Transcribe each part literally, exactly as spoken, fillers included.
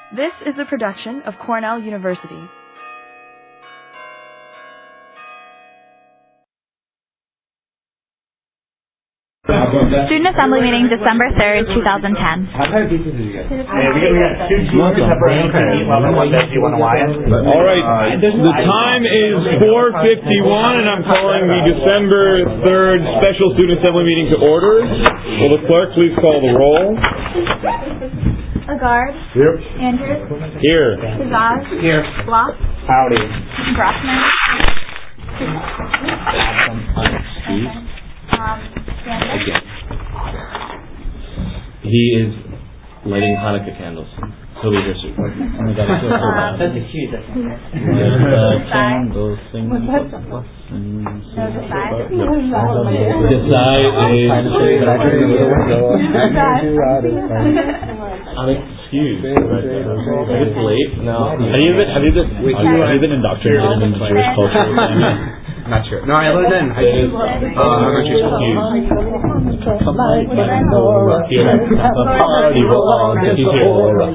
This is a production of Cornell University. Student Assembly meeting December third, two thousand ten. How many pieces did you get? Yeah, we got two students separated from eight level one that you want to lie in. All right, the time is four fifty-one, and I'm calling the December third Special Student Assembly meeting to order. Will the clerk please call the roll? Agard. Here. Andrews. Here. Kazaz. Here. Block. Howdy. Grossman. Again. He is lighting Hanukkah candles. He'll be here soon. Oh my God, I feel so bad. That's a cute. That's The candles sing. Desai is unexcused. It's late. No. Have you been? Have you been? Have you been indoctrinated into Jewish culture? Not sure. No, I lived in high school. Uh, I'm not sure. Come light the menorah, here the party will on. He's here.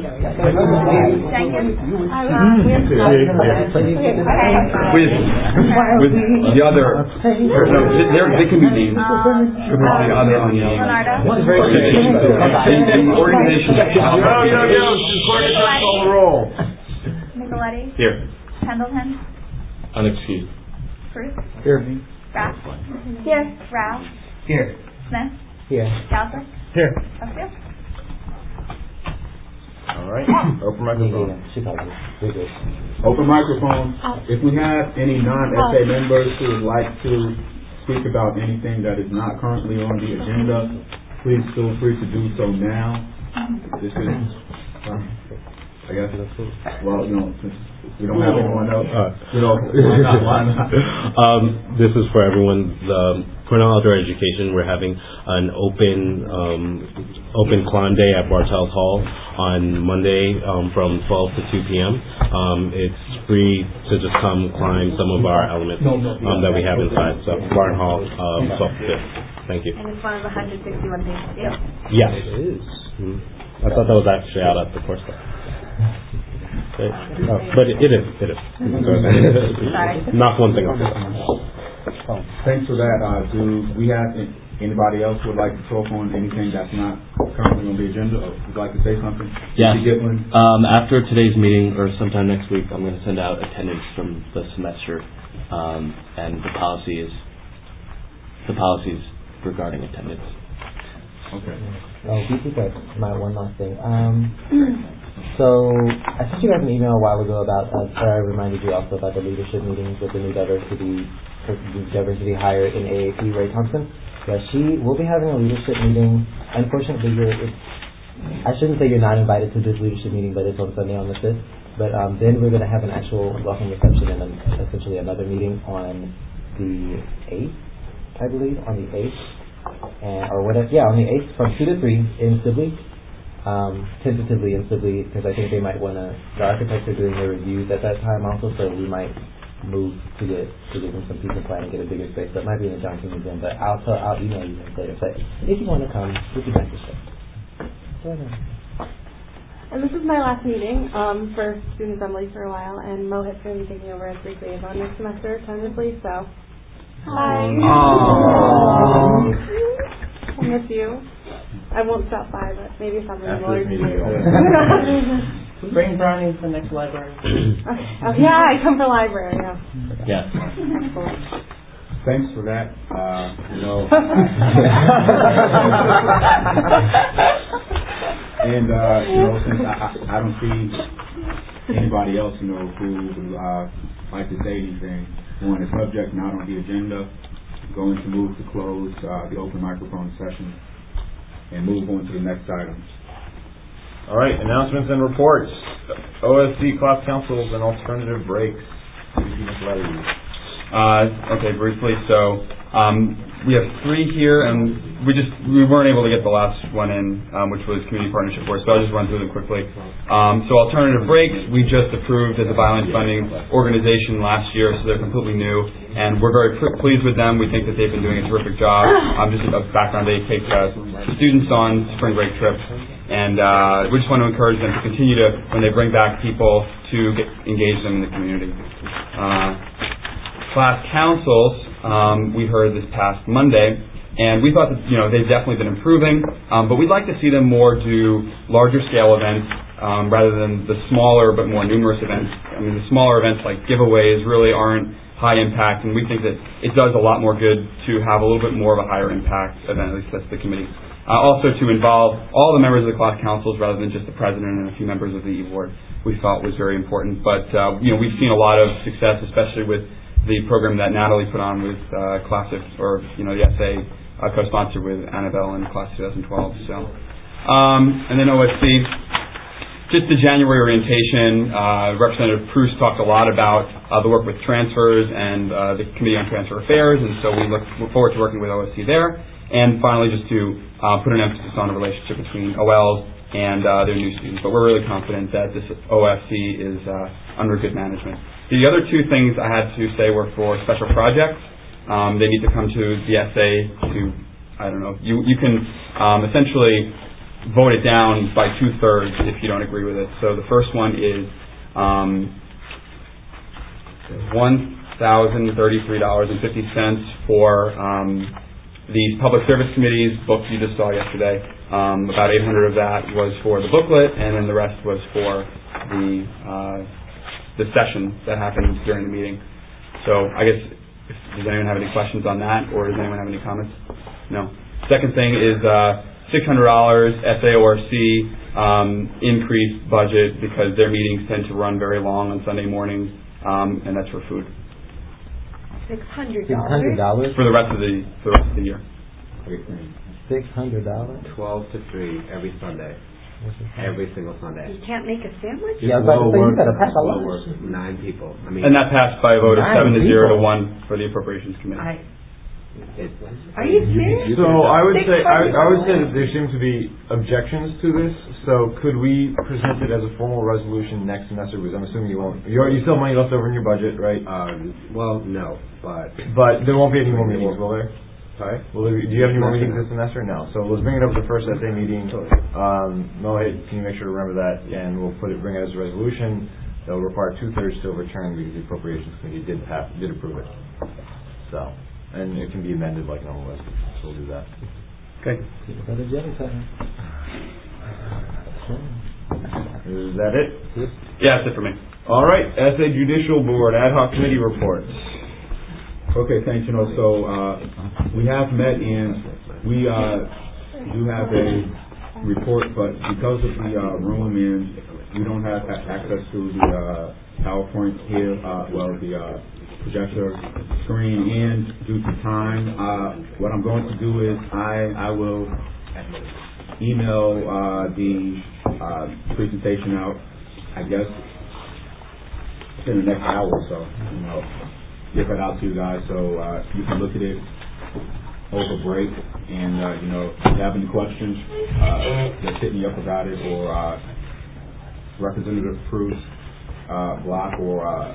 With with the other, or no, they can be named. The other unnamed. Leonardo. The organization. Yo, yo, yo! Call the roll. Nicoletti. Here. Pendleton. Unexcused. Bruce. Here. Graff. Here. Rao. Here. Smith. Here. Gallic. Here. Garfield. All right. Open microphone. Open microphone. If we have any non-S A members who would like to speak about anything that is not currently on the agenda, please feel free to do so now. This is, uh, I guess, well, you know, since we don't have anyone else, uh, you know, why not, why not? Um, this is for everyone. The Cornell Outdoor Education, we're having an open um, open climb day at Bartels Hall on Monday um, from twelve to two p.m. Um, it's free to just come climb some of our elements um, that we have inside. So Barton Hall, um, twelve to two. Thank you. And it's one of the one hundred sixty-one things to do. Yes, it is. Mm-hmm. I thought that was actually out at the course club. Okay. Oh, but it, it is. It is. Sorry. Knock one thing off. Thanks for that. Uh, do we have anybody else who would like to talk on anything that's not currently on the agenda, or would like to say something? Yes. Did you get one? Um, after today's meeting, or sometime next week, I'm going to send out attendance from the semester, um, and the policy is the policies regarding attendance. Okay. Oh, we think that's my one last thing. Um, so I sent you guys an email a while ago about, uh, or I reminded you also about the leadership meetings with the new diversity, diversity hire in A A P, Ray Thompson. Yeah, she will be having a leadership meeting. Unfortunately, you're, it's, I shouldn't say you're not invited to this leadership meeting, but it's on Sunday on the fifth. But um, then we're going to have an actual welcome reception and then essentially another meeting on the eighth, I believe, on the eighth. And, or whatever, yeah, on the eighth from two to three in Sibley, um, tentatively in Sibley, because I think they might want to, the architects are doing their reviews at that time also, so we might move to get, to give them some piece of plan and get a bigger space. That might be in the Johnson Museum, but I'll tell, I'll email you guys later. But if you want to come, we can make this show. And this is my last meeting um, for Student Assembly for a while, and Mohit's going to be taking over as Greek liaison next semester, tentatively, so. Hi. I'll miss you. I won't stop by, but maybe something more. Bring brownies to the next library. Okay. Oh, yeah, I come for library, yeah. Yeah. Thanks for that. Uh, you know, and uh, you know, since I, I, I don't see anybody else, you know, who would uh, like to say anything on the subject not on the agenda, going to move to close uh, the open microphone session and move on to the next item. All right, announcements and reports. O S C class councils and alternative breaks. Uh, okay, briefly. So um, we have three here, and we just we weren't able to get the last one in, um, which was community partnership work. So I'll just run through them quickly. Um, so alternative breaks, we just approved as a violence funding organization last year, so they're completely new, and we're very pr- pleased with them. We think that they've been doing a terrific job. Um, just a background, they take uh, students on spring break trips. And uh, we just want to encourage them to continue to, when they bring back people, to get, engage them in the community. Uh, class councils, um, we heard this past Monday, and we thought that, you know, they've definitely been improving, um, but we'd like to see them more do larger scale events um, rather than the smaller but more numerous events. I mean, the smaller events like giveaways really aren't high impact, and we think that it does a lot more good to have a little bit more of a higher impact event, at least that's the committee. Uh, also to involve all the members of the class councils rather than just the president and a few members of the e-board, we thought was very important. But, uh, you know, we've seen a lot of success, especially with the program that Natalie put on with uh, Class of, or, you know, the S A uh, co-sponsored with Annabelle in Class twenty twelve. So, um, and then O S C, just the January orientation, uh, Representative Proust talked a lot about uh, the work with transfers and uh, the Committee on Transfer Affairs, and so we look, look forward to working with O S C there. And finally, just to uh, put an emphasis on the relationship between O Ls and uh, their new students. But we're really confident that this O F C is uh, under good management. The other two things I had to say were for special projects. Um, they need to come to the S A to, I don't know, you, you can um, essentially vote it down by two-thirds if you don't agree with it. So the first one is um, one thousand thirty-three dollars and fifty cents for um, these public service committees, books you just saw yesterday. Um, about eight hundred of that was for the booklet, and then the rest was for the uh, the session that happens during the meeting. So I guess, if, does anyone have any questions on that, or does anyone have any comments? No. Second thing is uh, six hundred dollars S A O R C um, increased budget because their meetings tend to run very long on Sunday mornings, um, and that's for food. Six hundred Six hundred dollars. dollars For the rest of the for the rest of the year. Six hundred dollars. Twelve to three every Sunday. Every single Sunday. You can't make a sandwich? Yeah, I was about to say, you gotta pack a Well lunch. worth it. Nine people. I mean, And that passed by a vote of Nine seven to zero to people. one for the Appropriations Committee. I, it's, are you serious? So I would say, I, I would say $six hundred dollars? that there seem to be objections to this, so could we present it as a formal resolution next semester, because I'm assuming you won't, you already, you still have money left over in your budget, right? um, well, no, but But there won't be any more meetings, will there? sorry. Will there, do you have any more meetings this semester? No. So let's bring it up at the first S A meeting. Um, Mohit, can you make sure to remember that? And we'll put it, bring it as a resolution that will require two-thirds to overturn because the Appropriations Committee did pass, did approve it. So, and it can be amended like normal, so we'll do that. Okay. Is that it? Yeah, that's it for me. All right, S A Judicial Board Ad Hoc Committee reports. Okay, thanks. You know, so uh, we have met and we uh, do have a report, but because of the uh, room and we don't have a- access to the uh, PowerPoint here, uh, well, the uh, projector screen, and due to time, uh, what I'm going to do is I I will email uh, the uh, presentation out, I guess, in the next hour or so, you know, get that out to you guys so uh, you can look at it over break, and uh, you know, if you have any questions, uh, just hit me up about it, or uh, Representative Proust, uh, Block, or uh,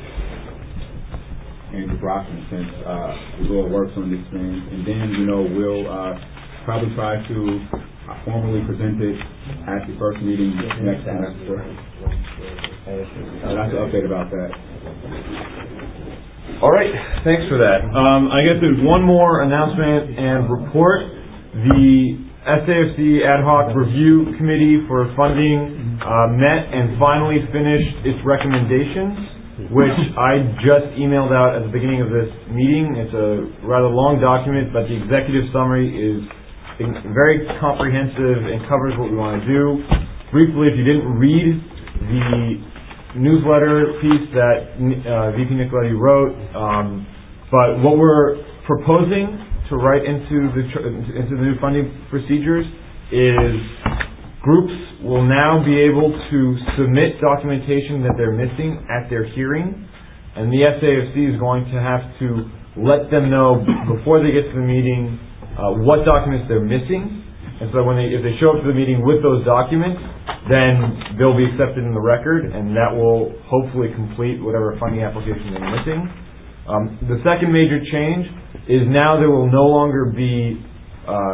Andrew Brockman, since uh, we all works on these things, and then you know we'll uh, probably try to uh, formally present it at the first meeting next semester. Uh, that's an update about that. All right, thanks for that. Um, I guess there's one more announcement and report. The S A F C Ad Hoc Review Committee for Funding uh, met and finally finished its recommendations, which I just emailed out at the beginning of this meeting. It's a rather long document, but the executive summary is very comprehensive and covers what we want to do. Briefly, if you didn't read the newsletter piece that uh, V P Nicoletti wrote, um, but what we're proposing to write into the tr- into the new funding procedures is groups will now be able to submit documentation that they're missing at their hearing, and the S A F C is going to have to let them know before they get to the meeting uh, what documents they're missing. And so when they, if they show up to the meeting with those documents, then they'll be accepted in the record, and that will hopefully complete whatever funding application they're missing. Um, the second major change is now there will no longer be uh,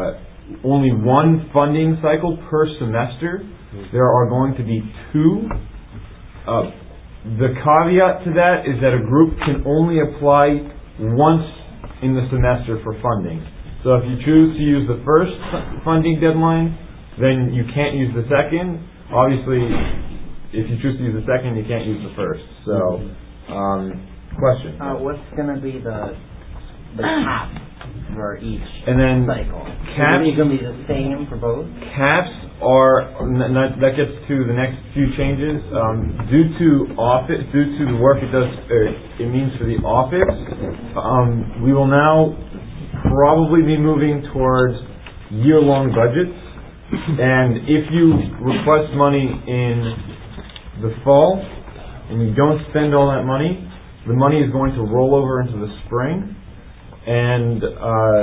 only one funding cycle per semester. There are going to be two. Uh, the caveat to that is that a group can only apply once in the semester for funding. So if you choose to use the first funding deadline, then you can't use the second. Obviously, if you choose to use the second, you can't use the first. So, um, question. Uh, what's going to be the the cap for each and then cycle? Caps, is it going to be the same for both? Caps are, n- n- that gets to the next few changes. Um, due to office, due to the work it does, uh, it means for the office, um, we will now probably be moving towards year-long budgets. And if you request money in the fall and you don't spend all that money, the money is going to roll over into the spring. And uh,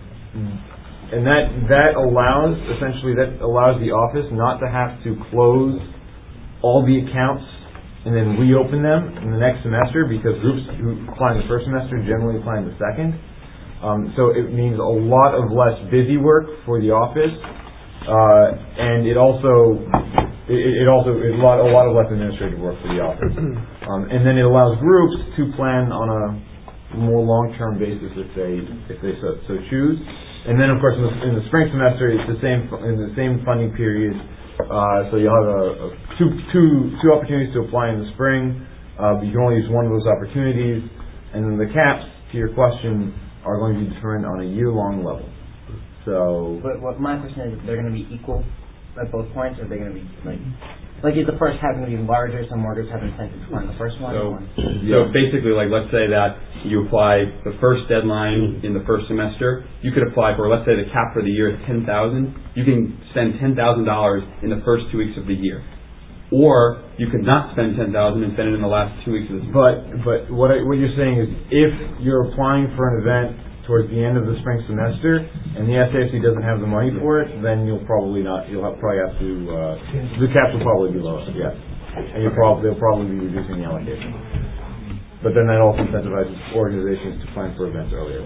and that that allows essentially that allows the office not to have to close all the accounts and then reopen them in the next semester, because groups who apply in the first semester generally apply in the second. Um, so it means a lot of less busy work for the office, uh, and it also it, it also is a lot a lot of less administrative work for the office. Um, and then it allows groups to plan on a more long-term basis if they if they so, so choose. And then of course in the, in the spring semester it's the same in the same funding period. Uh, so you'll have a, a two two two opportunities to apply in the spring. Uh, but you can only use one of those opportunities. And then the caps, to your question, are going to be determined on a year-long level. So. But what my question is, they're going to be equal at both points, or are they going to be like? Like, is the first half going to be larger, some mortgage have incentive to find the first one? So, so basically, like, let's say that you apply the first deadline in the first semester. You could apply for, let's say the cap for the year is ten thousand dollars. You can spend ten thousand dollars in the first two weeks of the year. Or you could not spend ten thousand dollars and spend it in the last two weeks of the semester. But, but what, I, what you're saying is, if you're applying for an event towards the end of the spring semester, and the S A F C doesn't have the money for it, then you'll probably not. You'll have, probably have to. Uh, the caps will probably be lower. Yes, and you'll probably they'll probably be reducing the allocation. But then that also incentivizes organizations to plan for events earlier.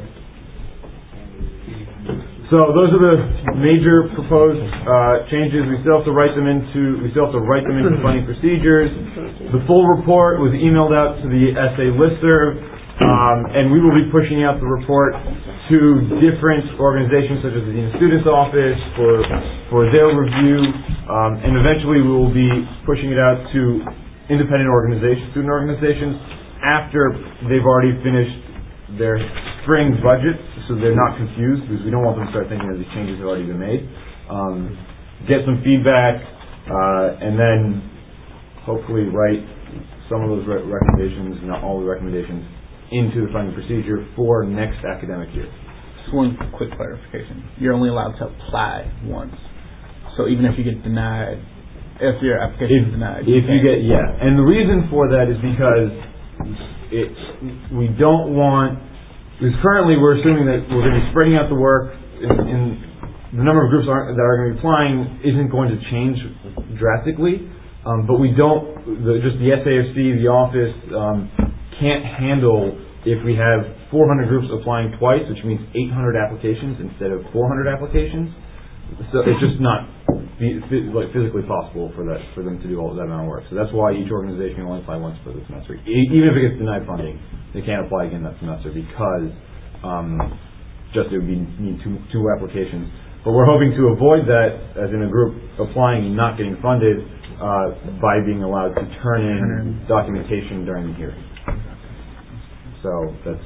So those are the major proposed uh, changes. We still have to write them into. We still have to write them into funding procedures. The full report was emailed out to the S A listserv. Um, and we will be pushing out the report to different organizations such as the Dean of Students Office for for their review, um, and eventually we will be pushing it out to independent organizations, student organizations, after they've already finished their spring budgets, so they're not confused, because we don't want them to start thinking that these changes have already been made. Um, get some feedback, uh, and then hopefully write some of those re- recommendations, not all the recommendations, into the funding procedure for next academic year. Just one quick clarification. You're only allowed to apply once. So even if you get denied, if your application if, is denied. If you get, yeah. And the reason for that is because it, we don't want, because currently we're assuming that we're going to be spreading out the work, in, in the number of groups are, that are going to be applying isn't going to change drastically, um, but we don't, the, just the S A F C, the office, um, can't handle if we have four hundred groups applying twice, which means eight hundred applications instead of four hundred applications. So it's just not like physically possible for that for them to do all that amount of work. So that's why each organization can only apply once for the semester. Even if it gets denied funding, they can't apply again that semester because um, just it would be need two two applications. But we're hoping to avoid that, as in a group applying and not getting funded, uh, by being allowed to turn in documentation during the hearing. So that's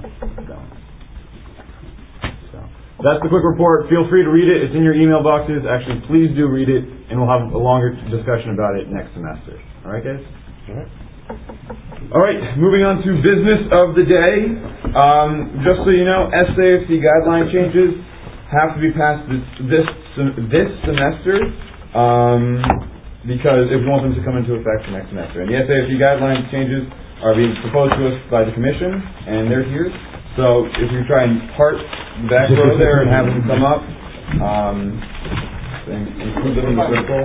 so that's the quick report. Feel free to read it. It's in your email boxes. Actually, please do read it, and we'll have a longer discussion about it next semester. All right, guys? All right. All right, moving on to business of the day. Um, just so you know, S A F C guideline changes have to be passed this this, this semester um, because if we want them to come into effect for next semester. And the S A F C guideline changes are being proposed to us by the commission, and they're here. So if you try and part the back row there and have them come up, um, and include them in the circle.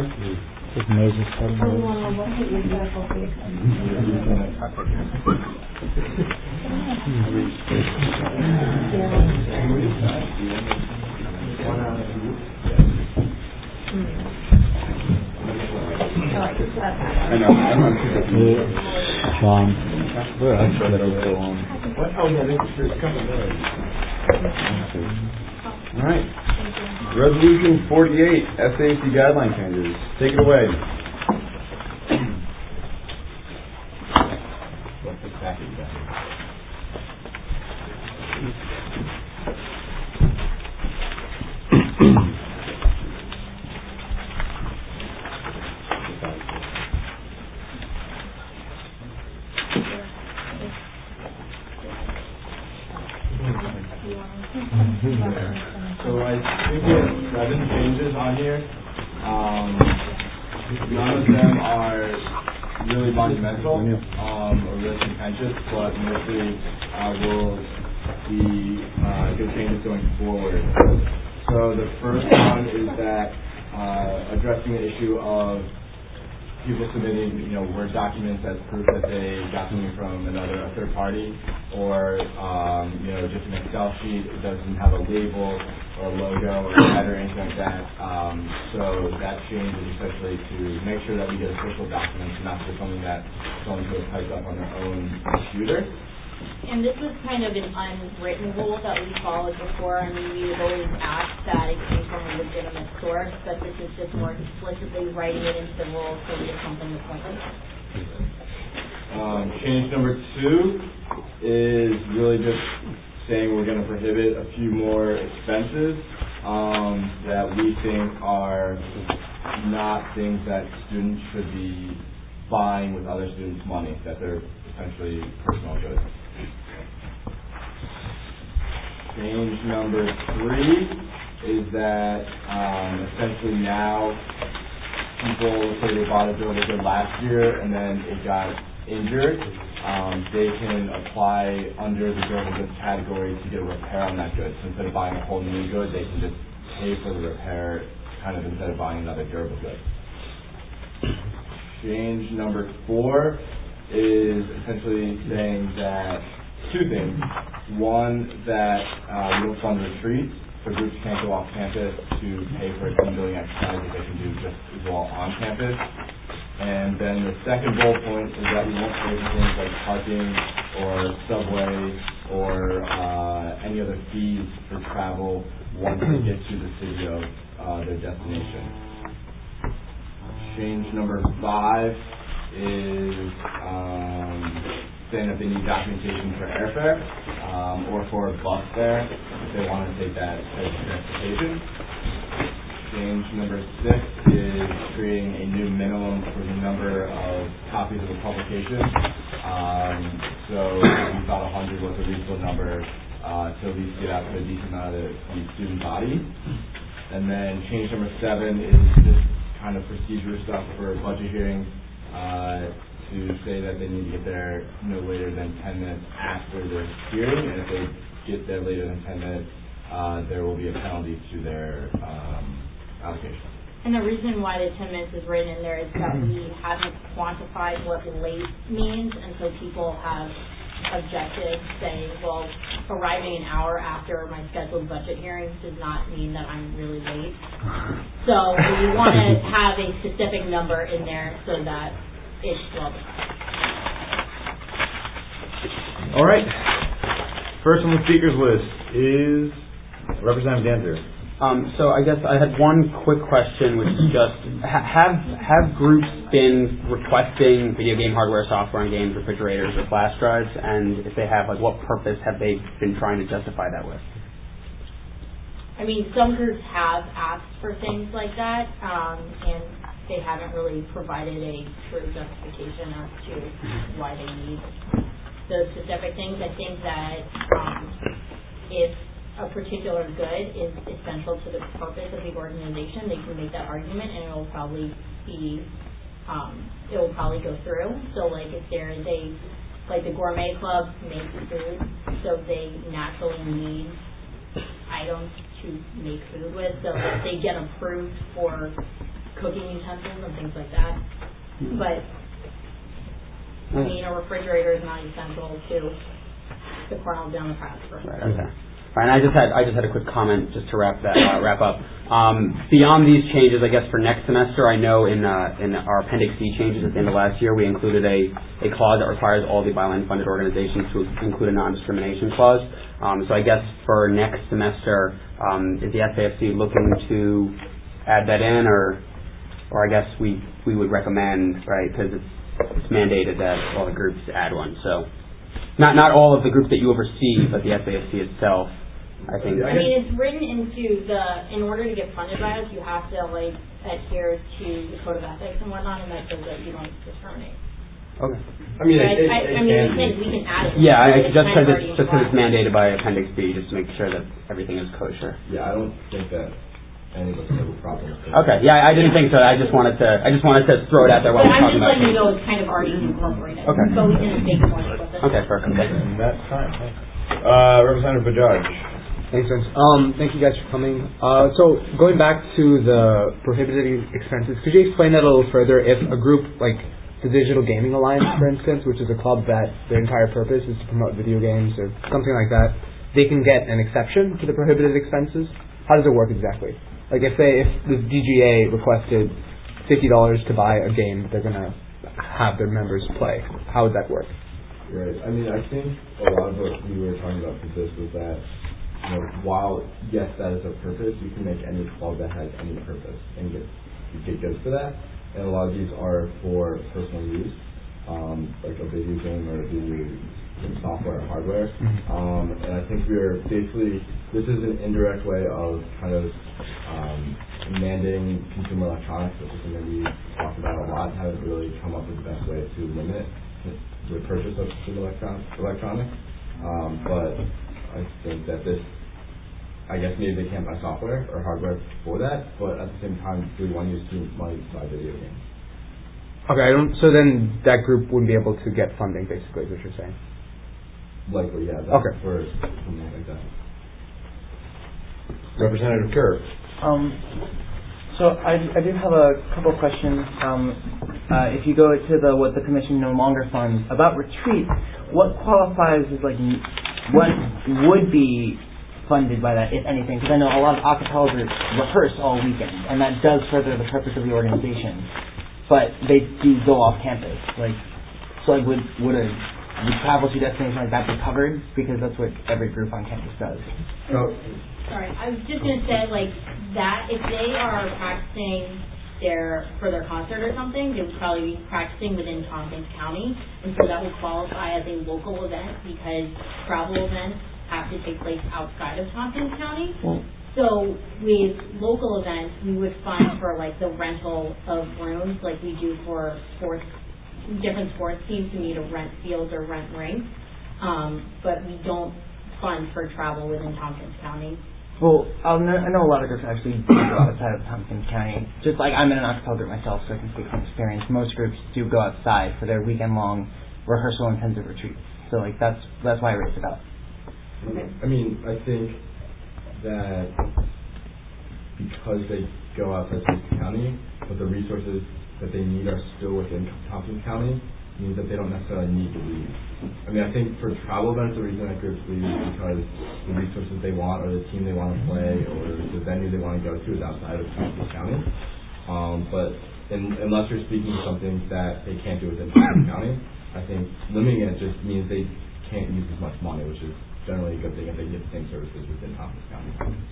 I know. Um, where I'm sure that'll go on. Oh, yeah, there's coming there. All right. Resolution forty-eight, S A C guideline changes. Take it away. What's the package So I think we have seven changes on here. Um, none of them are really monumental um, or really contentious, but mostly uh, will be uh, good changes going forward. So the first one is that uh, addressing the issue of people submitting, you know, Word documents as proof that they got something from another a third party, or um, you know, just an Excel sheet. It doesn't have a label or a logo or a header or anything like that. Um, so that change is essentially to make sure that we get official documents, not just something that someone could have typed up on their own computer. And this was kind of an unwritten rule that we followed before. I mean, we would always ask that it came from a legitimate source, but this is just more explicitly writing it into the rules so we get something to point to. Um, change number two is really just saying we're going to prohibit a few more expenses um, that we think are not things that students should be buying with other students' money, that they're essentially personal goods. Change number three is that um, essentially now people, say they bought a durable good last year and then it got injured, um, they can apply under the durable goods category to get a repair on that good. So instead of buying a whole new good, they can just pay for the repair kind of instead of buying another durable good. Change number four is essentially saying that two things. One, that uh, we will fund retreats, so groups can't go off campus to pay for a team building exercise that they can do just as well on campus. And then the second bullet point is that we won't pay for things like parking or subway or uh, any other fees for travel once they get to the city of uh, their destination. Change number five is um, saying that they need documentation for airfare um, or for a bus fare if they want to take that as transportation. Change number six is creating a new minimum for the number of copies of a publication. Um, so we thought one hundred was a reasonable number uh, to at least get out to a decent amount of the, the student body. And then change number seven is this kind of procedure stuff for budget hearings. Uh, to say that they need to get there no later than ten minutes after the hearing, and if they get there later than ten minutes, uh, there will be a penalty to their um, allocation. And the reason why the ten minutes is written in there is that we haven't quantified what late means, and so people have objected, saying, well, arriving an hour after my scheduled budget hearings does not mean that I'm really late. So we want to have a specific number in there so that it's well. All right. First on the speakers list is Representative Danzer. Um, so I guess I had one quick question, which is just ha- have have groups been requesting video game hardware, software, and games, refrigerators, or flash drives? And if they have, like, what purpose have they been trying to justify that with? I mean, some groups have asked for things like that, um, and they haven't really provided a true justification as to why they need those specific things. I think that um, if a particular good is essential to the purpose of the organization, they can make that argument, and it will probably be, um, it will probably go through. So, like, if there is a, like the Gourmet Club makes food, so they naturally need items to make food with, so that they get approved for cooking utensils and things like that. Mm-hmm. But I mean, a refrigerator is not essential to the Cornell Democrats. For right, okay. And I just had I just had a quick comment just to wrap that uh, wrap up. Um, beyond these changes, I guess for next semester, I know in uh, in our Appendix C changes at the end of last year, we included a, a clause that requires all the byline funded organizations to include a non-discrimination clause. Um, so I guess for next semester, um, is the S A F C looking to add that in, or or I guess we we would recommend, right, because it's it's mandated that all the groups add one. So not not all of the groups that you oversee, but the S A F C itself. I think. I mean, it's written into the, in order to get funded by us, you have to, like, adhere to the code of ethics and whatnot, and that says that you don't discriminate. Okay. I mean, But it, it, I, it I mean, can we can, we can add it. Yeah, I, It's just kind because of it's, already just 'cause it's implied. mandated by Appendix B, just to make sure that everything is kosher. Yeah, I don't think that any of us have a problem with it. Okay, yeah, I didn't think so. I just wanted to, I just wanted to throw it out there while But we're I'm talking just about letting you it. know it's kind of already incorporated. Okay. But we can make more explicit. Okay, perfect. And that's time. Uh, Representative Bajaj. Thanks, Vince. Um, thank you guys for coming. Uh, so going back to the prohibited expenses, could you explain that a little further? If a group like the Digital Gaming Alliance, for instance, which is a club that their entire purpose is to promote video games or something like that, they can get an exception to the prohibited expenses? How does it work exactly? Like if they, if the D G A requested fifty dollars to buy a game that they're going to have their members play, how would that work? Right. I mean, I think a lot of what we were talking about with this was that, you know, while, yes, that is a purpose, you can make any club that has any purpose and get, get good for that. And a lot of these are for personal use, um, like a video game or a video software or hardware. Um, and I think we're basically, this is an indirect way of kind of um, mandating consumer electronics, which is something that we talked about a lot, haven't really come up with the best way to limit the purchase of consumer electron- electronics. Um, but I think that this, I guess maybe they can't buy software or hardware for that, but at the same time, we want to use student money to buy video games. Okay, I don't, so then that group wouldn't be able to get funding, basically, is what you're saying? Likely, yeah. Okay. For something like that. Representative Kerr. Um, so I, I do have a couple of questions. Um, uh, if you go to the what the commission no longer funds about retreats, what qualifies as like what would be funded by that, if anything? Because I know a lot of acapella groups rehearse all weekend, and that does further the purpose of the organization. But they do go off campus. Like, so like would would a would travel to destination like that be covered? Because that's what every group on campus does. So, Sorry, I was just going to say, like, that, if they are practicing their, for their concert or something, they would probably be practicing within Tompkins County, and so that would qualify as a local event, because travel events have to take place outside of Tompkins County. So with local events, we would fund for, like, the rental of rooms, like we do for sports, different sports teams who need to rent fields or rent rinks, um, but we don't fund for travel within Tompkins County. Well, I'll know, I know a lot of groups actually do go outside of Tompkins County. Just like I'm in an acapella group myself, so I can speak from experience. Most groups do go outside for their weekend-long rehearsal intensive retreats. So like that's that's why I raised it up. I mean, I think that because they go outside Tompkins County, but the resources that they need are still within Tompkins County, means that they don't necessarily need to leave. I mean, I think for travel events, the reason that groups leave is because the resources they want, or the team they want to play, or the venue they want to go to is outside of Tompkins County. Um, but in, unless you're speaking of something that they can't do within Tompkins County, I think limiting it just means they can't use as much money, which is generally a good thing if they get the same services within Tompkins County.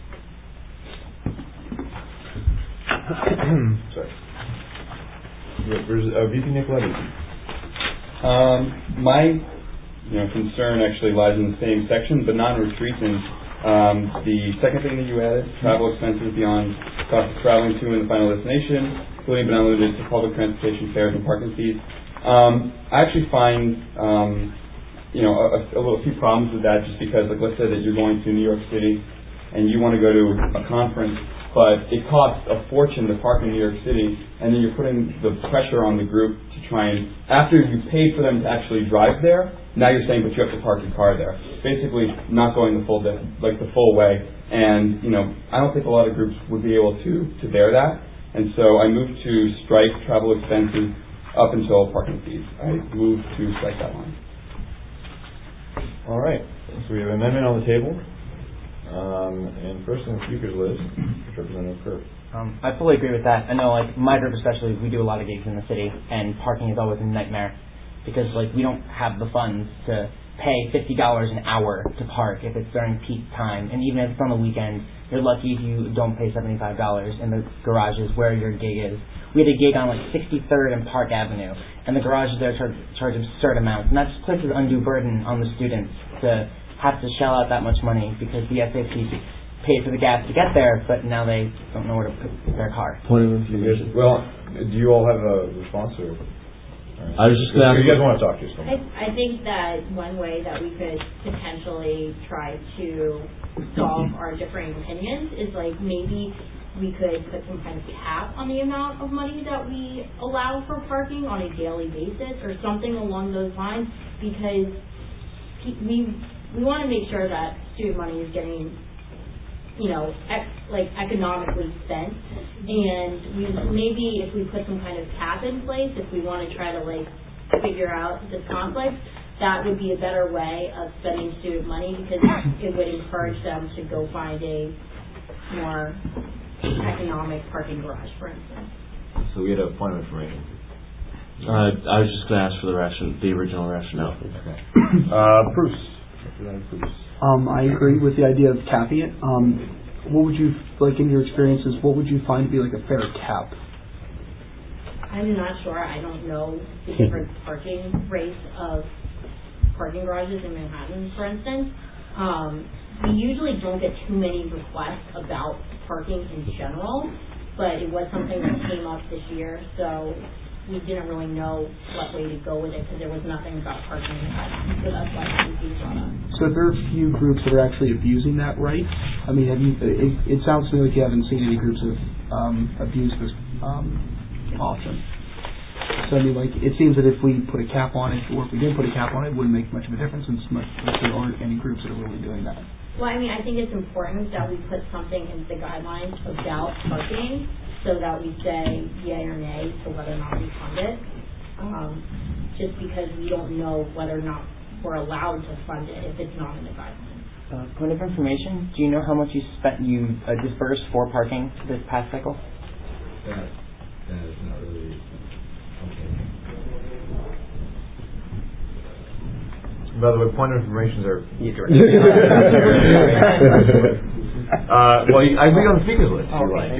Sorry. Uh, V P Nicoletti. Um, my you know, concern actually lies in the same section, but not in retreats. Um, the second thing that you added, travel expenses beyond cost of traveling to and the final destination, including but not limited to public transportation, fares, and parking fees. Um, I actually find um, you know a, a little few problems with that, just because, like, let's say that you're going to New York City and you want to go to a conference, but it costs a fortune to park in New York City, and then you're putting the pressure on the group to try and, after you paid for them to actually drive there, now you're saying, but you have to park your car there. Basically, not going the full day, like the full way. And, you know, I don't think a lot of groups would be able to, to bear that. And so I moved to strike travel expenses up until parking fees. I moved to strike that line. All right. So we have an amendment on the table. Um, and first on the speakers list, Representative Kerr. Um, I fully agree with that. I know, like, my group especially, we do a lot of gigs in the city, and parking is always a nightmare because, like, we don't have the funds to pay fifty dollars an hour to park if it's during peak time, and even if it's on the weekend, you're lucky if you don't pay seventy-five dollars in the garages where your gig is. We had a gig on, like, sixty-third and Park Avenue, and the garages there charge, charge absurd amounts, and that just places undue burden on the students to have to shell out that much money because the S A T paid for the gas to get there, but now they don't know where to put their car. Point of information. Well, do you all have a response or? Right. I was just going to. You guys want to talk to us? I, I think that one way that we could potentially try to solve our differing opinions is like maybe we could put some kind of cap on the amount of money that we allow for parking on a daily basis or something along those lines, because we we want to make sure that student money is getting, you know, ec like economically spent, and we maybe if we put some kind of cap in place, if we want to try to like figure out this conflict, that would be a better way of spending student money because it would encourage them to go find a more economic parking garage, for instance. So we had a point of information. Uh, I was just going to ask for the ration, the original rationale. Okay. Uh, Bruce. Bruce. Um, I agree with the idea of capping it. Um, what would you, like in your experiences, what would you find to be like a fair cap? I'm not sure. I don't know the different parking rates of parking garages in Manhattan, for instance. Um, we usually don't get too many requests about parking in general, but it was something that came up this year, so we didn't really know what way to go with it because there was nothing about parking in Manhattan, so that's why it was brought up. So there are a few groups that are actually abusing that right. I mean, have you? It, it sounds to me like you haven't seen any groups that um, abuse this um, option. So I mean, like it seems that if we put a cap on it, or if we didn't put a cap on it, it wouldn't make much of a difference, since much, there aren't any groups that are really doing that. Well, I mean, I think it's important that we put something in the guidelines about parking so that we say yay or nay to whether or not we fund it. Um, just because we don't know whether or not we're allowed to fund it if it's not in the guidelines. Uh, point of information, do you know how much you spent, you uh, dispersed for parking this past cycle? That, that is not really okay. By the way, point of information are direct. uh, well, I think on the speakers list. If you like.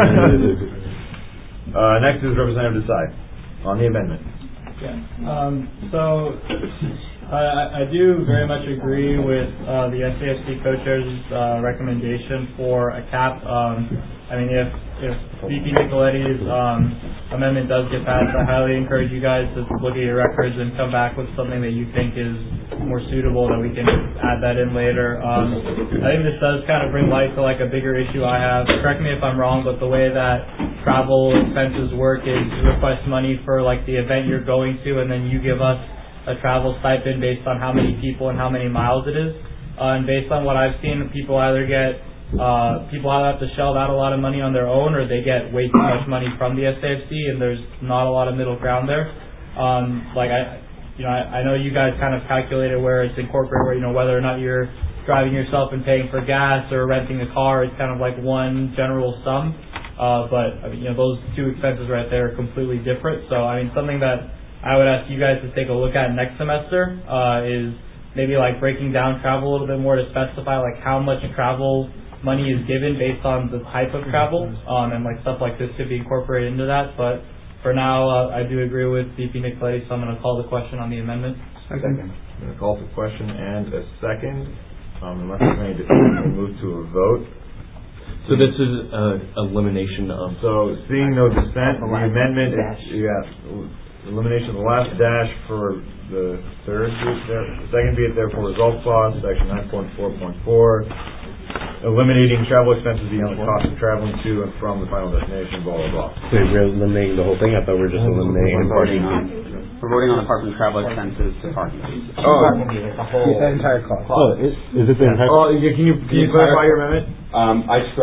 uh, next is Representative Desai on the amendment. Yeah. Um, so I, I do very much agree with uh, the S A F C co-chair's uh, recommendation for a cap. Um, I mean, if if V P Nicoletti's um, amendment does get passed, I highly encourage you guys to look at your records and come back with something that you think is more suitable that we can add that in later. Um, I think this does kind of bring light to like a bigger issue I have. Correct me if I'm wrong, but the way that travel expenses work is you request money for like the event you're going to, and then you give us a travel stipend based on how many people and how many miles it is. Uh, and based on what I've seen, people either get Uh, people either have to shell out a lot of money on their own, or they get way too much money from the S A F C, and there's not a lot of middle ground there. Um, like I, you know, I, I know you guys kind of calculated where it's incorporated, where you know whether or not you're driving yourself and paying for gas or renting a car, it's kind of like one general sum. Uh, but I mean, you know, those two expenses right there are completely different. So I mean, something that I would ask you guys to take a look at next semester uh, is maybe like breaking down travel a little bit more to specify like how much travel money is given based on the type of travel, um, and like stuff like this could be incorporated into that. But for now, uh, I do agree with V P Nicoletti, so I'm going to call the question on the amendment. Second. I'm going to call the question and a second. Um, unless there's any discussion, we'll move to a vote. So this is uh, elimination of. So seeing no dissent, the amendment is yeah, elimination of the last dash for the third be it there, the second be it therefore resolved clause, section nine point four point four. Eliminating travel expenses beyond the cost of traveling to and from the final destination, blah, blah, blah. Wait, we're eliminating the whole thing? I thought we were just eliminating parking. We're voting on apart from travel expenses to parking. Oh, the whole entire cost. Oh, is, is it the entire Oh, can you, can you clarify your amendment? Um, I strike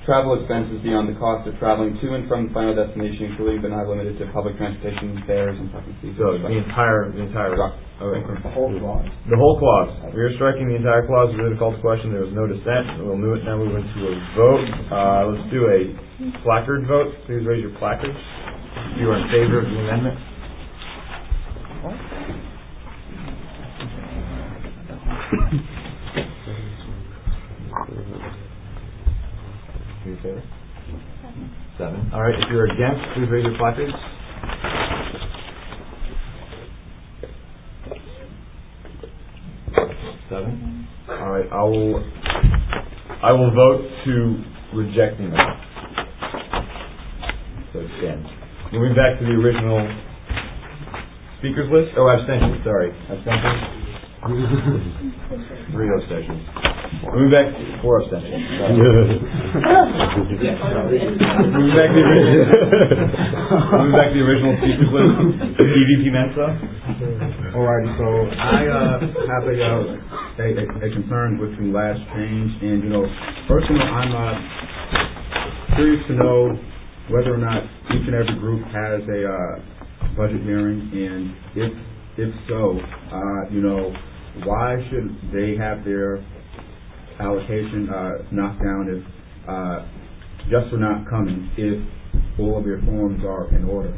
travel expenses beyond the cost of traveling to and from the final destination, including but not limited to public transportation, fares, and parking fees. So the entire, the entire, okay. The whole clause. The whole clause. We are striking the entire clause. We did a call to question. There was no dissent. We'll move, now move into a vote. Uh, let's do a placard vote. Please raise your placards if you are in favor of the amendment. You in favor? Seven. All right. If you're against, please raise your placards. Seven. All right. I will. I will vote to reject the amendment. So it stands. Moving back to the original speakers list. Oh, abstention. Sorry, abstention. Three abstentions. Moving back to four abstentions. Moving back to the original. Moving back to the original speakers list. E V P Mensa. Alright, so I uh, have a, uh, a, a a concern with the last change, and you know, personally, I'm uh, curious to know whether or not each and every group has a uh, budget hearing, and if if so, uh, you know, why should they have their allocation uh, knocked down if uh, just for not coming if all of your forms are in order?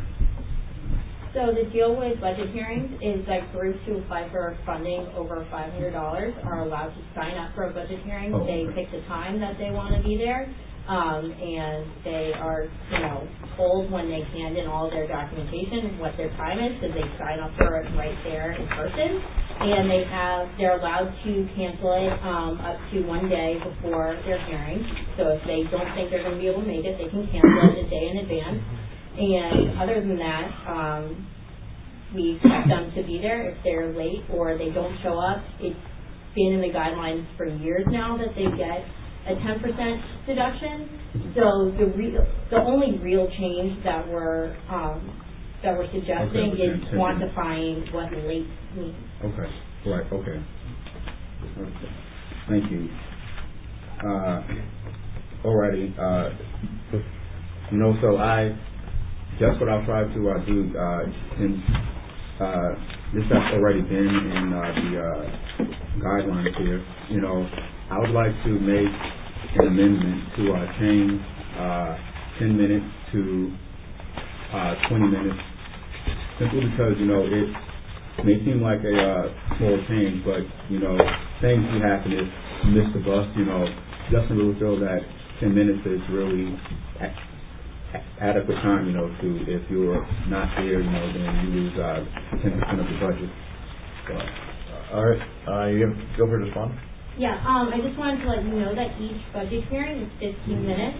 So the deal with budget hearings is that groups who apply for funding over five hundred dollars are allowed to sign up for a budget hearing. Oh, they okay. pick the time that they want to be there, um, and they are, you know, told when they hand in all their documentation what their time is, because they sign up for it right there in person. And they have, they're allowed to cancel it um, up to one day before their hearing. So if they don't think they're going to be able to make it, they can cancel it a day in advance. And other than that, um, we expect them to be there. If they're late or they don't show up, it's been in the guidelines for years now that they get a ten percent deduction. So the real, the only real change that we're um, that we're suggesting okay, is quantifying what late means. Okay, right, okay. Okay. Thank you. Uh, alrighty, uh, you know, so I, just what I'll try to uh, do, uh, since uh, this has already been in uh, the uh, guidelines here, you know, I would like to make an amendment to uh, change uh, ten minutes to uh, twenty minutes, simply because, you know, it may seem like a uh, small change, but, you know, things do happen if you miss the bus. You know, Justin really feel that ten minutes is really a- a- adequate time, you know, to, if you're not there, you know, then you lose uh, ten percent of the budget. So, uh, all right, uh, you have, feel free to respond. Yeah, um, I just wanted to let you know that each budget hearing is fifteen minutes.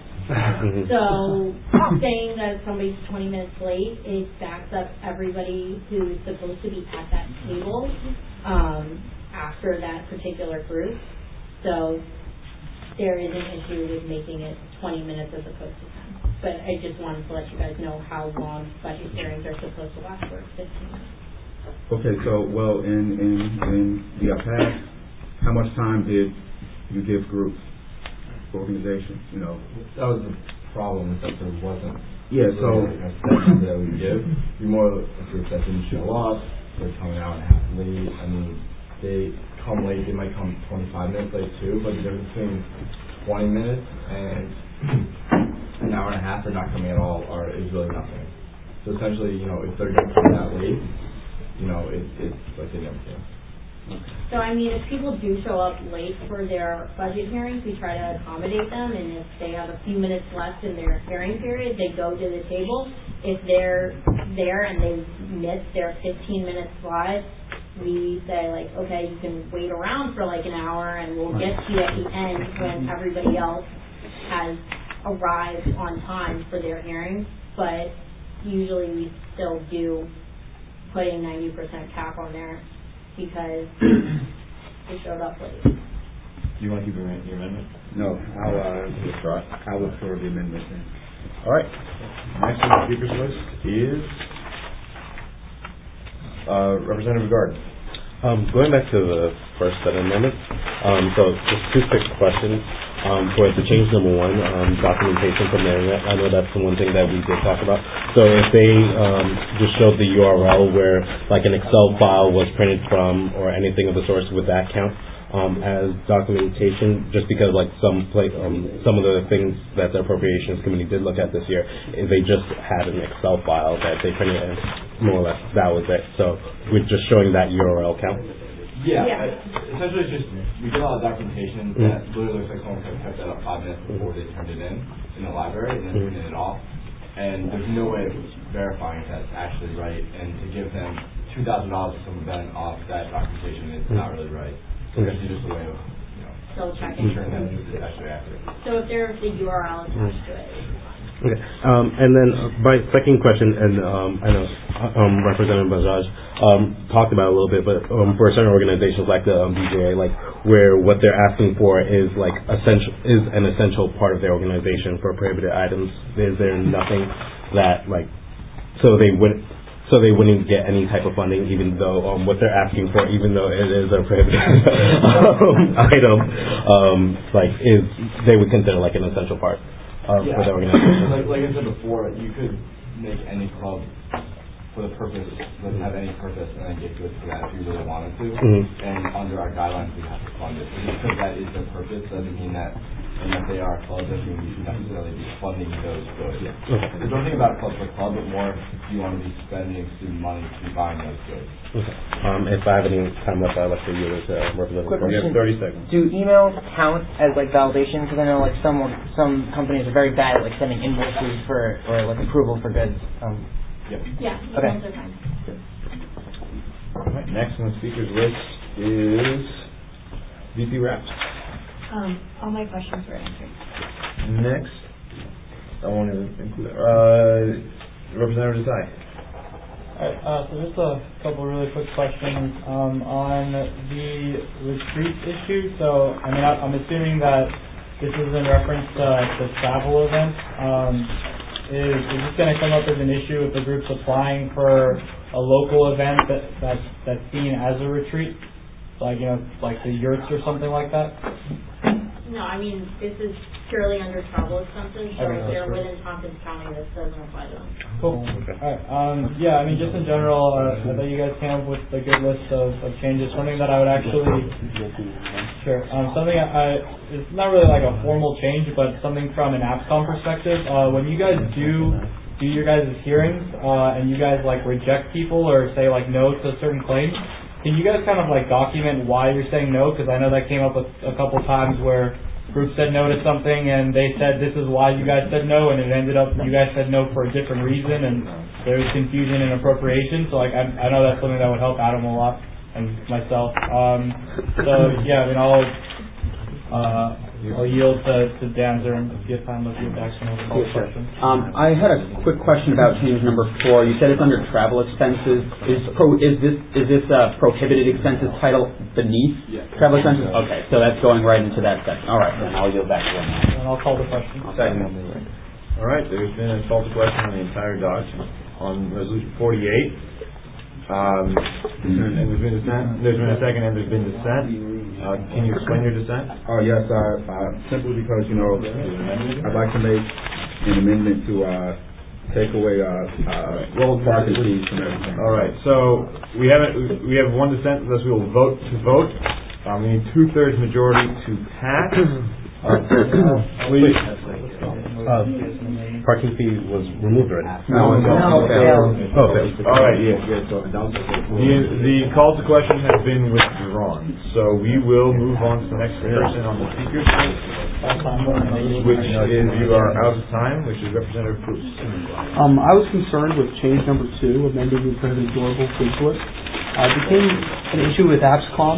So saying that somebody's twenty minutes late, it backs up everybody who is supposed to be at that table um, after that particular group. So there is an issue with making it twenty minutes as opposed to ten. But I just wanted to let you guys know how long budget hearings are supposed to last for, fifteen minutes. okay, so, well, in, in, in the uh, past, how much time did you give groups, organizations, you know? That was the problem, that there wasn't Yeah, so really a session that we give. You're more of a group that didn't show up, they're coming out and half late. I mean, they come late, they might come twenty-five minutes late too, but the difference between twenty minutes and an hour and a half or not coming at all are is really nothing. So essentially, you know, if they're going to come that late, you know, it, it's like they never came. So, I mean, if people do show up late for their budget hearings, we try to accommodate them, and if they have a few minutes left in their hearing period, they go to the table. If they're there and they miss their fifteen minute slot, we say, like, okay, you can wait around for like an hour, and we'll get to you at the end when everybody else has arrived on time for their hearings. But usually we still do put a ninety percent cap on there, because they showed up late. Do you want to keep your, your amendment? no, I'll uh, withdraw. I'll withdraw the amendment then. All right. Next on the speakers list is uh, Representative Gard. Um, going back to the first set of amendments, um, so just two quick questions. um, for the change number one, um, documentation from there. I know that's the one thing that we did talk about. So if they um, just showed the U R L where like an Excel file was printed from or anything of the source, would that count um, as documentation? Just because like some play, um, some of the things that the Appropriations Committee did look at this year, is they just had an Excel file that they printed and more or less that was it. So with just showing that U R L count? Yeah, yeah. Uh, essentially it's just, we get a lot of documentation mm-hmm. that literally looks like someone typed that up five minutes before they turned it in, in the library, and then mm-hmm. printed it off. And there's no way of verifying if that's actually right, and to give them two thousand dollars for some event off that documentation is mm-hmm. not really right. So okay. it's just a way of, you know, still checking. ensuring that it's actually accurate. So if there's the U R L attached to it. Okay. Um, and then uh, my second question, and um, I know um, Representative Bajaj um, talked about it a little bit, but um, for certain organizations like the um, B J A, like where what they're asking for is like essential is an essential part of their organization for prohibited items. Is there nothing that like so they wouldn't so they wouldn't get any type of funding, even though um, what they're asking for, even though it is a prohibited um, item, um, like is they would consider like an essential part. Uh, yeah, for the organization. Like, like I said before, you could make any club for the purpose, doesn't have any purpose, and then get goods for that if you really wanted to. Mm-hmm. And under our guidelines, we have to fund it. But just because that is their purpose doesn't mean that, and if they are a club, doesn't mean we should necessarily be funding those goods. Yeah. Okay. Because don't think about club for club, but more if you want to be spending student money to be buying those goods. Okay. Um, if I have any time left, I'd like to use it as uh, representative. Quick question. thirty seconds. Do emails count as like validation? Because I know like some some companies are very bad at like sending invoices for or like approval for goods. Um, yep. Yeah. Okay. All right. Next on the speakers list is V P Raps. Um, all my questions were answered. Next, I want to include uh, Representative Desai. Alright, uh, so just a couple really quick questions um, on the retreat issue. So, I mean, I, I'm assuming that this is in reference to the travel event. Um, is, is this going to come up as an issue if the group's applying for a local event that, that's, that's seen as a retreat? Like, you know, like the yurts or something like that? No, I mean, this is purely under travel expenses, so Okay. if they're within Tompkins County, this doesn't apply to them. Cool. Alright, um, yeah, I mean, just in general, uh, I thought you guys came up with a good list of, of changes. Something that I would actually, sure, um, something I, I, it's not really like a formal change, but something from an AppsCom perspective. Uh, when you guys do, do your guys' hearings, uh, and you guys like reject people or say like no to certain claims, can you guys kind of like document why you're saying no? Because I know that came up a, a couple times where groups said no to something and they said this is why you guys said no, and it ended up you guys said no for a different reason, and there was confusion and appropriation. So like I, I know that's something that would help Adam a lot and myself. Um, so yeah, I mean I'll uh, I'll yield to, to Danzer and give time to get back to some of the questions. Um, I had a quick question about change number four. You said it's under travel expenses. Is pro is this is this uh, prohibited expenses title beneath yeah. travel expenses? Okay, so that's going right into that section. All right, then I'll yield back to him. And I'll call the question. Second. All right, there's been a call to question on the entire document on resolution forty-eight. Um, and there's been dissent. There's been a second, and there's been dissent. Uh, can you explain your dissent? Oh yes, uh, uh, simply because you know I'd like to make an amendment to uh, take away uh, uh, roll parking fees from everything. All right, so we have a, we have one dissent. Thus, we will vote to vote. Um, we need two thirds majority to pass. Uh, please. Uh, parking fee was removed already. No, no, no. Okay. Oh, okay. All right, yeah, yeah. So the the call to question has been withdrawn, so we will move on to the next person on the speakers list, which is you are out of time, which is Representative Cruz. Um, I was concerned with change number two, amending the prohibited durable goods list. Uh, it became an issue with AppsCom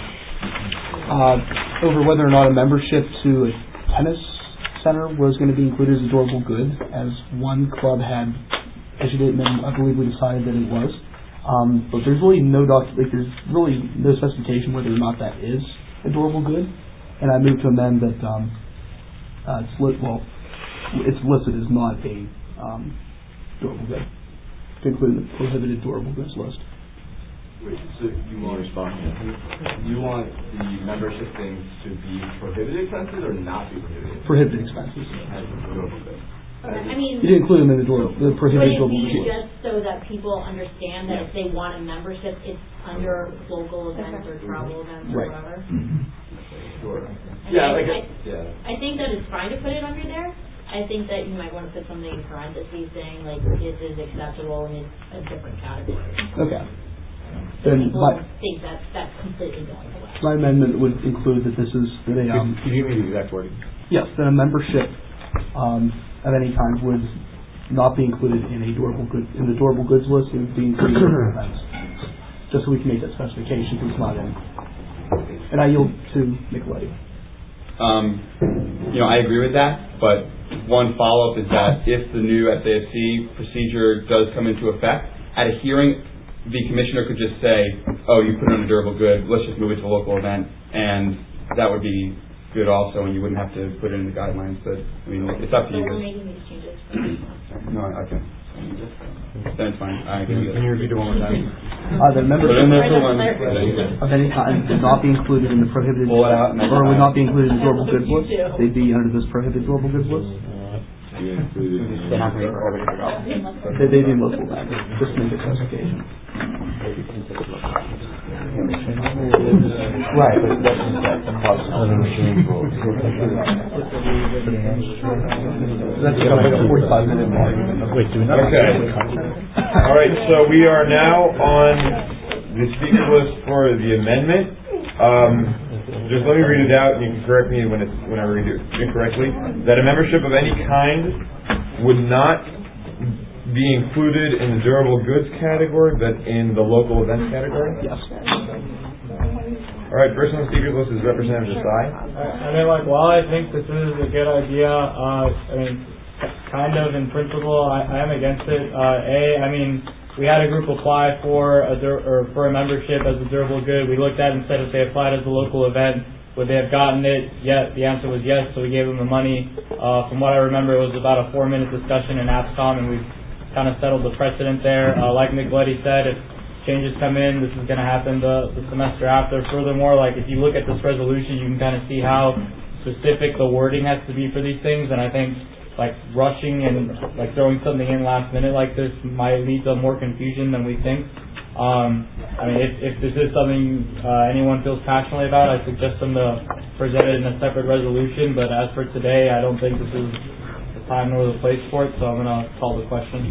uh, over whether or not a membership to a tennis center was going to be included as a durable good, as one club had issued it, and then I believe we decided that it was. Um, but there's really no doc, like there's really no specification whether or not that is a durable good, and I moved to amend that um, uh, it's lit, well, it's listed as not a um, durable good to include the prohibited durable goods list. Wait, so you want to respond? You want the membership things to be prohibited expenses or not be prohibited? Prohibited expenses. As a durable good. Okay, I mean, You didn't include them in the, door, the prohibited would it durable be goods. just so that people understand that if they want a membership, it's under local events or travel events or Right. whatever? Sure. I Yeah, mean, like I, a, yeah. I think that it's fine to put it under there. I think that you might want to put something in parentheses saying like this is acceptable and it's a different category. Okay. Then People my, think that that's completely going away. my amendment would include that this is that a um, Could you give me the exact wording? yes, that a membership um, of any kind would not be included in a durable good in the durable goods list. It would be included in events. Just so we can make that specification because it's not in. And I yield to Nicoletti. Um, you know, I agree with that, but one follow-up is that if the new S A F C procedure does come into effect, at a hearing, the commissioner could just say, oh, you put it on a durable good, let's just move it to a local event, and that would be good also, and you wouldn't have to put it in the guidelines, but, I mean, it's up to So you. we're making these changes. No, okay. Then it's fine. I agree with Can you repeat it one more time? Uh, the membership Put it in there for one. of any kind would not be included in the prohibited Pull it out and then- or would not be included in the durable goods list. They'd be under this prohibited durable goods list. They're not going to be prohibited at all. They, they'd be local then, just to make a specification. Right, but that's the cost of the machine rules. That's like a forty-five minute mark. Wait, do we not? Okay. All right, so we are now on the speaker list for the amendment. Um, just let me read it out, and you can correct me when it's when I read it incorrectly. That a membership of any kind would not be included in the durable goods category, but in the local events category? Yes. All right, first on the speaker's list is Representative Desai. I mean, like, while I think this is a good idea, uh, I mean, kind of in principle, I, I am against it. Uh, A, I mean, we had a group apply for a dur- or for a membership as a durable good. We looked at it and said if they applied as a local event, would they have gotten it? Yes, the answer was yes, so we gave them the money. Uh, from what I remember, it was about a four-minute discussion in APSCOM, and we've kind of settled the precedent there. Uh, like Nicoletti said, if changes come in, this is going to happen the, the semester after. Furthermore, like if you look at this resolution, you can kind of see how specific the wording has to be for these things, and I think like rushing and like throwing something in last minute like this might lead to more confusion than we think. Um, I mean, if, if this is something uh, anyone feels passionately about, I suggest them to present it in a separate resolution, but as for today, I don't think this is the time nor the place for it, so I'm going to call the question.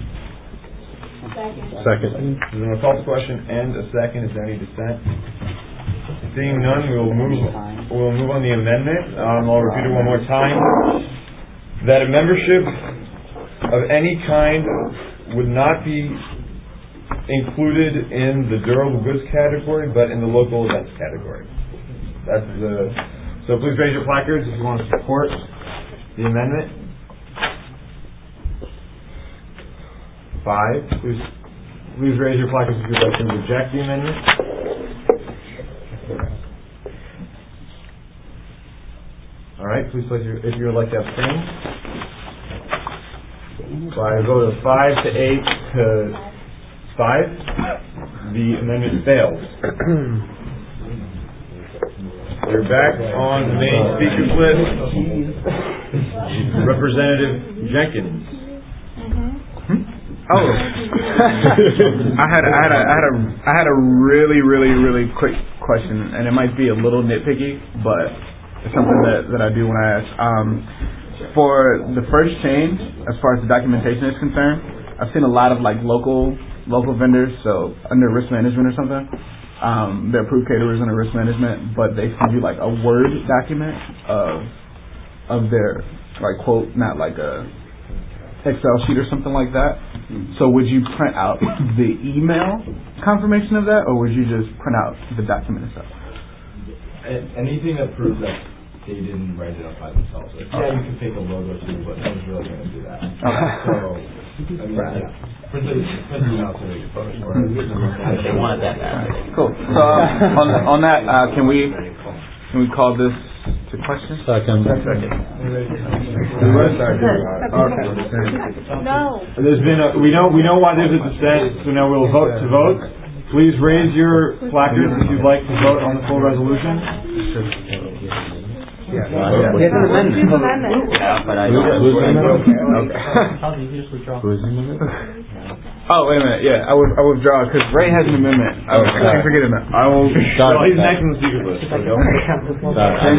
Second. We're going to call the question and a second. Is there any dissent? Seeing none, we'll move. We'll move on the amendment. Um, I'll repeat it one more time. That a membership of any kind would not be included in the durable goods category, but in the local events category. That's the. So please raise your placards if you want to support the amendment. Five. Please, please raise your placards if you'd like to reject the amendment. All right. Please place your, if you would like to abstain. By a vote of five to eight to five, the amendment fails. We're back on the main speakers list. Representative Jenkins. Oh, I had I had a I had a I had a really really really quick question, and it might be a little nitpicky, but it's something that, that I do when I ask. Um, for the first change, as far as the documentation is concerned, I've seen a lot of like local local vendors, so under risk management or something. Um, they're approved caterers under risk management, but they send you like a Word document of of their like quote, not like a Excel sheet or something like that. So would you print out the email confirmation of that, or would you just print out the document itself? Anything that proves that they didn't write it up by themselves. Like, yeah, you can take a logo too, but no one's really going to do that. Okay. So, I mean, yeah. Print it, print it out so they can photo or They wanted that bad. Cool. So uh, on on that, uh, can we can we call this to question? Second. Second. No. There's been a, we know we know why there's a dissent, so now we'll vote to vote. please raise your placards if you'd like to vote on the full resolution. Yeah, yeah. It's an amendment. Yeah, but I don't. Oh, wait a minute. Yeah, I would I withdraw because Ray has an amendment. I was I keep forgetting that. I will. Well, he's next on the speaker list. So go. Thank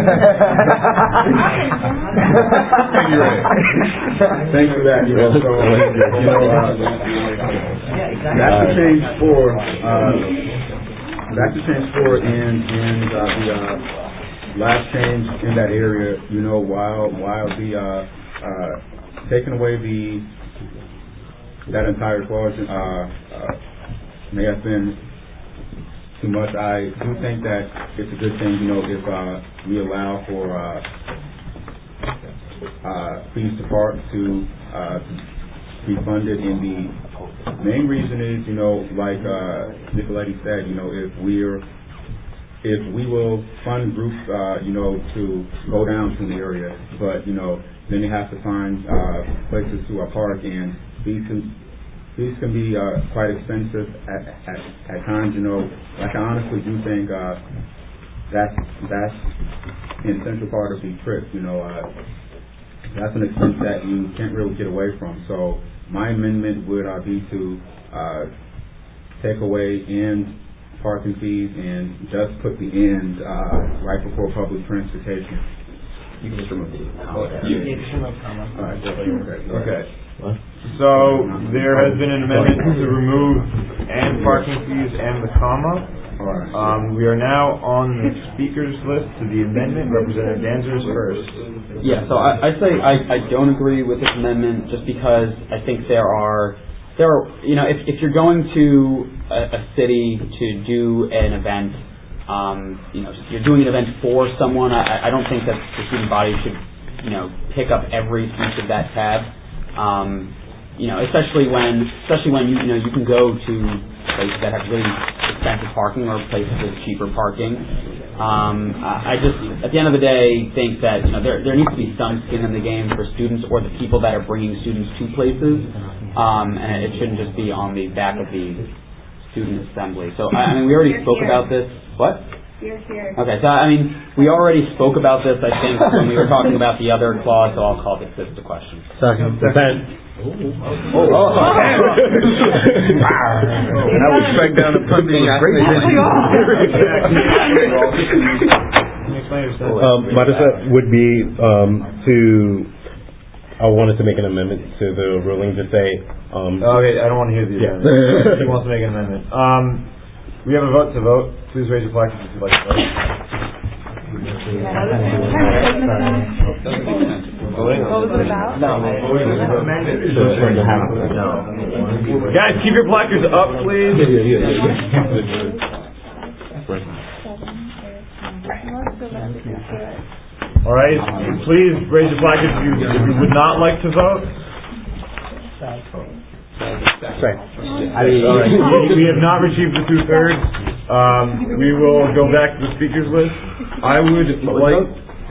you, Ray. Thanks for that. You know, so, you know, uh, that's the change for uh, that's the change for and and uh, the uh, last change in that area. You know, while while the uh, uh, taking away the that entire clause uh, uh, may have been too much. I do think that it's a good thing, you know, if uh, we allow for uh, uh, fees to park to uh, be funded. And the main reason is, you know, like uh, Nicoletti said, you know, if we're if we will fund groups, uh, you know, to go down to the area, but you know, then they have to find uh, places to uh, park, and these can these can be uh, quite expensive at, at at times. You know, like I honestly do think uh, that's that's an essential part of the trip. You know, uh, that's an expense that you can't really get away from. So my amendment would uh, be to uh, take away and parking fees and just put the end uh, right before public transportation. You can just remove the comma. Yeah. All right. Okay. What? So there has been an amendment to remove and parking fees and the comma. All right. Um, we are now on the speakers list to the amendment. Representative Danzers first. Yeah, so I, I'd say I, I don't agree with this amendment just because I think there are There are, you know, if, if you're going to a, a city to do an event, um, you know, you're doing an event for someone, I, I don't think that the student body should, you know, pick up every piece of that tab. Um, you know, especially when, especially when you, you know, you can go to places that have really expensive parking or places with cheaper parking. Um, I just, at the end of the day, think that, you know, there there needs to be some skin in the game for students or the people that are bringing students to places. Um, and it shouldn't just be on the back of the student assembly. So, I, I mean, we already spoke about this. What? Okay, so, I mean, we already spoke about this, I think, when we were talking about the other clause, so I'll call this the question. Second. Second. Oh, oh, I would strike down the pundit with great Um, my dissent would be um, to. I wanted to make an amendment to the ruling to say. Um, okay, I don't want to hear the yeah. amendment. He wants to make an amendment. Um, we have a vote to vote. Please raise your flag if you'd like to vote. What was it about? No. Guys, keep your placards up, please. All right, please raise your flag if you, if you would not like to vote. Sorry. I mean, we, we have not received the two-thirds. Um, we will go back to the speakers list. I would like...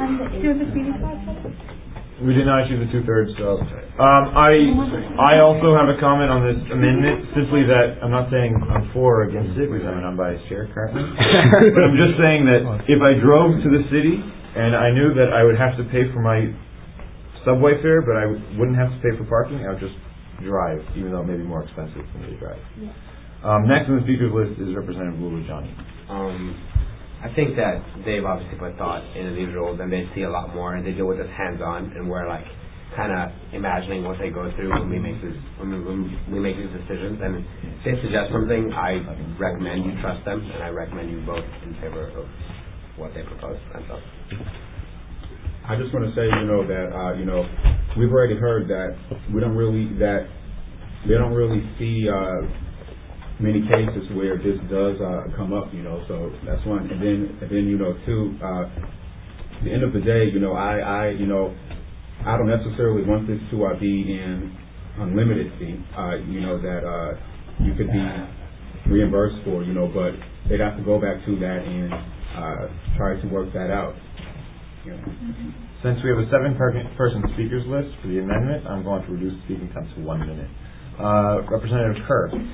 We did not issue the two-thirds, so... Um, I I also have a comment on this amendment, simply that I'm not saying I'm for or against it, because I'm an unbiased chair currently. But I'm just saying that if I drove to the city and I knew that I would have to pay for my subway fare, but I wouldn't have to pay for parking, I would just drive, even though it may be more expensive for me to drive. Um, next on the speakers list is Representative Lulu Johnny. Um, I think that they've obviously put thought into these rules, and they see a lot more, and they deal with this hands-on, and we're like kind of imagining what they go through when we make this when we, when we make these decisions. And if they suggest something, I recommend you trust them, and I recommend you vote in favor of what they propose. And so, I just want to say, you know, that uh, you know, we've already heard that we don't really that they don't really see uh, many cases where this does uh, come up, you know. So that's one. And then and then you know, two. Uh, at the end of the day, you know, I I you know, I don't necessarily want this to uh, be in unlimited fee. Uh, you know that uh, you could be reimbursed for, you know, but they'd have to go back to that and uh, try to work that out. Yeah. Since we have a seven-person speakers list for the amendment, I'm going to reduce the speaking time to one minute. Uh, Representative Kerr.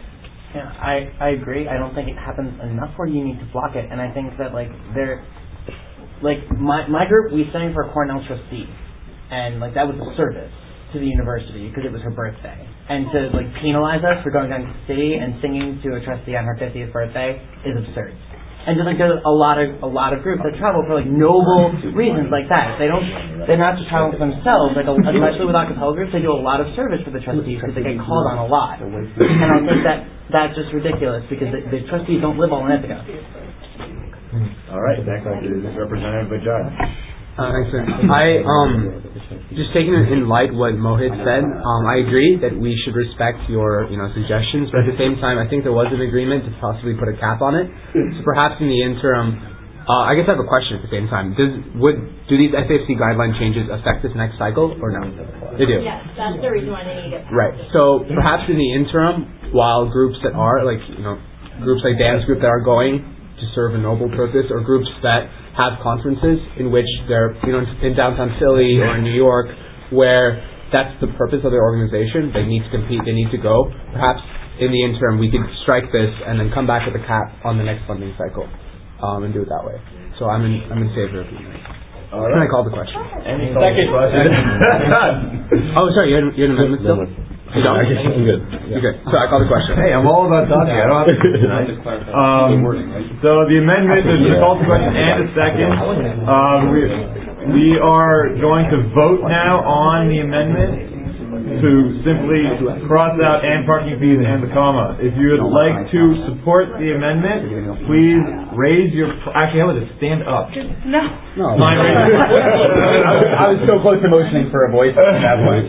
Yeah, I I agree. I don't think it happens enough where you need to block it, and I think that like there, like my my group, we sang for a Cornell trustee, and like that was a service to the university because it was her birthday, and to like penalize us for going down to the city and singing to a trustee on her fiftieth birthday is absurd. And just like there's a lot of a lot of groups that travel for like noble reasons like that. They don't they're not just traveling for themselves. Like especially with acapella groups, they do a lot of service for the trustees because they get called on a lot. And I think that that's just ridiculous because the, the trustees don't live all in Ithaca. All right, next up is Representative Bajaj. Uh, thanks, sir. I, um, just taking it in light what Mohit said, um, I agree that we should respect your, you know, suggestions, but at the same time, I think there was an agreement to possibly put a cap on it. So perhaps in the interim, uh, I guess I have a question at the same time. Does, would, do these S A F C guideline changes affect this next cycle, or no? They do? Yes, that's the reason why they need it. Right. So perhaps in the interim, while groups that are, like, you know, groups like Dan's group that are going to serve a noble purpose, or groups that have conferences in which they're, you know, in downtown Philly or in New York, where that's the purpose of their organization. They need to compete. They need to go. Perhaps in the interim, we could strike this and then come back with a cap on the next funding cycle, um, and do it that way. So I'm in, I'm in favor of it. All Can right. I call the question? Any second question? Oh, sorry. You had, you had an amendment still? You don't? I'm good. You're good. So I call the question. Hey, I'm all about talking. I don't have to tonight. Um, so the amendment, there's a call to question and a second. Um, we, we are going to vote now on the amendment to simply cross out and parking fees and the comma. If you would like to support the amendment, please raise your, actually, how about it, stand up. No. No. Mind raising. I was so close to motioning for a voice at that point.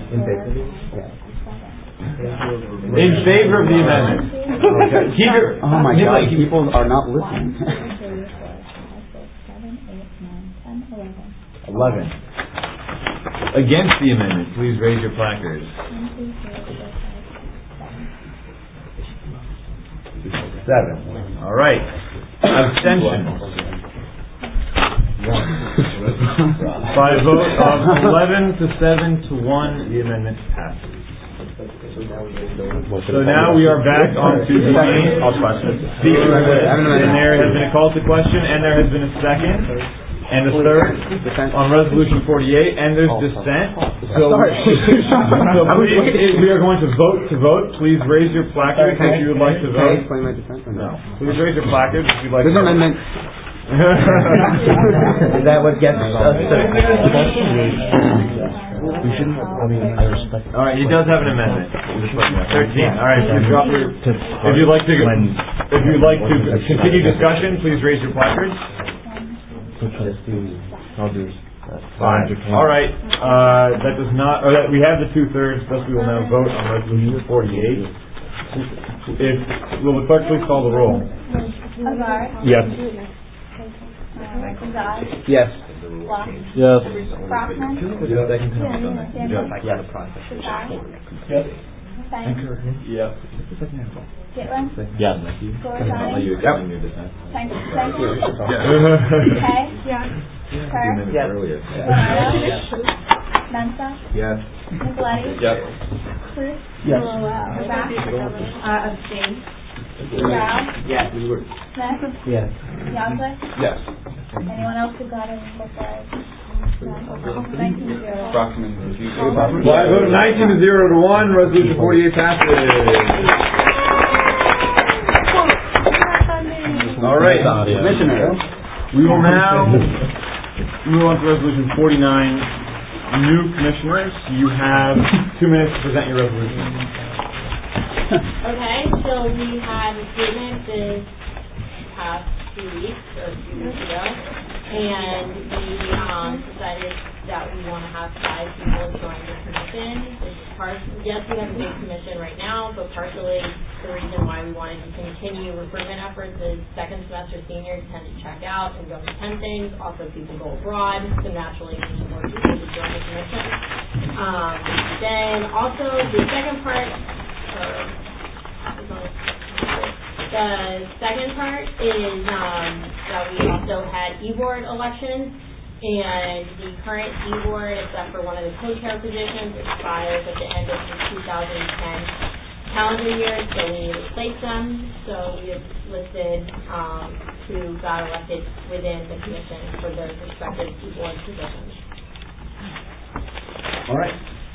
In favor of the amendment. Okay. Keep your, Oh my God, people are not listening. Eleven. Against the amendment, please raise your placards. Seven. All right. Abstentions. By a vote of eleven to seven to one, the amendment passes. So now we are back on to the main speaker list, and there has been a call to question, and there has been a second, and a third on resolution forty-eight, and there's dissent. So, so please, we are going to vote to vote. Please raise your placards if you would like to Can I vote. explain my dissent or no? Please raise your placards if you'd like This to vote. amendment. Is that what gets us to... We shouldn't have, I mean, I respect. All right, he does have an amendment. Thirteen. All right, please drop your. If you'd like to, if you'd like to continue discussion, please raise your placards. Fine. All right. Uh, that does not. Or that we have the two thirds. Thus, we will now vote on resolution forty-eight. If will the clerk please call the roll? Azar. Yes. Gonzalez. Yes. Block. Yes. Brockman. Yes. Daniel. Yes. Stein. Yes. Gitlin. Yes. Gorzai. Yep. Thank you. Thank you. Yeah. Kay. Yes. Kerr. Yes. Bernardo. Mensa. Yes. Nicoletti. Yes. Cruz. Yes. Novak. Uh, abstain. Rao. Yes. Smith. Yes. Yazlik. Yes. Anyone else who got it before? Nineteen zero. By a vote of nineteen to zero to one, resolution forty-eight passes. All right, Commissioner. We will now move on to resolution forty-nine. New commissioners, you have two minutes to present your resolution. Okay, so we had recruitment this past two weeks or two weeks ago, and we um, decided that we want to have five people join the commission. It's part, yes, we have a big commission right now, but partially the reason why we wanted to continue recruitment efforts is second semester seniors tend to check out and go to ten things. Also, people go abroad, so naturally we need more people to join the commission. Um, then also the second part. Uh, The second part is um, that we also had e-board elections, and the current e-board, except for one of the co-chair positions, expires at the end of the two thousand ten calendar year, so we need to replace them. So we have listed um, who got elected within the commission for their respective board positions. All right.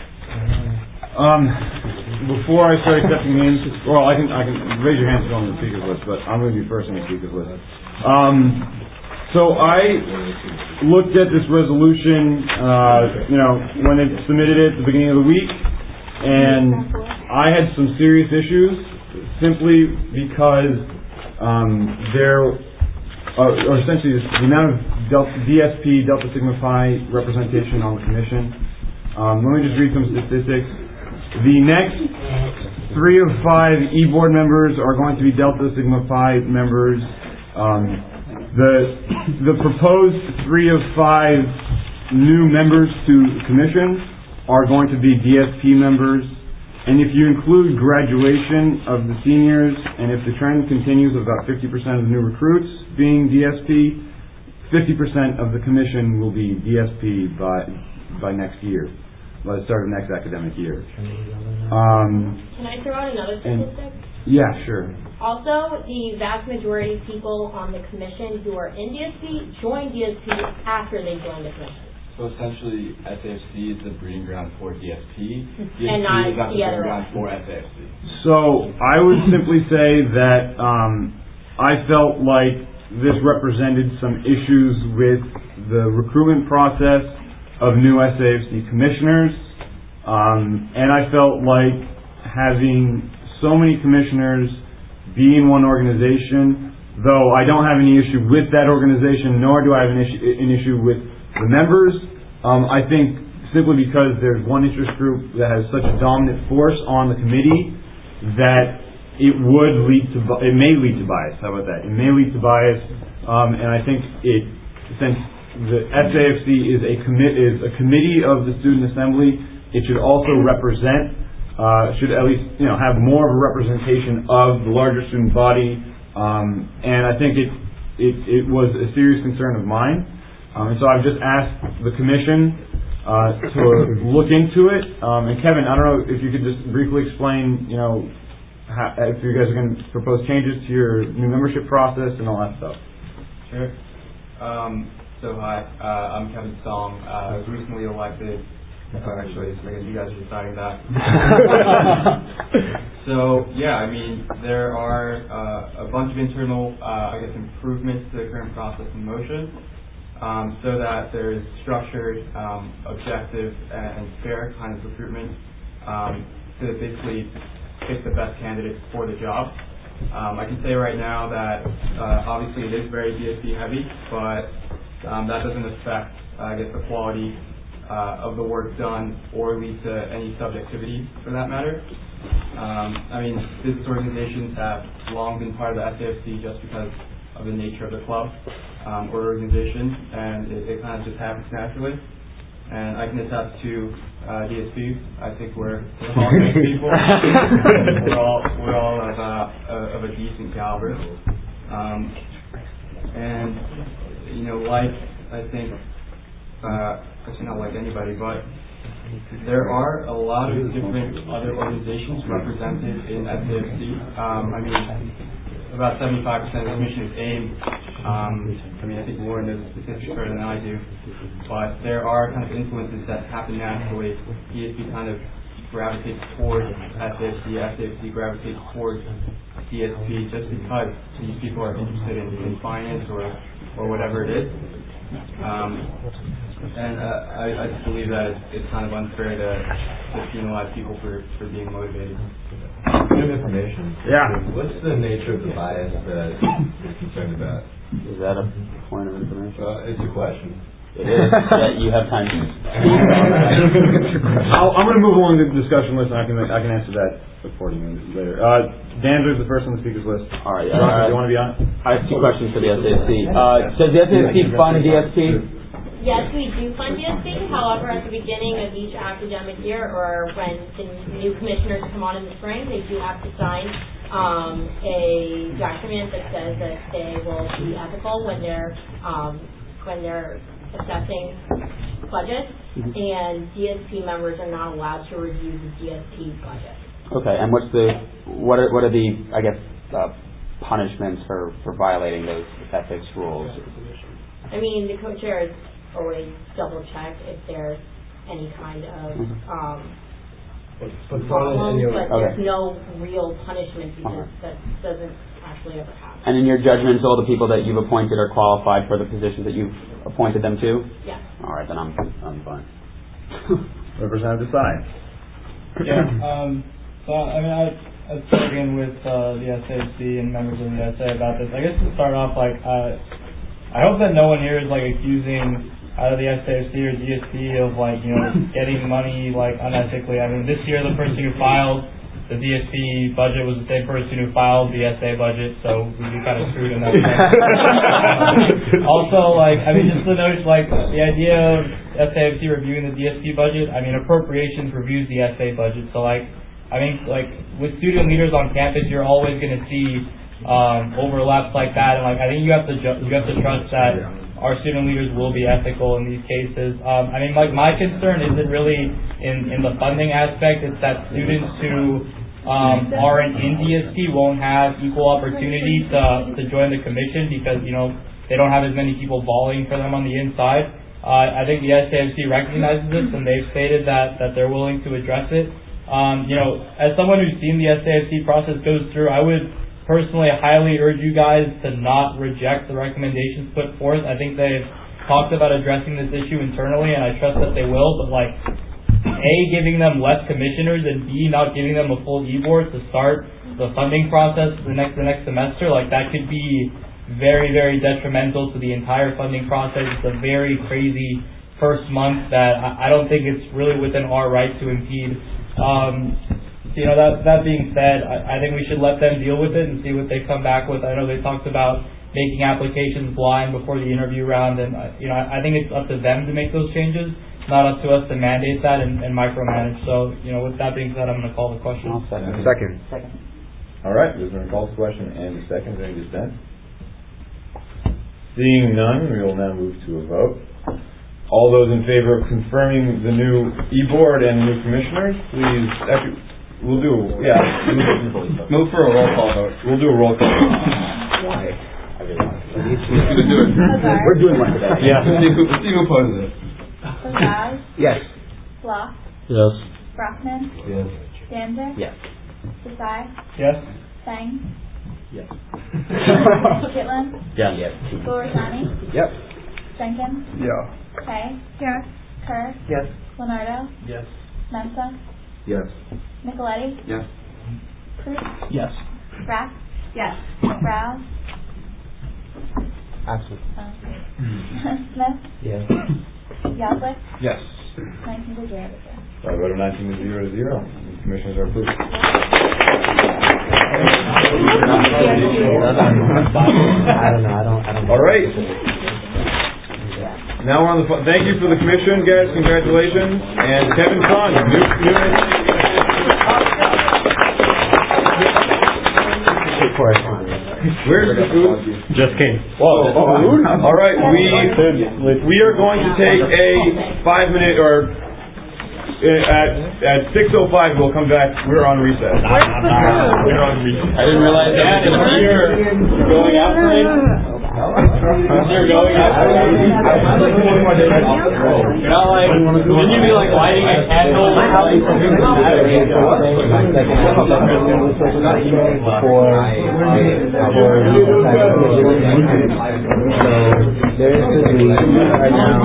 Um, before I start accepting names, well, I can I can raise your hands to go on the speakers list, but I'm going to be first on the speakers list. Um, so I looked at this resolution, uh, you know, when they submitted it at the beginning of the week, and I had some serious issues simply because um, there, are, or essentially, the amount of Delta, D S P, Delta Sigma Phi representation on the commission. Um, let me just read some statistics. The next three of five e-board members are going to be Delta Sigma Phi members. Um, the the proposed three of five new members to the commission are going to be D S P members. And if you include graduation of the seniors, and if the trend continues of about fifty percent of the new recruits being D S P, fifty percent of the commission will be D S P by by next year. By the start of next academic year. Um, Can I throw out another and, statistic? yeah, sure. Also, the vast majority of people on the commission who are in D S P join D S P after they join the commission. So essentially, S A F C is the breeding ground for D S P. D S P And not is not the the breeding other ground way. for S A F C. So I would simply say that um, I felt like this represented some issues with the recruitment process of new S A F C commissioners, um, and I felt like having so many commissioners be in one organization, though I don't have any issue with that organization, nor do I have an issue, an issue with the members. Um, I think simply because there's one interest group that has such a dominant force on the committee that it would lead to, it may lead to bias. How about that? It may lead to bias, um, and I think it, since the S A F C is a commit is a committee of the student assembly, it should also represent, uh, should at least you know have more of a representation of the larger student body, um, and I think it, it it was a serious concern of mine, um, and so I've just asked the commission uh, to look into it. Um, and Kevin, I don't know if you could just briefly explain, you know, how, if you guys are going to propose changes to your new membership process and all that stuff. Sure. Um, So hi, uh, I'm Kevin Song. Uh, I was recently elected. Uh, actually, so I guess you guys are deciding that. So yeah, I mean there are uh, a bunch of internal, uh, I guess, improvements to the current process in motion, um, so that there is structured, um, objective, and fair kind of recruitment um, to basically pick the best candidates for the job. Um, I can say right now that uh, obviously it is very D S P heavy, but Um, that doesn't affect, uh, I guess, the quality uh, of the work done or lead to any subjectivity for that matter. Um, I mean, business organizations have long been part of the S A F C just because of the nature of the club um, or organization, and it, it kind of just happens naturally. And I can attest to uh, D S P. I think we're, we're all nice people. we're all we're all of, uh, of a decent caliber. Um, and you know, like, I think, uh, actually not like anybody, but there are a lot of different other organizations represented in S A F C. Um, I mean, about seventy-five percent of the commission is AIM. Um, I mean, I think Lauren knows the statistics better than I do, but there are kind of influences that happen naturally. D S P kind of gravitates towards S A F C, S A F C gravitates towards D S P just because these people are interested in, in finance or or whatever it is. Um, and uh, I, I just believe that it's, it's kind of unfair to, to penalize people for, for being motivated. Good information. Yeah. What's the nature of the bias that you're concerned about? Is that a point of information? Uh, it's a question. It is. Yeah, you have time to. I'll, I'm going to move along the discussion list, and I can I can answer that accordingly later. Uh, Danzer's the first on the speakers list. All right. Jonathan, Uh, do you want to be on? I have two questions for the S A F C. Uh, does the S A F C fund D S P? Yes, we do fund D S P. However, at the beginning of each academic year, or when the new commissioners come on in the spring, they do have to sign um, a document that says that they will be ethical when they're um, when they're assessing budgets, and D S P members are not allowed to review the D S P budget. Okay, and what's the what are what are the I guess uh, punishments for, for violating those ethics rules? I mean, the co-chairs always double check if there's any kind of Mm-hmm. um, But problem, but Okay. there's no real punishment because that doesn't actually ever happen. And in your judgment, all the people that you've appointed are qualified for the positions that you've appointed them to? Yeah. All right, then I'm I'm fine. Representative Stein. Yeah. Um, so I mean, I I've spoken with uh, the S A F C and members of the S A about this. I guess to start off, like, uh, I hope that no one here is like accusing either the S A F C or D S P of like you know getting money like unethically. I mean, this year the person who filed the D S P budget was the same person who filed the S A budget, so we kind of screwed in that sense. Also, like, I mean, just to note, like, the idea of S A F C reviewing the D S P budget, I mean, appropriations reviews the S A budget, so, like, I mean, like, with student leaders on campus, you're always going to see um, overlaps like that, and, like, I think you have to ju- you have to trust that our student leaders will be ethical in these cases. Um, I mean, like, my concern isn't really in, in the funding aspect. It's that students who um, aren't in D S P won't have equal opportunity to, to join the commission because, you know, they don't have as many people volleying for them on the inside. Uh, I think the S A F C recognizes this, and they've stated that, that they're willing to address it. Um, you know, as someone who's seen the S A F C process goes through, I would personally highly urge you guys to not reject the recommendations put forth. I think they've talked about addressing this issue internally, and I trust that they will, but like, A, giving them less commissioners, and B, not giving them a full e-board to start the funding process the next the next semester, like, that could be very, very detrimental to the entire funding process. It's a very crazy first month that I, I don't think it's really within our right to impede. Um, You know, that that being said, I, I think we should let them deal with it and see what they come back with. I know they talked about making applications blind before the interview round, and, uh, you know, I, I think it's up to them to make those changes, not up to us to mandate that and, and micromanage. So, you know, with that being said, I'm going to call the question. Second. Second. Second. All right, there's been a call to question and a second. Is there any dissent? Seeing none, we will now move to a vote. All those in favor of confirming the new e-board and new commissioners, please, actually, we'll do, yeah. Move for a roll call vote. We'll do a roll call. Why? We're doing one today. Yeah. Steve opposes it. Lazaz, Yes. Block, Yes. Brockman, Yes. Danzer, Yes. Desai, Yes? Fang, Yes. Gitlin, Yes. Gorisani, Yep. Jenkins, Yeah. Kay, yes. Kerr, Yes. Leonardo, Yes. Mensa, Yes. Nicoletti, Yes. Cruz, Yes. Rack, yes. Rouse, Absent. um, Smith, Yes. Yazlik, Yes. nineteen to zero. So I vote of nineteen to zero to zero. The commissioners are approved. I don't know. I don't. I don't. All right. Now we're on the phone. Thank you for the commission, guys. Congratulations. And Kevin Chung, new, new. Where's the food? Just came. Whoa. Food? All right. We we are going to take a five minute or uh, at at six oh five. We'll come back. We're on recess. We're on recess. I didn't realize that. You're going out tonight? You're going out tonight? You're not like, wouldn't you be like lighting a candle? There is a need right now.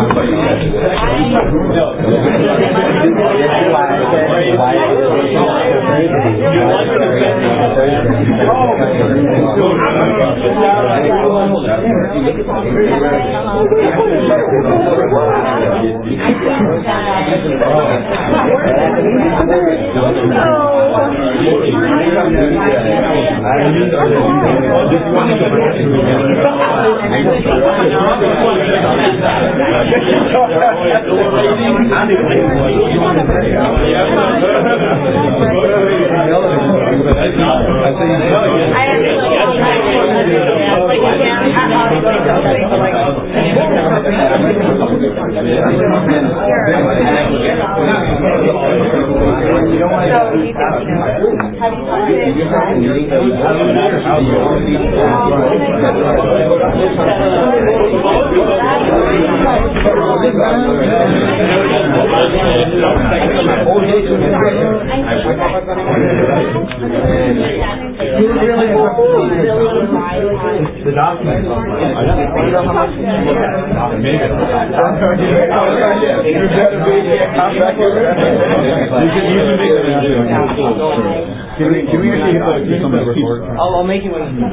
I The document. Can we, can we actually hit the some of the record? I'll, I'll make it when Turn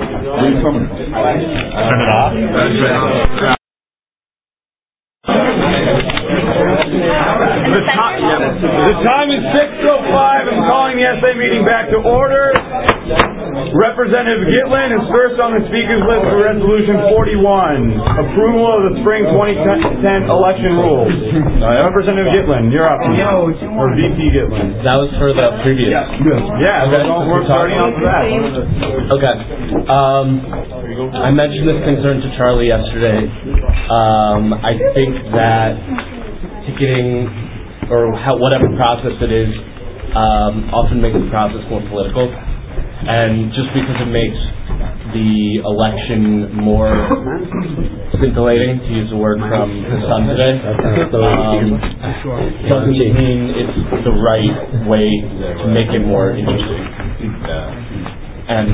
it off? The time, the time is six oh five. I'm calling the S A meeting back to order. Representative Gitlin is first on the speakers list for Resolution forty-one, approval of the spring twenty ten election rules. Uh, Representative Gitlin, you're up. Or V P Gitlin. That was for the previous. Yeah, yeah okay. We're starting off with that. Okay. Um, I mentioned this concern to Charlie yesterday. Um, I think that ticketing or how, whatever process it is um, often makes the process more political. And just because it makes the election more scintillating, to use a word from the Sun today, um, doesn't mean it's the right way to make it more interesting. And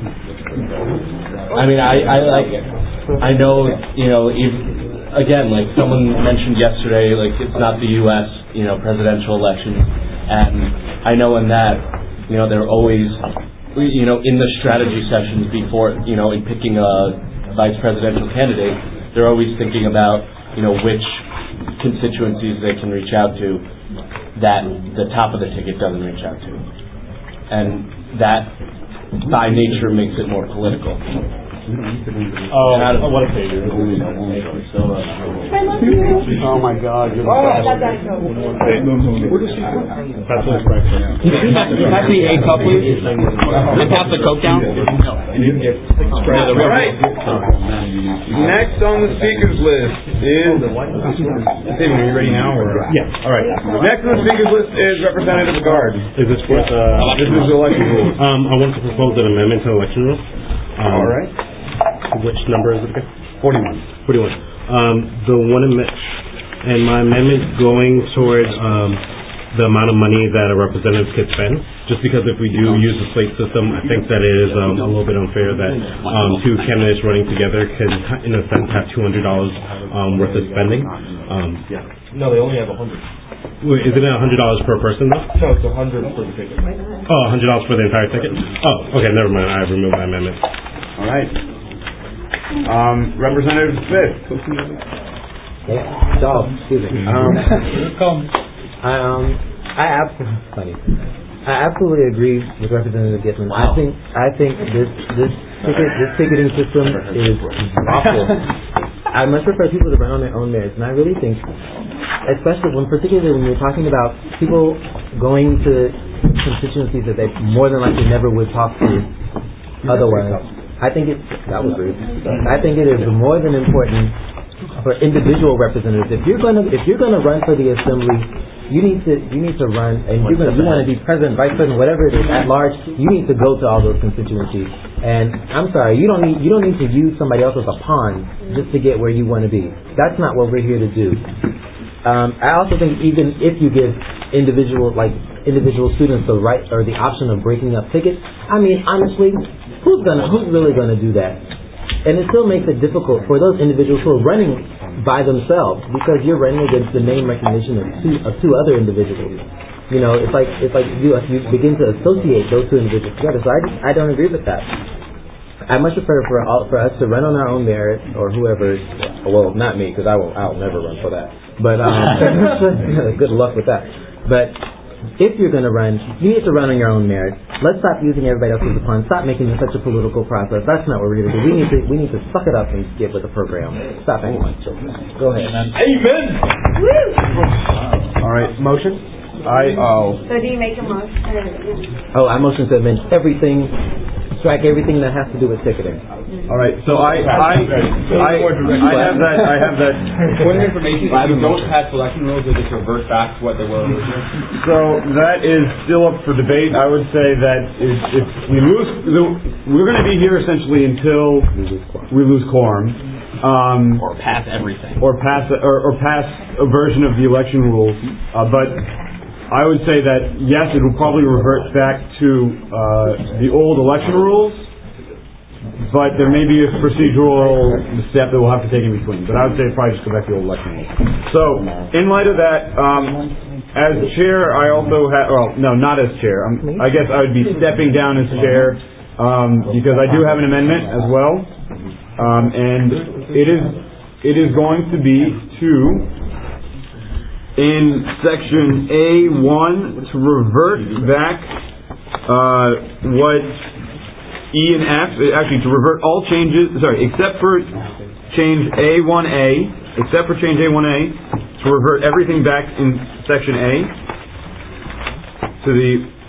I mean, I, I like, I know, you know, if, again, like someone mentioned yesterday, like it's not the U S, you know, presidential election, and I know in that, you know, they're always, you know, in the strategy sessions before, you know, in picking a vice presidential candidate, they're always thinking about, you know, which constituencies they can reach out to that the top of the ticket doesn't reach out to. And that, by nature, makes it more political. Oh, what a page. Oh my God. You're That's what's right. Can I see a cup, please? Can I pass the Coke down? No. All right. Next on the speakers list is... Stephen, are you ready now? Or? Yeah. All right. Next on the speakers list is Representative Gard. Is this for the... This is the election rules. Um, I want to propose an amendment to the election rules. Um, All right. Which number is it again? forty-one. forty-one. Um, the one amendment, and my amendment going towards um, the amount of money that a representative could spend. Just because if we do use the slate system, I think that it is um, a little bit unfair that um, two candidates running together can, in a sense, have two hundred dollars um, worth of spending. Um, No, they only have a hundred. Wait, isn't it one hundred dollars per person, though? No, it's a hundred for the ticket. Oh, one hundred dollars for the entire ticket? Oh, okay, never mind. I removed my amendment. All right. Um, Representative Smith. Yeah. So, excuse me. Um, I um, I absolutely funny. I absolutely agree with Representative Gitlin. I think I think this this ticket this ticketing system is awful. I much prefer people to run on their own merits, and I really think, especially when particularly when you're talking about people going to constituencies that they more than likely never would talk to otherwise. I think it that was rude. I think it is more than important for individual representatives. If you're gonna if you're gonna run for the assembly, you need to you need to run, and you're gonna you want to be president, vice president, whatever it is at large. You need to go to all those constituencies. And I'm sorry, you don't need you don't need to use somebody else as a pawn just to get where you want to be. That's not what we're here to do. Um, I also think even if you give individual like individual students the right or the option of breaking up tickets, I mean honestly. Who's gonna? Who's really gonna do that? And it still makes it difficult for those individuals who are running by themselves because you're running against the name recognition of two of two other individuals. You know, it's like it's like you you begin to associate those two individuals together. So I just, I don't agree with that. I much prefer for all, for us to run on our own merit or whoever. Well, not me because I will I'll never run for that. But um, good luck with that. But if you're going to run, you need to run on your own merit. Let's stop using everybody else as a pawn. Stop making it such a political process. That's not what we're going to do. We need to we need to suck it up and get with the program. Stop anyone. Go ahead. Amen. All right. Motion. I oh. So do you make a motion? Oh, I motion to amend everything, strike everything that has to do with ticketing. All right, so I, I, I, I have that, I have that. Point of information, if you don't pass selection rules, they just revert back to what they were originally. So that is still up for debate. I would say that if, if we lose, we're going to be here essentially until we lose quorum. Um, or pass everything. Or pass, or, or pass a version of the election rules. Uh, but I would say that, yes, it will probably revert back to uh, the old election rules, but there may be a procedural step that we'll have to take in between. But I would say probably just go back to the old election rules. So, in light of that, um, as chair, I also have, well, no, not as chair. Um, I guess I would be stepping down as chair um, because I do have an amendment as well. Um, and it is it is going to be to, in section A one, to revert back uh, what E and F, actually to revert all changes, sorry, except for change A one A, except for change A one A, to revert everything back in section A to the,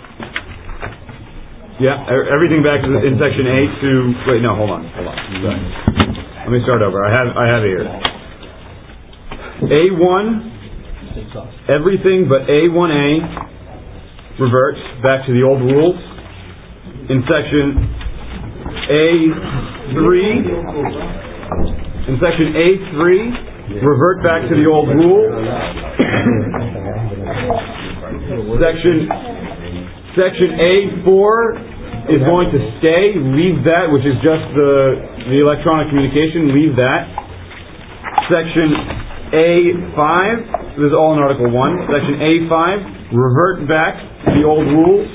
yeah, everything back in section A to, wait, no, hold on, hold on, sorry. Let me start over, I have, I have it here. A one, everything but A one A reverts back to the old rules. In section A three, in section A three, revert back to the old rule. Section Section A four is going to stay. Leave that, which is just the the electronic communication. Leave that. Section A five. This is all in Article one. Section A five. Revert back to the old rules.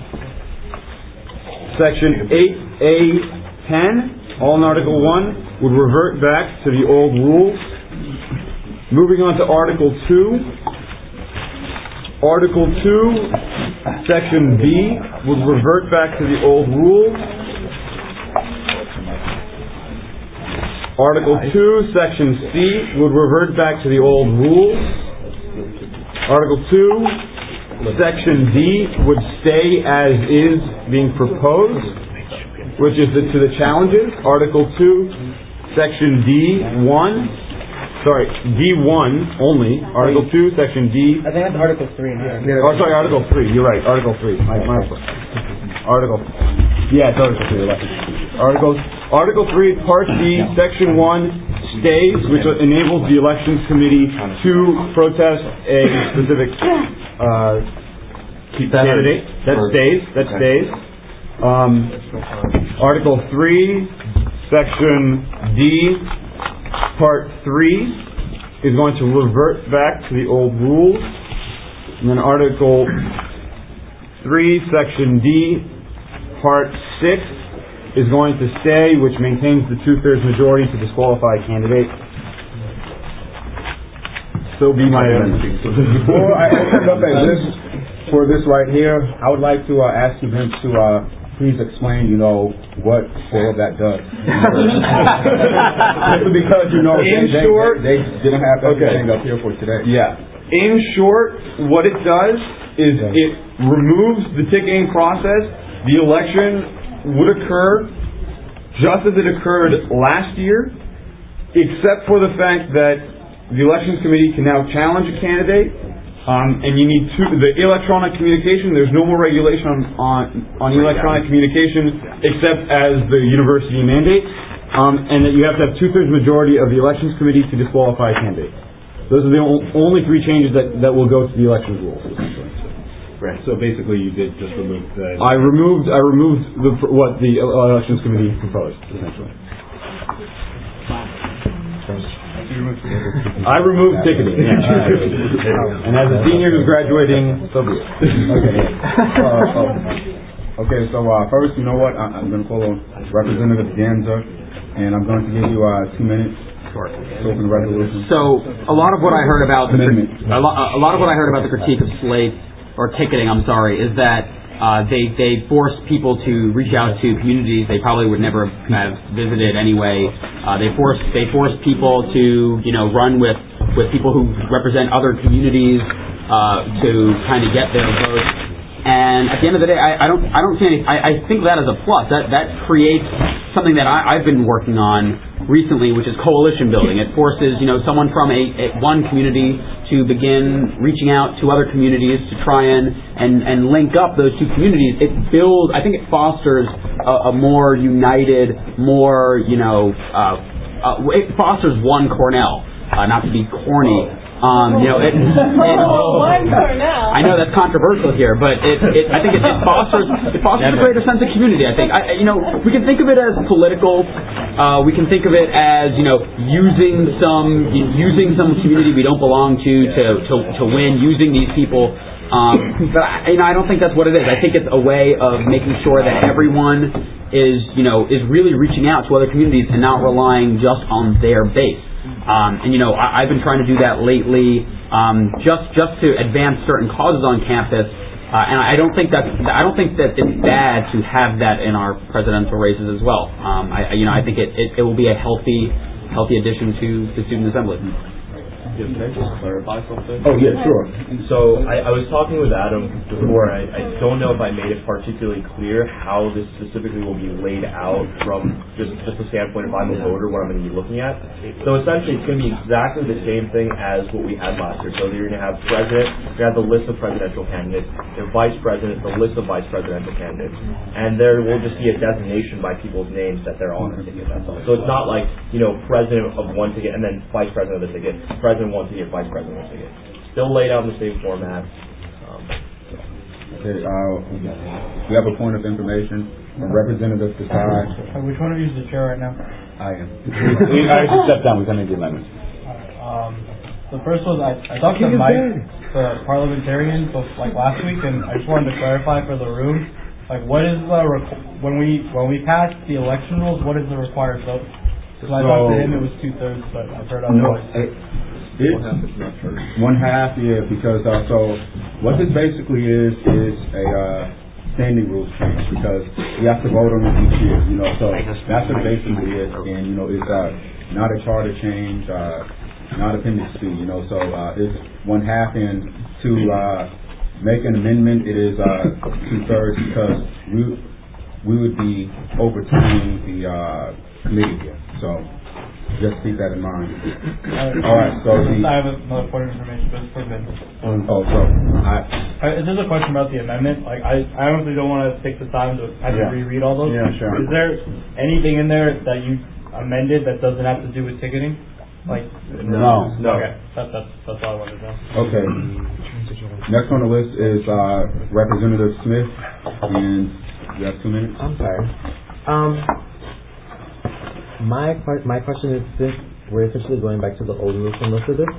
Section eight A ten. All in Article one would revert back to the old rules. Moving on to Article two. Article two, Section B, would revert back to the old rules. Article two, Section C, would revert back to the old rules. Article two, Section D, would stay as is being proposed, which is the, to the challenges. Article two, Section D one, sorry, D one only. Article two, Section D. I think that's Article three. Yeah. Oh, sorry, Article three. You're right. Article three. My, my Article. Yeah, it's Article three. Article Article three, Part D, Section one stays, which enables the Elections Committee to protest a specific uh, candidate. That stays. That stays. Um, Article three, Section D. Part three is going to revert back to the old rules. And then Article three, Section D, Part six is going to stay, which maintains the two-thirds majority to disqualify a candidate. So be my amendment. Before I open up a list for this right here, I would like to uh, ask you, Vince, to uh, please explain, you know, what all of that does. Because, you know, in they, short, they, they didn't have everything okay. up here for today. Yeah. In short, what it does is yeah. it removes the ticketing process. The election would occur just as it occurred last year, except for the fact that the Elections Committee can now challenge a candidate. Um, and you need two, the electronic communication, there's no more regulation on, on, on electronic communication except as the university mandate, um, and that you have to have two-thirds majority of the Elections Committee to disqualify a candidate. Those are the o- only three changes that, that will go to the elections rules, essentially. Right, so basically you did just remove the... I removed, I removed the, what the Elections Committee proposed, essentially. I removed ticketing. Yeah. And as a senior who's graduating, so be it. Okay. Uh, uh, okay. So uh, first, you know what? I, I'm going to call on Representative Danza, and I'm going to give you uh, two minutes to open the resolution. So a lot of what I heard about the, a, lot, a lot of what I heard about the critique of slate or ticketing, I'm sorry, is that Uh, they they force people to reach out to communities they probably would never have visited anyway. Uh, they force they force people to you know run with, with people who represent other communities uh, to kind of get their votes. And at the end of the day, I, I don't I don't see any. I, I think that as a plus. That that creates something that I, I've been working on recently, which is coalition building. It forces, you know, someone from a, a one community to begin reaching out to other communities to try and, and, and link up those two communities. It builds, I think it fosters a, a more united, more, you know, uh, uh, it fosters one Cornell, uh, not to be corny. Um, you know, it, it, I know that's controversial here, but it, it, I think it, it fosters it fosters a greater sense of community. I think, I, you know, we can think of it as political. Uh, we can think of it as, you know, using some using some community we don't belong to to to, to win, using these people. Um, but I, you know, I don't think that's what it is. I think it's a way of making sure that everyone is, you know, is really reaching out to other communities and not relying just on their base. Um, and you know, I, I've been trying to do that lately, um, just just to advance certain causes on campus. Uh, and I don't think that I don't think that it's bad to have that in our presidential races as well. Um, I, you know, I think it, it, it will be a healthy healthy addition to the student assembly. Yeah, can I just clarify something? Oh, yeah, sure. So I, I was talking with Adam before. I, I don't know if I made it particularly clear how this specifically will be laid out from just, just the standpoint if I'm a voter, what I'm going to be looking at. So essentially it's going to be exactly the same thing as what we had last year. So you're going to have president, you're going to have the list of presidential candidates, the vice president, the list of vice presidential candidates, and there will just be a designation by people's names that they're on the ticket, that's all. So it's not like, you know, president of one ticket and then vice president of the ticket, president one ticket, vice president one ticket. Still laid out in the same format. Um, so. Okay, uh, we have a point of information from Representative Desai. Uh, which one of you is the chair right now? I am. I should step down. We can make the amendments. Um, the first was I, I talked to Mike, the parliamentarian, so, like last week, and I just wanted to clarify for the room, like what is the requ- when we when we pass the election rules, what is the required vote? Because I talked to him, it was two thirds, but I've heard otherwise. No, it's one half, yeah, because uh, so what this basically is is a uh, standing rules change because we have to vote on it each year, you know. So that's what it basically is, and you know, it's uh, not a charter change, uh, not appendix C, you know. So uh, it's one half, and to uh, make an amendment, it is uh, two thirds because we we would be overturning the uh, committee here. So just keep that in mind. Uh, All right. So the, I have another point of information, but it's for Vince. Um, oh, so I. Uh, there's a question about the amendment. Like I, I honestly don't want to take the time to have Yeah. to reread all those. Yeah, sure. Is there anything in there that you amended that doesn't have to do with ticketing? Like No. no. Okay. That, that's that's all I wanted to know. Okay. Next on the list is uh, Representative Smith, and you have two minutes. I'm sorry. Um. My my question is, since we're essentially going back to the old rules for most of this,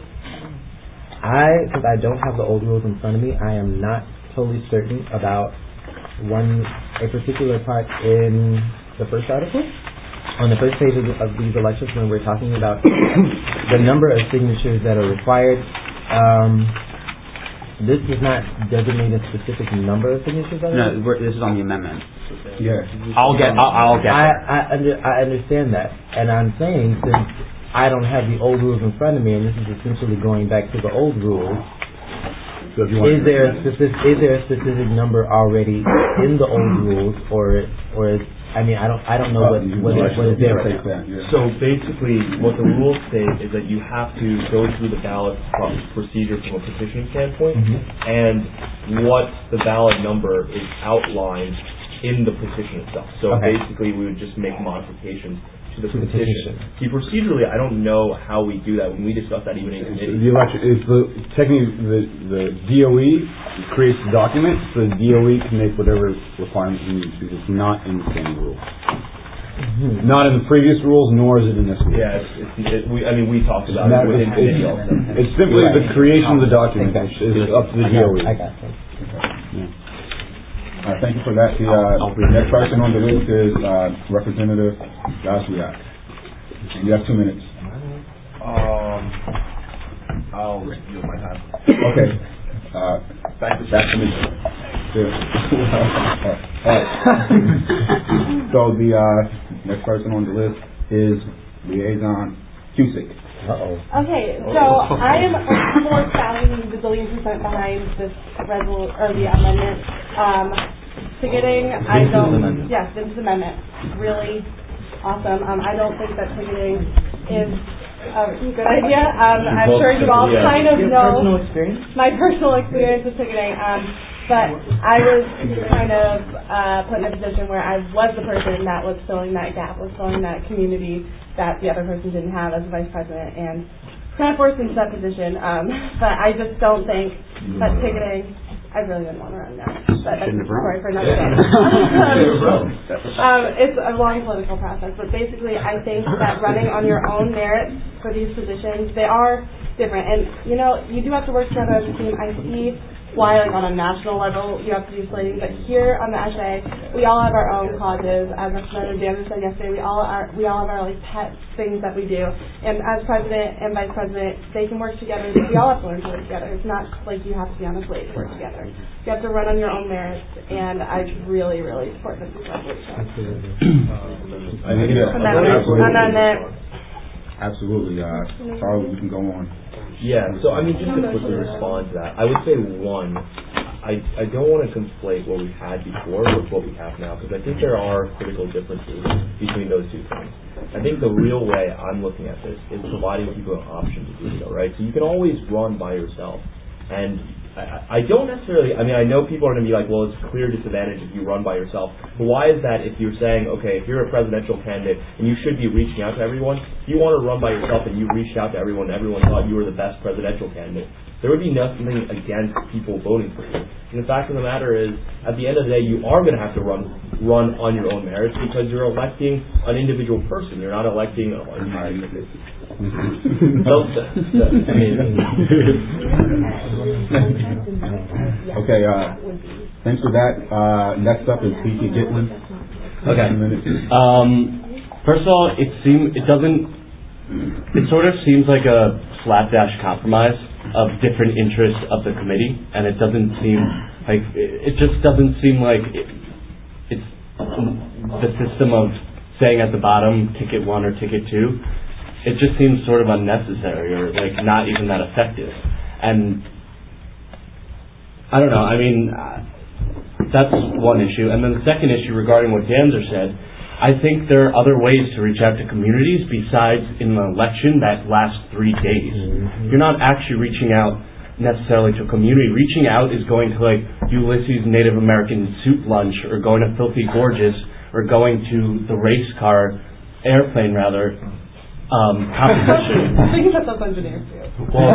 I, since I don't have the old rules in front of me, I am not totally certain about one, a particular part in the first article. On the first page of, the, of these elections, when we're talking about the number of signatures that are required, um, this does not designate a specific number of signatures that are No, we're, this is on the amendment. Yeah. I'll get. I'll, I'll get. I there. I, under, I understand that, and I'm saying since I don't have the old rules in front of me, and this is essentially going back to the old rules. So if you want is there a specific is there a specific number already in the old rules, or or is, I mean I don't I don't know what what is, what is there right now. So basically, what the rules say is that you have to go through the ballot pro- procedure from a petitioning standpoint, Mm-hmm. and what the ballot number is outlined in the petition itself. So Okay. basically, we would just make modifications to the To the petition. See, procedurally, I don't know how we do that when we discuss that even in committee. The election is the technically the the D O E creates the document, so the D O E can make whatever requirements it needs because it's not in the standing rules. Mm-hmm. Not in the previous rules, nor is it in this rule. Yeah, it's, it's, it, we, I mean, we talked about That- it within it's, committee also. it's simply the creation of the document which is up to the D O E. I got it. Yeah. All right, thank you for that. The uh, next person on the list is uh, Representative Gasliak. You have two minutes. Um, I'll use my time. Okay. Uh, Back to back to me. Yeah. All right. So the uh, next person on the list is Liaison Cusick. Uh-oh. Okay, so I am four thousand bazillion percent behind this resol or the amendment. Um, ticketing, I don't, yes, this amendment really awesome. Um, I don't think that ticketing is a good idea. Um, I'm sure you all yeah. kind of Your know personal experience? my personal experience with ticketing. Um, but I was kind of uh, put in a position where I was the person that was filling that gap, was filling that community that the other person didn't have as a vice president, and kind of forced into that position. Um, but I just don't think that ticketing. I really didn't want to run now, but that's a story for another day. um, it's a long political process, but basically I think that running on your own merits for these positions, they are different. And, you know, you do have to work together as a team. I see why, like, on a national level you have to do slating, but here on the S A, we all have our own causes. As Representative Danner said yesterday, we all are we all have our like pet things that we do. And as president and vice president, they can work together. We all have to learn to work together. It's not like you have to be on a slate to work together. You have to run on your own merits, and I really, really support this resolution. I think yeah, Amendment. Amendment. Absolutely. Uh, Charlie, you can go on. Yeah, so I mean, just to quickly respond to that, I would say one, I, I don't want to conflate what we had before with what we have now, because I think there are critical differences between those two things. I think the real way I'm looking at this is providing people an option to do so, right? So you can always run by yourself, and I, I don't necessarily, I mean, I know people are going to be like, well, it's a clear disadvantage if you run by yourself, but why is that if you're saying, okay, if you're a presidential candidate and you should be reaching out to everyone, if you want to run by yourself and you reached out to everyone and everyone thought you were the best presidential candidate, there would be nothing against people voting for you. And the fact of the matter is, at the end of the day, you are going to have to run run on your own merits because you're electing an individual person. You're not electing a so, I mean, okay, uh, thanks for that. Uh, next up is P T Gitlin. Okay. Um, first of all, it seem it doesn't. It sort of seems like a slapdash compromise of different interests of the committee, and it doesn't seem like it, it just doesn't seem like it, it's the system of saying at the bottom ticket one or ticket two. It just seems sort of unnecessary or like not even that effective. And I don't know, I mean, that's one issue. And then the second issue regarding what Danzer said, I think there are other ways to reach out to communities besides in an election that lasts three days. Mm-hmm. You're not actually reaching out necessarily to a community. Reaching out is going to like Ulysses Native American soup lunch or going to Filthy Gorgeous or going to the race car, airplane rather, um, competition. I think that's up engineer too. Well,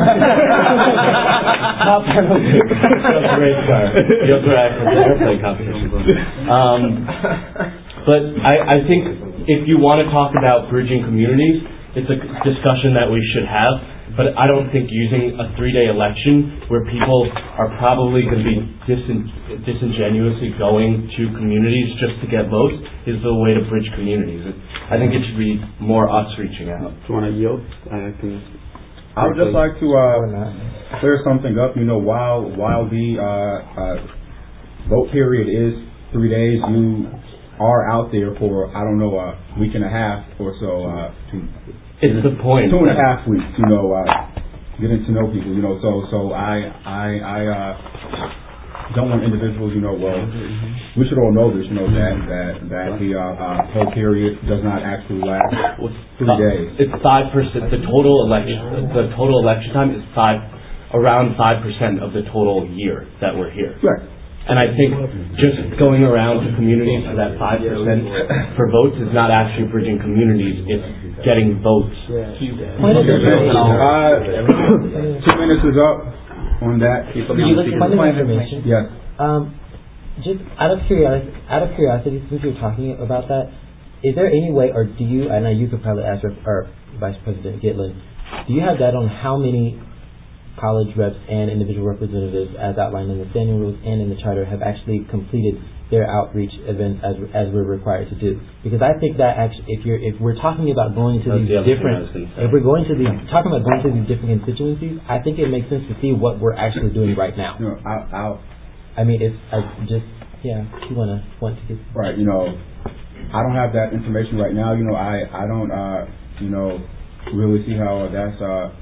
not penalty. That's a race car. The other act is the airplane competition. Um, but I, I think if you want to talk about bridging communities, it's a discussion that we should have. But I don't think using a three-day election where people are probably going to be disin- disingenuously going to communities just to get votes is the way to bridge communities. I think it should be more us reaching out. Do you want to yield? I think. I would just like to uh, clear something up. You know, while while the uh, uh, vote period is three days, you are out there for I don't know a week and a half or so. Uh, to, It's the point. Two and a half weeks, you know, uh, getting to know people, you know. So, so I, I, I uh, don't want individuals, you know. Well, we should all know this, you know, that that that the uh, uh, whole period does not actually last three days. It's five percent. The total election, the total election time is five, around five percent of the total year that we're here. Right. And I think just going around to communities for that five percent for votes is not actually bridging communities, it's getting votes. Point of uh, two minutes is up on that. Could you look point of information? Yes. Um, just out of curiosity, out of curiosity, since you're talking about that, is there any way, or do you, I know you could probably ask or Vice President Gitlin, do you have that on how many college reps and individual representatives, as outlined in the standing rules and in the charter, have actually completed their outreach events as as we're required to do? Because I think that actually, if you're if we're talking about going to That's these the different, if we're going to these talking about going to these different constituencies, I think it makes sense to see what we're actually doing right now. No, I'll, I'll I mean, it's I just yeah. You wanna want to get right? You know, I don't have that information right now. You know, I I don't uh you know really see how that's uh.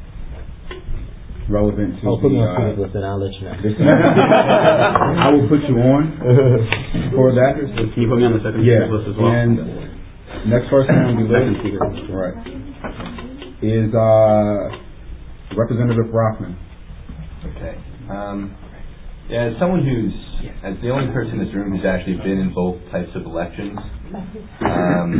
relevant to oh, put me the, on uh, list and I'll let you know. I will put you on for that. Can you put me on the second yeah. list as well? And Next person on the list, right, is uh, Representative Rothman. Okay. Um, yeah, as someone who's, as the only person in this room who's actually been in both types of elections, um,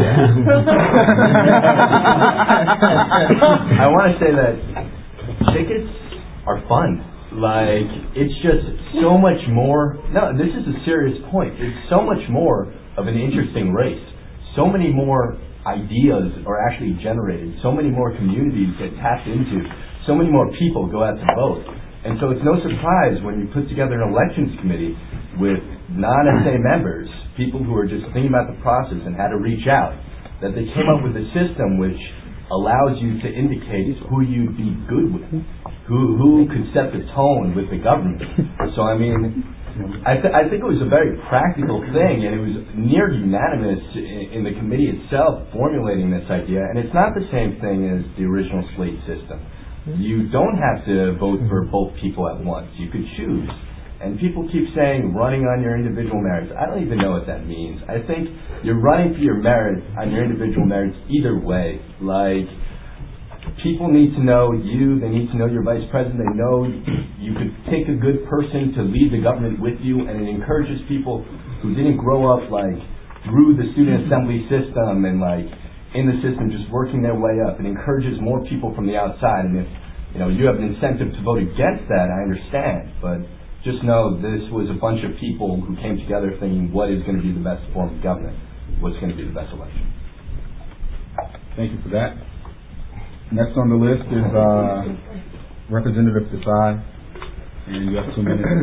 I want to say that tickets are fun. Like, it's just so much more, no, this is a serious point. It's so much more of an interesting race. So many more ideas are actually generated. So many more communities get tapped into. So many more people go out to vote. And so it's no surprise when you put together an elections committee with non-S A members, people who are just thinking about the process and how to reach out, that they came up with a system which allows you to indicate who you'd be good with, who who could set the tone with the government. So, I mean, I, th- I think it was a very practical thing, and it was near unanimous in, in the committee itself formulating this idea, and it's not the same thing as the original slate system. You don't have to vote for both people at once. You could choose. And people keep saying running on your individual merits. I don't even know what that means. I think you're running for your merit on your individual merits either way. Like, people need to know you. They need to know your vice president. They know you could pick a good person to lead the government with you, and it encourages people who didn't grow up, like, through the student assembly system and, like, in the system just working their way up. It encourages more people from the outside. And if, you know, you have an incentive to vote against that, I understand. But just know this was a bunch of people who came together thinking what is going to be the best form of government, what's going to be the best election. Thank you for that. Next on the list is uh, Representative Desai, and you have two minutes.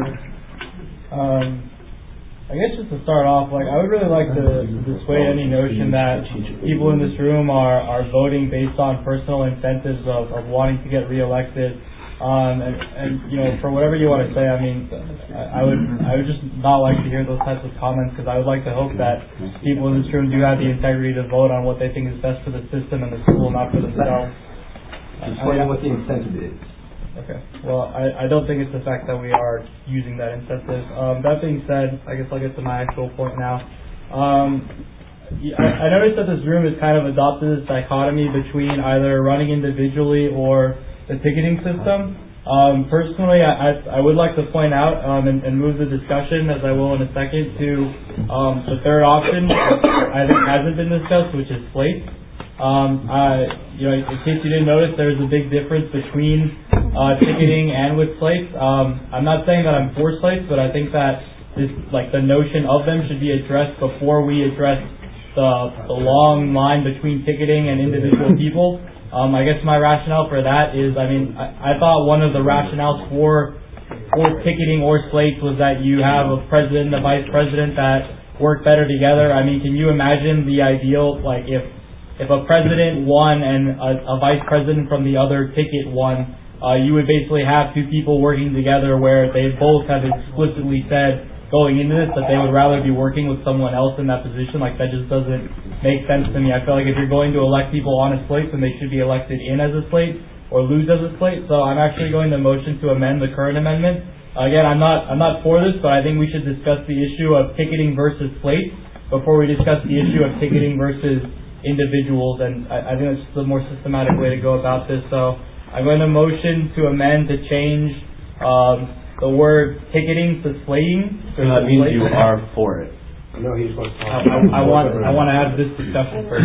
Um, I guess just to start off, like I would really like to dissuade any notion that people in this room are, are voting based on personal incentives of, of wanting to get reelected. Um, and, and you know, for whatever you want to say, I mean, I, I would I would just not like to hear those types of comments, because I would like to hope that people in this room do have the integrity to vote on what they think is best for the system and the school, not for themselves. Explain what the incentive is. Okay. Well, I, I don't think it's the fact that we are using that incentive. Um, that being said, I guess I'll get to my actual point now. Um, I, I noticed that this room has kind of adopted this dichotomy between either running individually or the ticketing system. Um, personally, I, I, I would like to point out um, and, and move the discussion, as I will in a second, to um, the third option, I think hasn't been discussed, which is slate. Um, uh, you know, in case you didn't notice, there's a big difference between uh, ticketing and with slates. Um, I'm not saying that I'm for slates, but I think that this, like, the notion of them should be addressed before we address the, the long line between ticketing and individual people. Um, I guess my rationale for that is, I mean, I, I thought one of the rationales for for ticketing or slates was that you have a president and a vice president that work better together. I mean, can you imagine the ideal, like, if If a president won and a, a vice president from the other ticket won, uh, you would basically have two people working together where they both have explicitly said going into this that they would rather be working with someone else in that position. Like, that just doesn't make sense to me. I feel like if you're going to elect people on a slate, then they should be elected in as a slate or lose as a slate. So I'm actually going to motion to amend the current amendment. Again, I'm not I'm not for this, but I think we should discuss the issue of ticketing versus slate before we discuss the issue of ticketing versus individuals, and I, I think that's the more systematic way to go about this. So I'm going to motion to amend to change um, the word ticketing to slating. So that means you are for it. No, he's going to talk. I, I, I want I want to have this discussion first.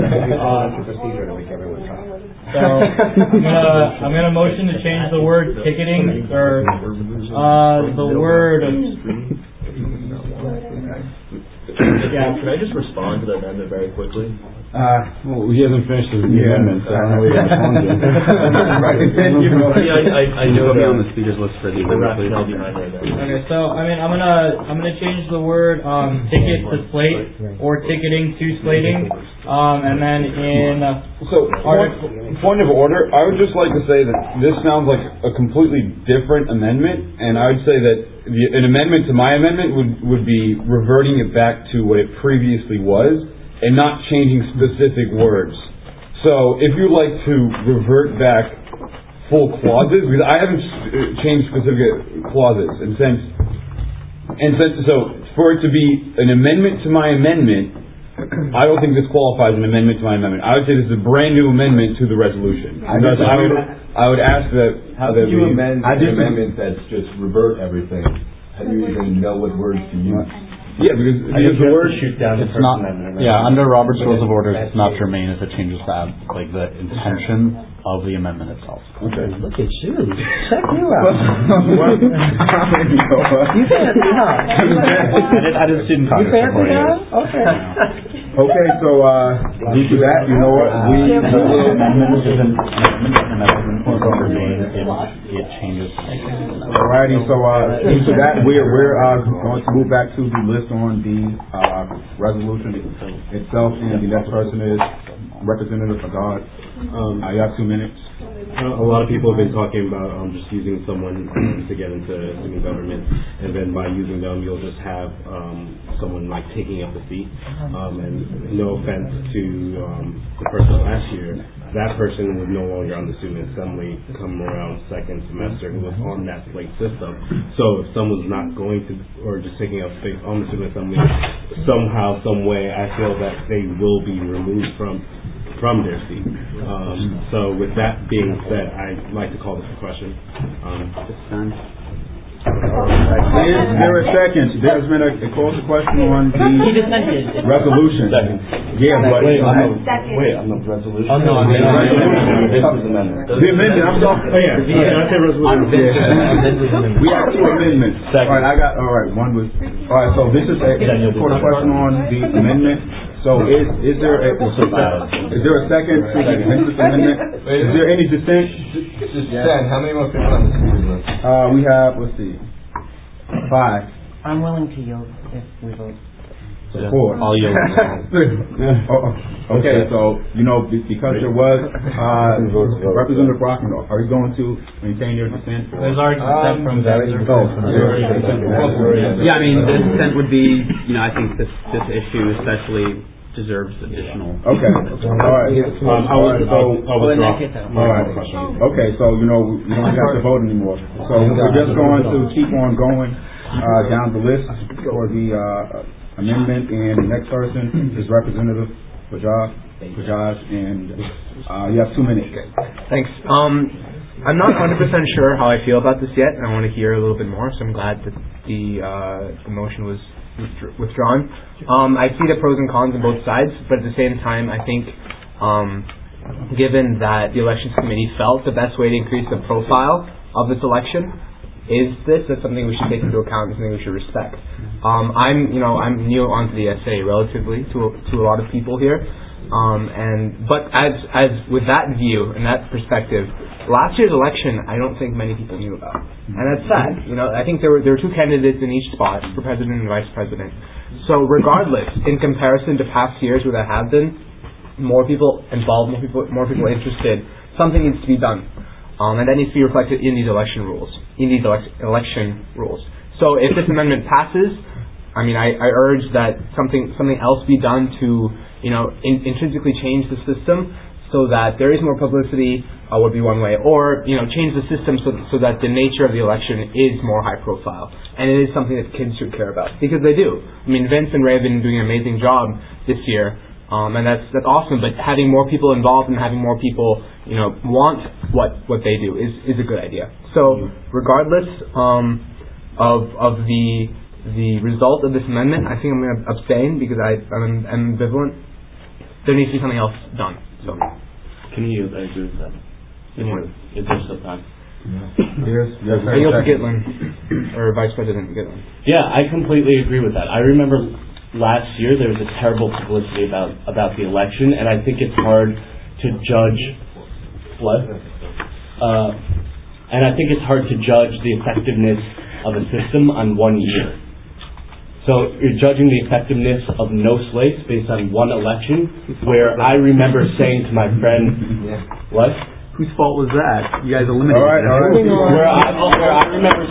Uh, procedure to make everyone talk. So I'm gonna I'm gonna motion to change the word ticketing or uh, the word. Yeah, can I just respond to the amendment very quickly? Uh, well, he hasn't finished the Yeah. amendment, so I don't know what you're responding to. Yeah, I, I, I know Put me the, on the speakers list for the the rationale behind it. Okay, so I mean, I'm gonna I'm gonna change the word um, ticket to slate or ticketing to slating, um, and then in uh, So, point, point of order, I would just like to say that this sounds like a completely different amendment, and I would say that the, an amendment to my amendment would, would be reverting it back to what it previously was, and not changing specific words. So, if you'd like to revert back full clauses, because I haven't changed specific clauses, and since, and since, so, for it to be an amendment to my amendment, I don't think this qualifies an amendment to my amendment. I would say this is a brand new amendment to the resolution. I Thus, just- I would, I would ask that. How that could you we- amend I an just- amendment that's just revert everything? How do you even know what words to use? Yeah, because I because just the word shoot down the It's First not, Amendment. yeah, under Robert's Rules of Order, it's not germane if it changes the, like, the intention of the amendment itself. Okay. Look at you. Check you out. You fancy, huh? I did, I did student You congress for four fancy years. now? Okay. Okay, so, uh, due to that, you know what, we, we will, Amendment isn't, an amendment isn't germane, it, it changes. alrighty, so, uh, due to that, we're, we're, uh, going to move back to the list on the, uh, resolution itself, and the next person is Representative Agard. Um, Uh, you have two minutes. Uh, a lot of people have been talking about um, just using someone um, to get into student government, and then by using them, you'll just have um, someone like taking up the seat. Um, and no offense to um, the person last year, that person was no longer on the student assembly come around second semester who was on that slate system. So if someone's not going to, or just taking up space on the student assembly, somehow, some way, I feel that they will be removed from from their seat. Um, so with that being said, I'd like to call this a question. Um, Is there a second? There's been a, a call to question on the resolution. Yeah, but. Wait, on the, wait, on the resolution? Oh, no, I mean, This is amendment. The amendment, I'm talking. oh yeah, Yeah. can I say resolution? Yeah. We have two amendments. All right, I got, all right, one was, all right, so this is a, for the question on the amendment. So is, is there a, is there a second to the amendment amendment? Is there any dissent? Just Stan, how many more people on the speaker list? Uh, we have, let's see, five. I'm willing to yield if we vote. So four. I'll yield. Oh, okay, so, you know, be- because there was, uh, Representative Brockendorf, are you going to maintain your dissent? There's already Um, dissent from Oh, Yeah, I mean, the dissent would be, you know, I think this, this issue especially deserves additional. Okay, all right. Um, I All was, right, so, I'll, I'll Well, in that withdraw. case, I'll- all right. Okay, so, you know, we don't have to vote anymore. So we're just going to keep on going, uh, down the list for the, uh, amendment, and the next person is Representative Bajaj, Bajaj, and, uh, you have two minutes. Thanks. Um, I'm not one hundred percent sure how I feel about this yet, and I want to hear a little bit more, so I'm glad that the, uh, the motion was withdr- withdrawn. Um, I see the pros and cons on both sides, but at the same time, I think, um, given that the elections committee felt the best way to increase the profile of this election is this, that's something we should take into account, and something we should respect. Um, I'm, you know, I'm new onto the S A relatively to a, to a lot of people here, um, and but as as with that view and that perspective, last year's election I don't think many people knew about, and that's sad. You know, I think there were there were two candidates in each spot for president and vice president. So regardless, in comparison to past years where there have been more people involved, more people, more people interested, something needs to be done. Um, and that needs to be reflected in these election rules, in these elec- election rules. So if this amendment passes, I mean, I, I urge that something something else be done to, you know, in, intrinsically change the system so that there is more publicity, uh, would be one way, or, you know, change the system so, so that the nature of the election is more high profile. And it is something that kids should care about, because they do. I mean, Vince and Ray have been doing an amazing job this year, Um, and that's that's awesome. But having more people involved and having more people, you know, want what what they do is, is a good idea. So regardless um, of of the the result of this amendment, I think I'm going to abstain because I I'm ambivalent. There needs to be something else done. So Can you I agree with that? In your interest of time. Yes, yes, I yield to Gitlin, or Vice President Gitlin. Yeah, I completely agree with that. I remember last year there was a terrible publicity about, about the election, and I think it's hard to judge what? Uh, and I think it's hard to judge the effectiveness of a system on one year. So you're judging the effectiveness of no slates based on one election, where I remember saying to my friend, what? Whose fault was that? You guys eliminated All right, all right. Where I, where I remember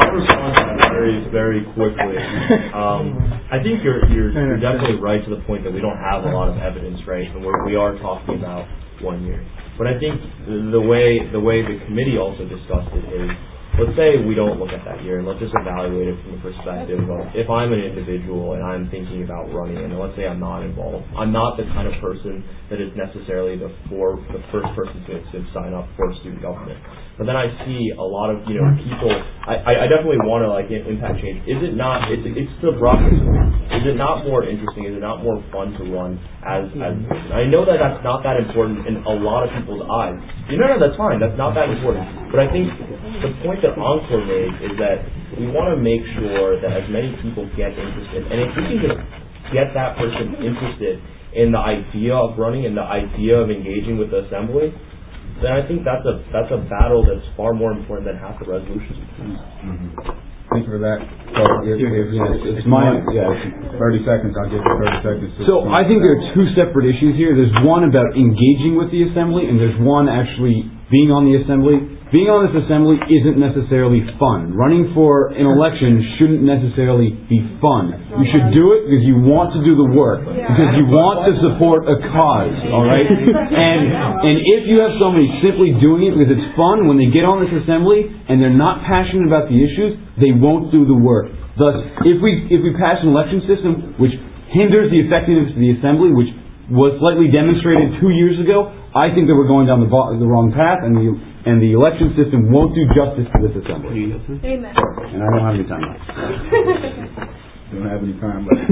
very, very quickly. Um, I think you're, you're you're definitely right to the point that we don't have a lot of evidence, right? And we're, we are talking about one year. But I think the way the way the committee also discussed it is let's say we don't look at that here, and let's just evaluate it from the perspective of if I'm an individual and I'm thinking about running, and let's say I'm not involved, I'm not the kind of person that is necessarily the for the first person to, to sign up for student government. But then I see a lot of, you know, people, I, I definitely want to, like, impact change. Is it not, it's, it's the bureaucracy. Is it not more interesting, is it not more fun to run as, as, I know that that's not that important in a lot of people's eyes. You know, no, that's fine, that's not that important. But I think the point that Encore made is that we want to make sure that as many people get interested, and if we can just get that person interested in the idea of running and the idea of engaging with the assembly, then I think that's a that's a battle that's far more important than half the resolutions. Mm-hmm. Thank you for that. So if, if, if, it's my yeah, thirty seconds. I'll give you thirty seconds. To so I think there are two separate issues here. There's one about engaging with the assembly, and there's one actually being on the assembly. Being on this assembly isn't necessarily fun. Running for an election shouldn't necessarily be fun. You should do it because you want to do the work, because you want to support a cause, all right? And and if you have somebody simply doing it because it's fun, when they get on this assembly and they're not passionate about the issues, they won't do the work. Thus, if we if we pass an election system which hinders the effectiveness of the assembly, which was slightly demonstrated two years ago, I think that we're going down the, the wrong path, and the and the election system won't do justice to this assembly. Amen. And I don't have any time left. Don't have any time left.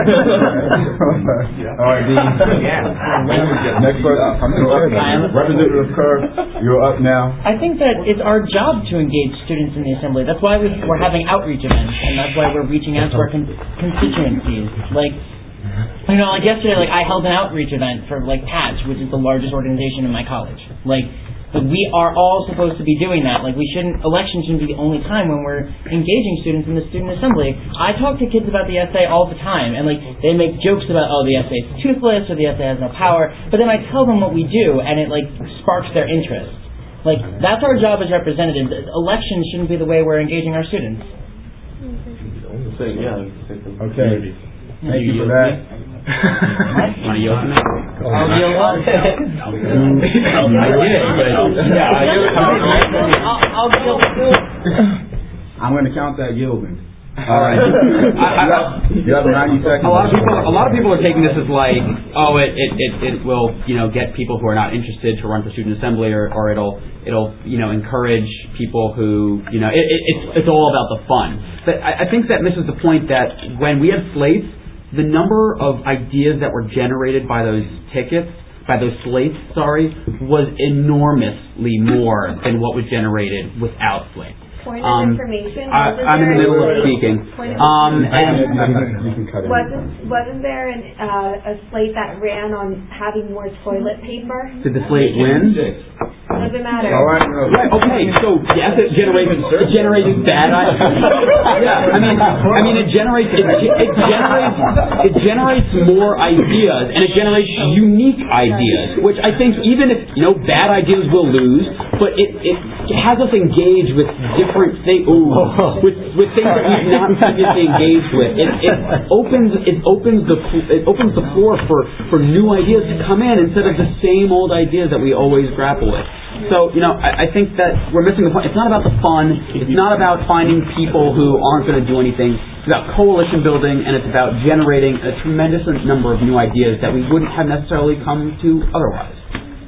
All right, Dean. Yeah. Next person. I'm going to Representative Kerr, you're up now. I think that it's our job to engage students in the assembly. That's why we, we're having outreach events, and that's why we're reaching out to our con- constituencies. Like, you know, like yesterday, like I held an outreach event for like Patch, which is the largest organization in my college. Like, but we are all supposed to be doing that. Like, we shouldn't, election shouldn't be the only time when we're engaging students in the student assembly. I talk to kids about the S A all the time, and like they make jokes about, oh, the S A is toothless or the S A has no power. But then I tell them what we do, and it like sparks their interest. Like, that's our job as representatives. Elections shouldn't be the way we're engaging our students. Okay. Thank you for that. Want to yield to me? I'll yield up. I did it, but yeah, I yield. I'll yield. I'm going to count that yielding. All right. You have ninety seconds. A lot of people, a lot of people are taking this as like, oh, it, it, it, it will, you know, get people who are not interested to run for student assembly, or, or it'll, it'll, you know, encourage people who, you know, it, it, it's, it's all about the fun. But I, I think that misses the point that when we had slates, the number of ideas that were generated by those tickets, by those slates, sorry, was enormously more than what was generated without slates. Point um, of information. I, I'm in the middle of speaking. Um, and wasn't wasn't there an, uh, a slate that ran on having more toilet paper? Did the slate win? Doesn't matter. All right. Right. Okay. So yes, it generates it generates bad ideas. Yeah. I mean, I mean, it generates it, it generates it generates more ideas, and it generates unique ideas, which I think even if you know bad ideas will lose, but it it has us engaged with different things. Ooh, with with things that we've not previously engaged with. It it opens it opens the it opens the floor for for new ideas to come in instead of the same old ideas that we always grapple with. So, you know, I, I think that we're missing the point. It's not about the fun. It's not about finding people who aren't going to do anything. It's about coalition building, and it's about generating a tremendous number of new ideas that we wouldn't have necessarily come to otherwise.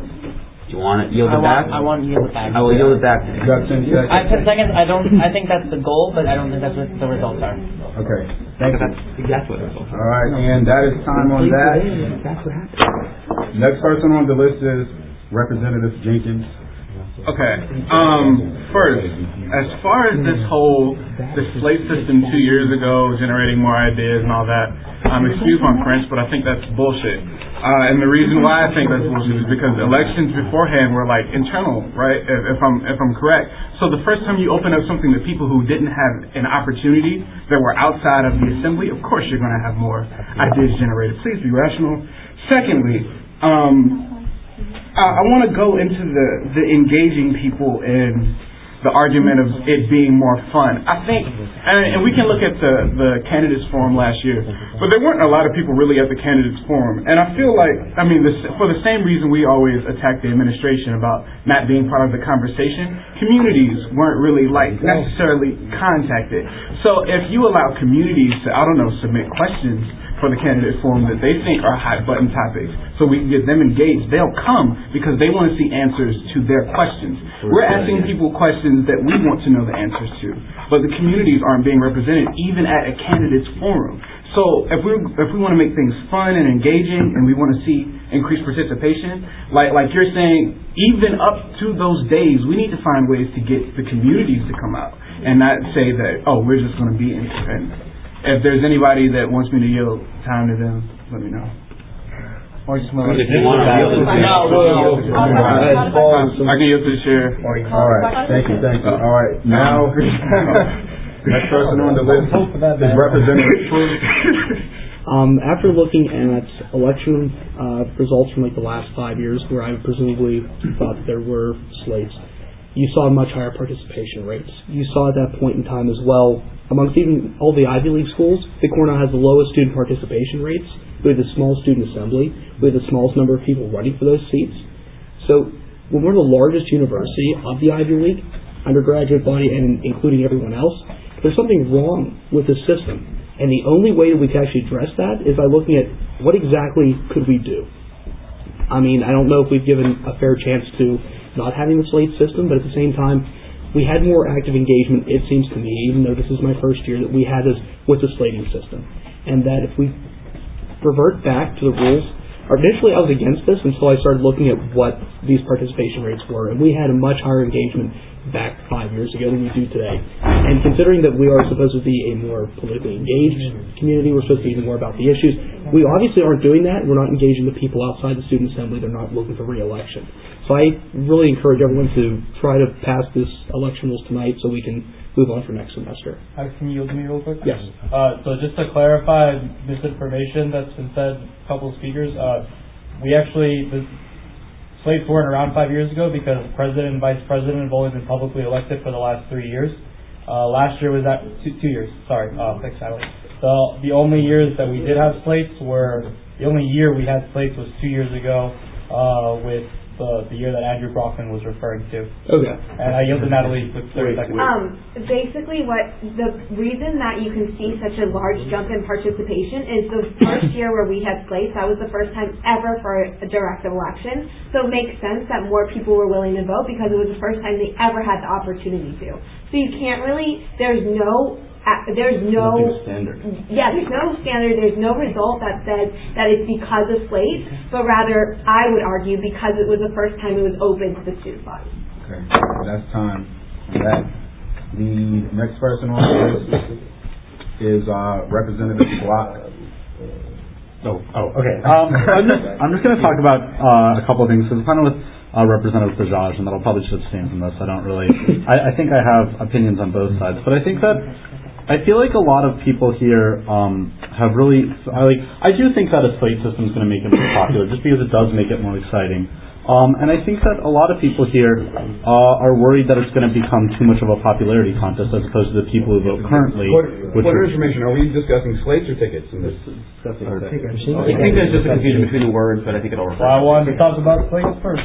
Do you want to yield it I back? Want, I want to yield it back. I will yield it back. I ten seconds. I don't. I think that's the goal, but I don't think that's what the results are. Okay. Thank you. That's exactly what the results are. All right, and that is time on that. That's what happened. Next person on the list is Representative Jenkins. Okay. Um, first, as far as this whole the slate system two years ago generating more ideas and all that, um, excuse my French, but I think that's bullshit. Uh, and the reason why I think that's bullshit is because elections beforehand were like internal, right? If, if I'm if I'm correct. So the first time you open up something to people who didn't have an opportunity that were outside of the assembly, of course you're going to have more ideas generated. Please be rational. Secondly, um. Uh, I want to go into the, the engaging people in the argument of it being more fun. I think, and, and we can look at the, the candidates forum last year, but there weren't a lot of people really at the candidates forum. And I feel like, I mean, the, for the same reason we always attack the administration about not being part of the conversation, communities weren't really like necessarily contacted. So if you allow communities to, I don't know, submit questions for the candidate forum that they think are hot button topics, so we can get them engaged, they'll come because they want to see answers to their questions. We're asking people questions that we want to know the answers to, but the communities aren't being represented even at a candidate's forum. So if we if we want to make things fun and engaging, and we want to see increased participation, like like you're saying, even up to those days, we need to find ways to get the communities to come out and not say that, oh, we're just going to be independent. If there's anybody that wants me to yield time to them, let me know. Or just move on. I can yield to the chair. All right. Thank you. Thank you. All right. Now, next person on the list is Representative True. Um, after looking at election uh, results from like the last five years, where I presumably thought that there were slates, you saw much higher participation rates. You saw at that point in time as well, amongst even all the Ivy League schools, that Cornell has the lowest student participation rates. We have the smallest student assembly. We have the smallest number of people running for those seats. So when we're the largest university of the Ivy League, undergraduate body, and including everyone else, there's something wrong with the system. And the only way that we can actually address that is by looking at what exactly could we do. I mean, I don't know if we've given a fair chance to not having the slate system, but at the same time, we had more active engagement, it seems to me, even though this is my first year, that we had this with the slating system. And that if we revert back to the rules, initially I was against this until I started looking at what these participation rates were, and we had a much higher engagement back five years ago than we do today. And considering that we are supposed to be a more politically engaged community, we're supposed to be even more about the issues, we obviously aren't doing that. We're not engaging the people outside the student assembly. They're not looking for re-election. So I really encourage everyone to try to pass this election rules tonight so we can move on for next semester. Uh, can you yield to me real quick? Yes. Uh, so just to clarify misinformation that's been said, a couple of speakers, uh, we actually, the slates weren't around five years ago because president and vice president have only been publicly elected for the last three years. Uh, last year was that two, two years. Sorry, uh, thanks, Sally. The the only years that we did have slates were the only year we had slates was two years ago, uh, with the the year that Andrew Brockman was referring to. Okay. And I yield to Natalie for thirty seconds. Um, basically, what the reason that you can see such a large jump in participation is the first year where we had slates. That was the first time ever for a direct election. So it makes sense that more people were willing to vote because it was the first time they ever had the opportunity to. So you can't really. There's no. Uh, there's no standard. Yeah, there's no standard. There's no result that says that it's because of slate, but rather, I would argue, because it was the first time it was open to the student body. Okay, that's time for that. The next person on the list is uh, Representative Block. Oh, oh, okay. Um, I'm just, I'm just going to talk about uh, a couple of things. So the final with uh, Representative Bajaj, and that I'll probably just abstain from this. I don't really. I, I think I have opinions on both sides, but I think that. I feel like a lot of people here um, have really, I like. I do think that a slate system is going to make it more popular, just because it does make it more exciting. Um, and I think that a lot of people here uh, are worried that it's going to become too much of a popularity contest as opposed to the people who vote currently. What, what information? Are we discussing slates or tickets in this? Discussing tickets. I think there's just a confusion between the words, but I think it'll refer. Well, I wanted to talk about slates first.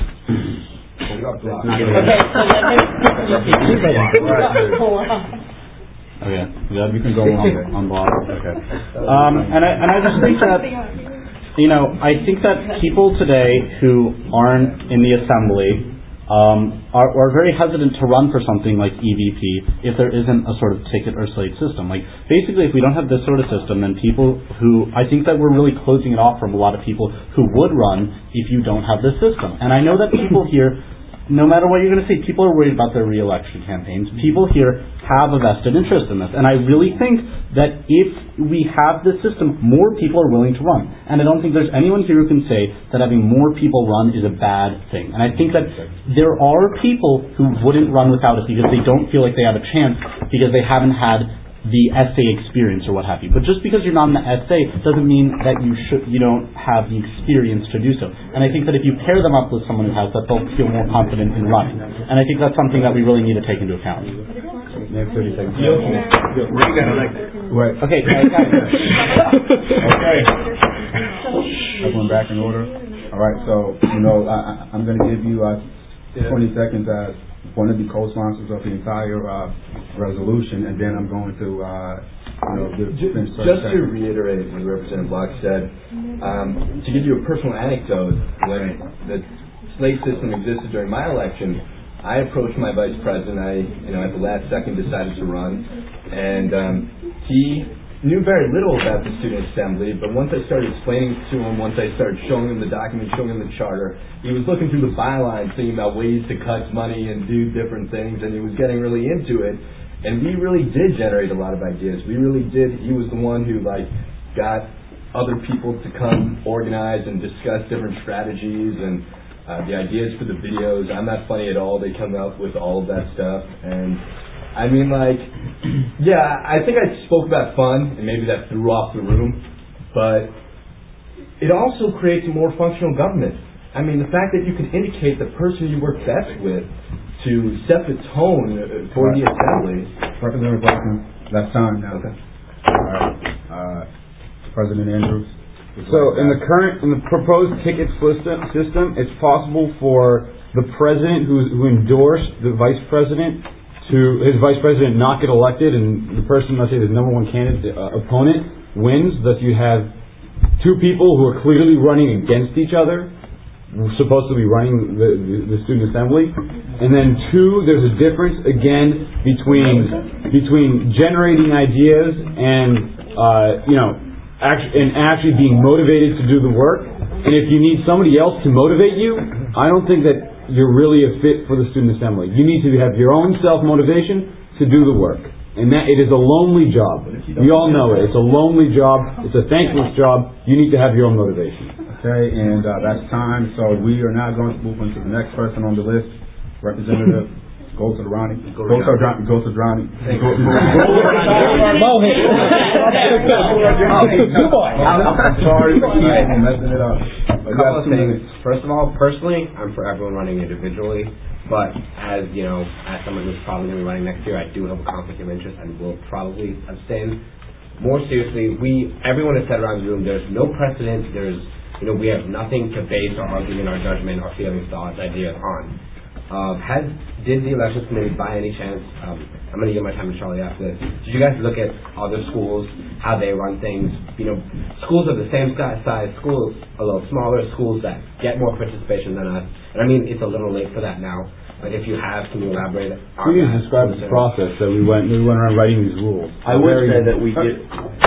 Okay, yeah, we can go on on block. Okay, um, and I and I just think that you know I think that people today who aren't in the assembly um, are, are very hesitant to run for something like E V P if there isn't a sort of ticket or slate system. Like basically, if we don't have this sort of system, then people who I think that we're really closing it off from a lot of people who would run if you don't have this system. And I know that people here. No matter what you're going to say, people are worried about their re-election campaigns. People here have a vested interest in this. And I really think that if we have this system, more people are willing to run. And I don't think there's anyone here who can say that having more people run is a bad thing. And I think that there are people who wouldn't run without it because they don't feel like they have a chance because they haven't had the S A experience or what have you. But just because you're not in the S A doesn't mean that you should you don't have the experience to do so. And I think that if you pair them up with someone who has that, they'll feel more confident in running. And I think that's something that we really need to take into account. Next thirty seconds. Right. Okay. Okay. Everyone back in order. All right. So you know I, I'm going to give you uh, twenty seconds as one of the co-sponsors of the entire uh, resolution, and then I'm going to, uh, you know, give, just, just to reiterate what Representative Block said, um, to give you a personal anecdote, when the slate system existed during my election, I approached my vice president. I, you know, at the last second decided to run, and um, he knew very little about the student assembly, but once I started explaining to him, once I started showing him the document, showing him the charter, he was looking through the bylines, thinking about ways to cut money and do different things, and he was getting really into it. And we really did generate a lot of ideas. We really did. He was the one who like got other people to come organize and discuss different strategies and uh, the ideas for the videos. I'm not funny at all. They come up with all of that stuff. And I mean, like, yeah, I think I spoke about fun, and maybe that threw off the room, but it also creates a more functional government. I mean, the fact that you can indicate the person you work best with to set the tone for the assembly. Representative Blackman, that's time now. Okay. All right. Uh, President Andrews. So in the current, in the proposed ticket system, system, it's possible for the president who, who endorsed the vice president to his vice president not get elected, and the person, let's say the number one candidate uh, opponent wins. Thus, you have two people who are clearly running against each other, supposed to be running the, the, the student assembly, and then two, there's a difference again between between generating ideas and uh, you know actually and actually being motivated to do the work. And if you need somebody else to motivate you, I don't think that you're really a fit for the student assembly. You need to have your own self-motivation to do the work. And that it is a lonely job. We all know it. It's a lonely job. It's a thankless job. You need to have your own motivation. Okay, and uh, that's time. So we are now going to move on to the next person on the list. Representative Go to the Ronnie. Go to Ronnie. Go to Ronnie. Mohit. Good boy. I'm sorry for messing it up. A couple of things. First of all, personally, I'm for everyone running individually. But as you know, as someone who's probably going to be running next year, I do have a conflict of interest and will probably abstain. More seriously, we everyone has said around the room, there's no precedent. There's you know we have nothing to base our argument, our judgment, our feelings, thoughts, ideas on. Uh, has did the elections committee by any chance? Um, I'm going to give my time to Charlie after this. Did you guys look at other schools, how they run things? You know, schools of the same size, schools a little smaller, schools that get more participation than us. And I mean, it's a little late for that now. Like, if you have, can you elaborate? Can you describe the process that we went we went around writing these rules? I would say that we did.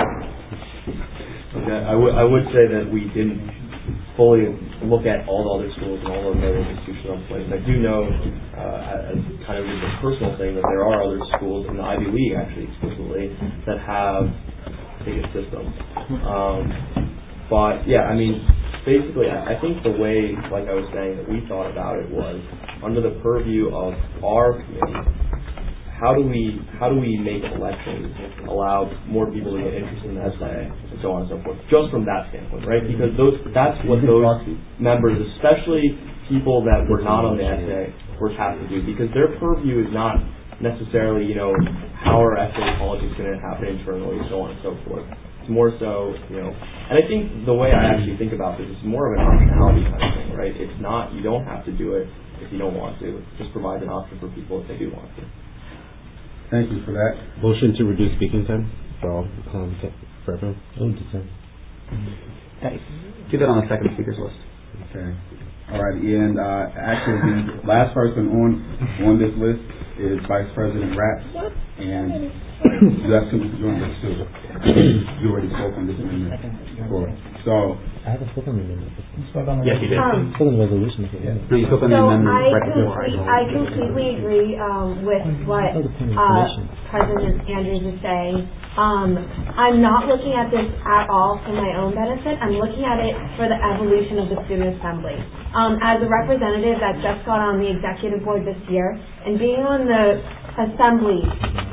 Okay, I would I would say that we didn't fully look at all the other schools and all the other institutions on place. And I do know, uh, as kind of a personal thing, that there are other schools in the Ivy League, actually explicitly, that have ticket systems. Um, but yeah, I mean, basically, I, I think the way, like I was saying, that we thought about it was under the purview of our committee. How do we how do we make elections allow more people to get interested in the S I A and so on and so forth? Just from that standpoint, right? Because those that's what those members, especially people that were not on the S A A, were tasked to do, because their purview is not necessarily, you know, how are S A A politics going to happen internally, so on and so forth. It's more so, you know, and I think the way I actually think about this is more of an optionality kind of thing, right? It's not, you don't have to do it if you don't want to. It just provides an option for people if they do want to. Thank you for that. Motion to reduce speaking time for all, um, for everyone. Oh, Hey, get that on the second speakers list. Okay. All right, and uh, actually the last person on on this list is Vice President Ratz, and you have to join this too. You already spoke on this amendment before. So I haven't spoken on the amendment. Yes, you did. Um, spoken on the resolution. Yeah. No, you spoke on the so amendment I, right before. complete, I completely agree um, with what uh, President Andrews is saying. Um, I'm not looking at this at all for my own benefit. I'm looking at it for the evolution of the student assembly. Um, as a representative that just got on the executive board this year, and being on the assembly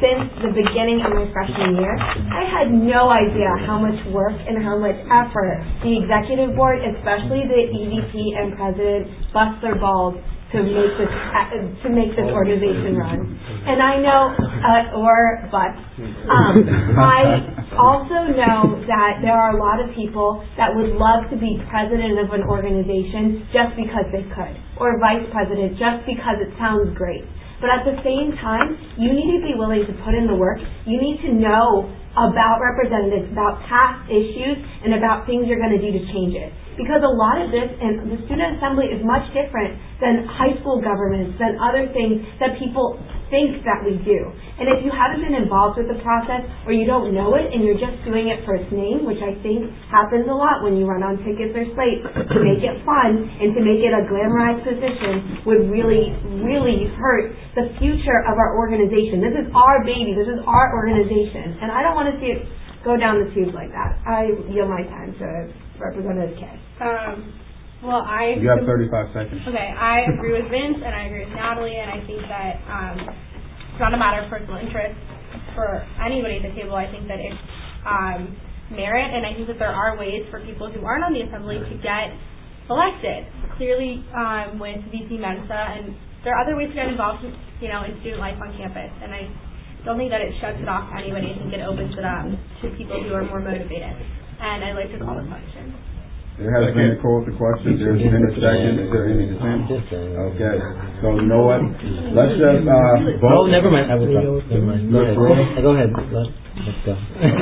since the beginning of my freshman year, I had no idea how much work and how much effort the executive board, especially the E V P and president, bust their balls to make this to make this organization run. And I know, uh, or but um, I also know that there are a lot of people that would love to be president of an organization just because they could, or vice president just because it sounds great. But at the same time, you need to be willing to put in the work. You need to know about representatives, about past issues, and about things you're going to do to change it. Because a lot of this, and the student assembly is much different than high school governments, than other things that people think that we do. And if you haven't been involved with the process, or you don't know it, and you're just doing it for its name, which I think happens a lot when you run on tickets or slates, to make it fun and to make it a glamorized position would really, really hurt the future of our organization. This is our baby. This is our organization. And I don't want to see it go down the tubes like that. I yield my time to Representative Kay. Um, well, I... You have thirty-five seconds. Okay, I agree with Vince, and I agree with Natalie, and I think that um, it's not a matter of personal interest for anybody at the table. I think that it's um, merit, and I think that there are ways for people who aren't on the assembly to get elected. Clearly, um, with V P Mensa, and there are other ways to get involved, you know, in student life on campus, and I don't think that it shuts it off to anybody. I think it opens it up to people who are more motivated. And I'd like to call the question. There has been a call to question. There's been a second. Is there any dissent? Okay. So you know what? Let's just uh, vote. Oh, never mind. I was wrong. Never mind. Go ahead. Go ahead. Let's go.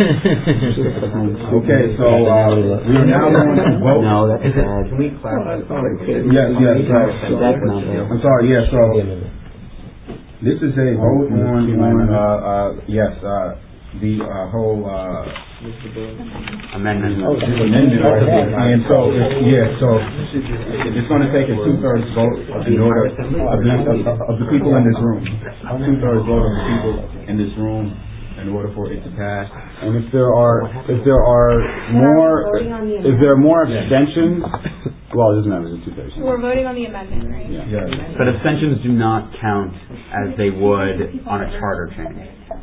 Okay. So uh, we are now going to vote. No, that's bad. Can we clarify? Yes. Yes. Right. So, I'm sorry. Yes. So this is a vote on on uh, uh, yes uh, the uh, whole. Uh, Amendment. Oh, this amendment right here. And so, it's, yeah, so it's going to take a two-thirds vote in order of the, of the people in this room. Two-thirds vote of the people in this room in order for it to pass. And if there are, if there are more, if there are more abstentions, well, it doesn't matter. It's two-thirds. We're voting on the amendment, right? Yeah. Yeah. But abstentions do not count as they would on a charter change.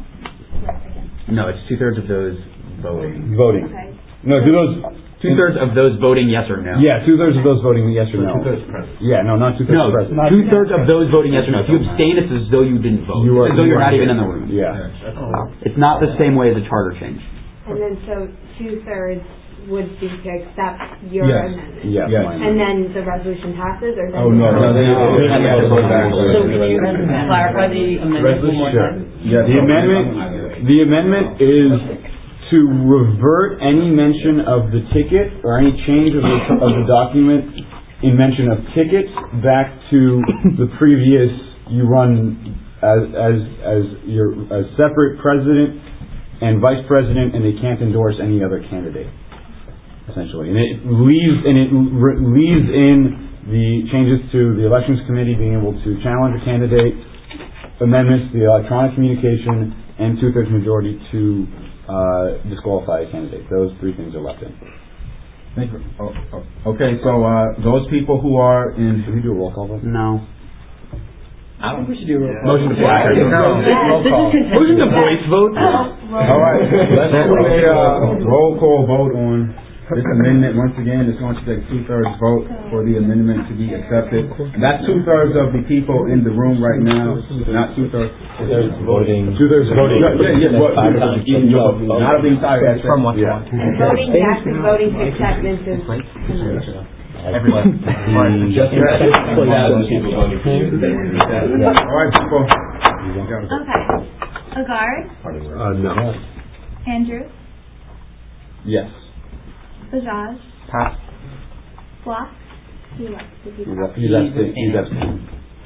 No, it's two-thirds of those voting. Voting. Okay. No, do those two-thirds of those voting yes or no? Yeah, two-thirds of those voting yes or no. Two-thirds present. Yeah, no, not two-thirds no, present. Two-thirds of those voting yes or no. If you abstain, it's as though you didn't vote. You are, as though you you're are not even in the different. room. Yeah. It's not the same way as a charter change. And then so two-thirds would be to accept your Yes. amendment. Yes. Yes. And then the resolution passes, or then Oh, no, no, they, they have to vote back. So can you clarify the amendment one more time? Yeah, The amendment, the amendment is to revert any mention of the ticket or any change of the, of the document in mention of tickets back to the previous, you run as, as, as your, as separate president and vice president, and they can't endorse any other candidate, essentially. And it leaves, and it re- leaves in the changes to the elections committee being able to challenge a candidate, amendments to the electronic communication, and two-thirds majority to uh, disqualify a candidate. Those three things are left in. Thank you. Oh, oh. Okay, so uh, those people who are in... Should we do a roll call vote? No. I don't think we should do a roll call. Motion to voice. Roll call. Motion to voice vote. All right, let's do a uh, roll call vote on this amendment. Once again, it's going to take a two-thirds vote for the amendment to be accepted. And that's two-thirds of the people in the room right now, not two-thirds. Two-thirds voting. Two-thirds voting. Yeah, yeah, what, Five times. not of the entire essay. From what Yeah. And voting yes and voting to accept Vince's amendment. Everybody. Just All right, people. Okay. Agard, Uh, no. Andrew, Yes. Bajaj, Pass. Block, He's abstaining. He's abstaining.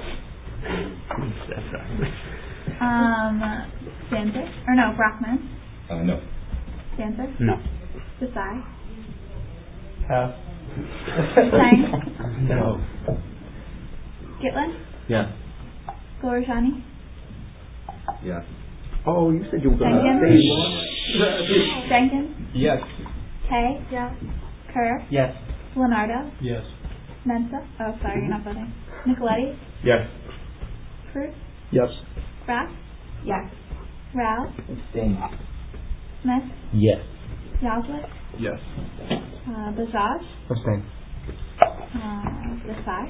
um, Stanzik, or no, Brockman, Uh, no. Stanzik, No. Desai, Pass. Sang, No. Gitlin, Yes. Gorjani, Yes. Oh, you said you were going Jenkins, to Jenkins, Yes. Kay, Kerr, Yes. Leonardo, Yes. Mensa, oh sorry, you're not voting, Nicoletti, Yes. Cruz, Yes. Brass, Yes. Rao, Abstain. Smith, Yes. Yazlet, Yes. uh, Bajaj, Abstain. uh, Desai.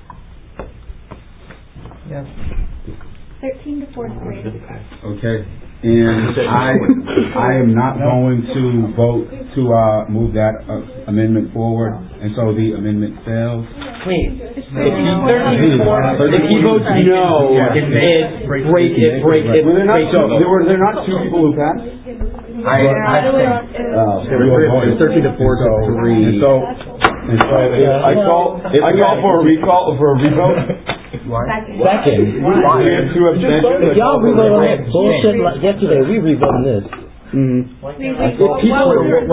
Yes. Thirteen to four to three. Okay, and I, I am not going to vote to, uh, move that uh, amendment forward, and so the amendment fails. Wait. If he votes no, it break it, break it. Were there not, so, there were there not two people who passed? I, I, Oh, so we were thirteen to four to three. And so, and so if I call, if I call for a recall, for a revote. Second. We have two abstentions. Y'all revoted on that bullshit like yesterday. We revoted this. Mm-hmm. People, people were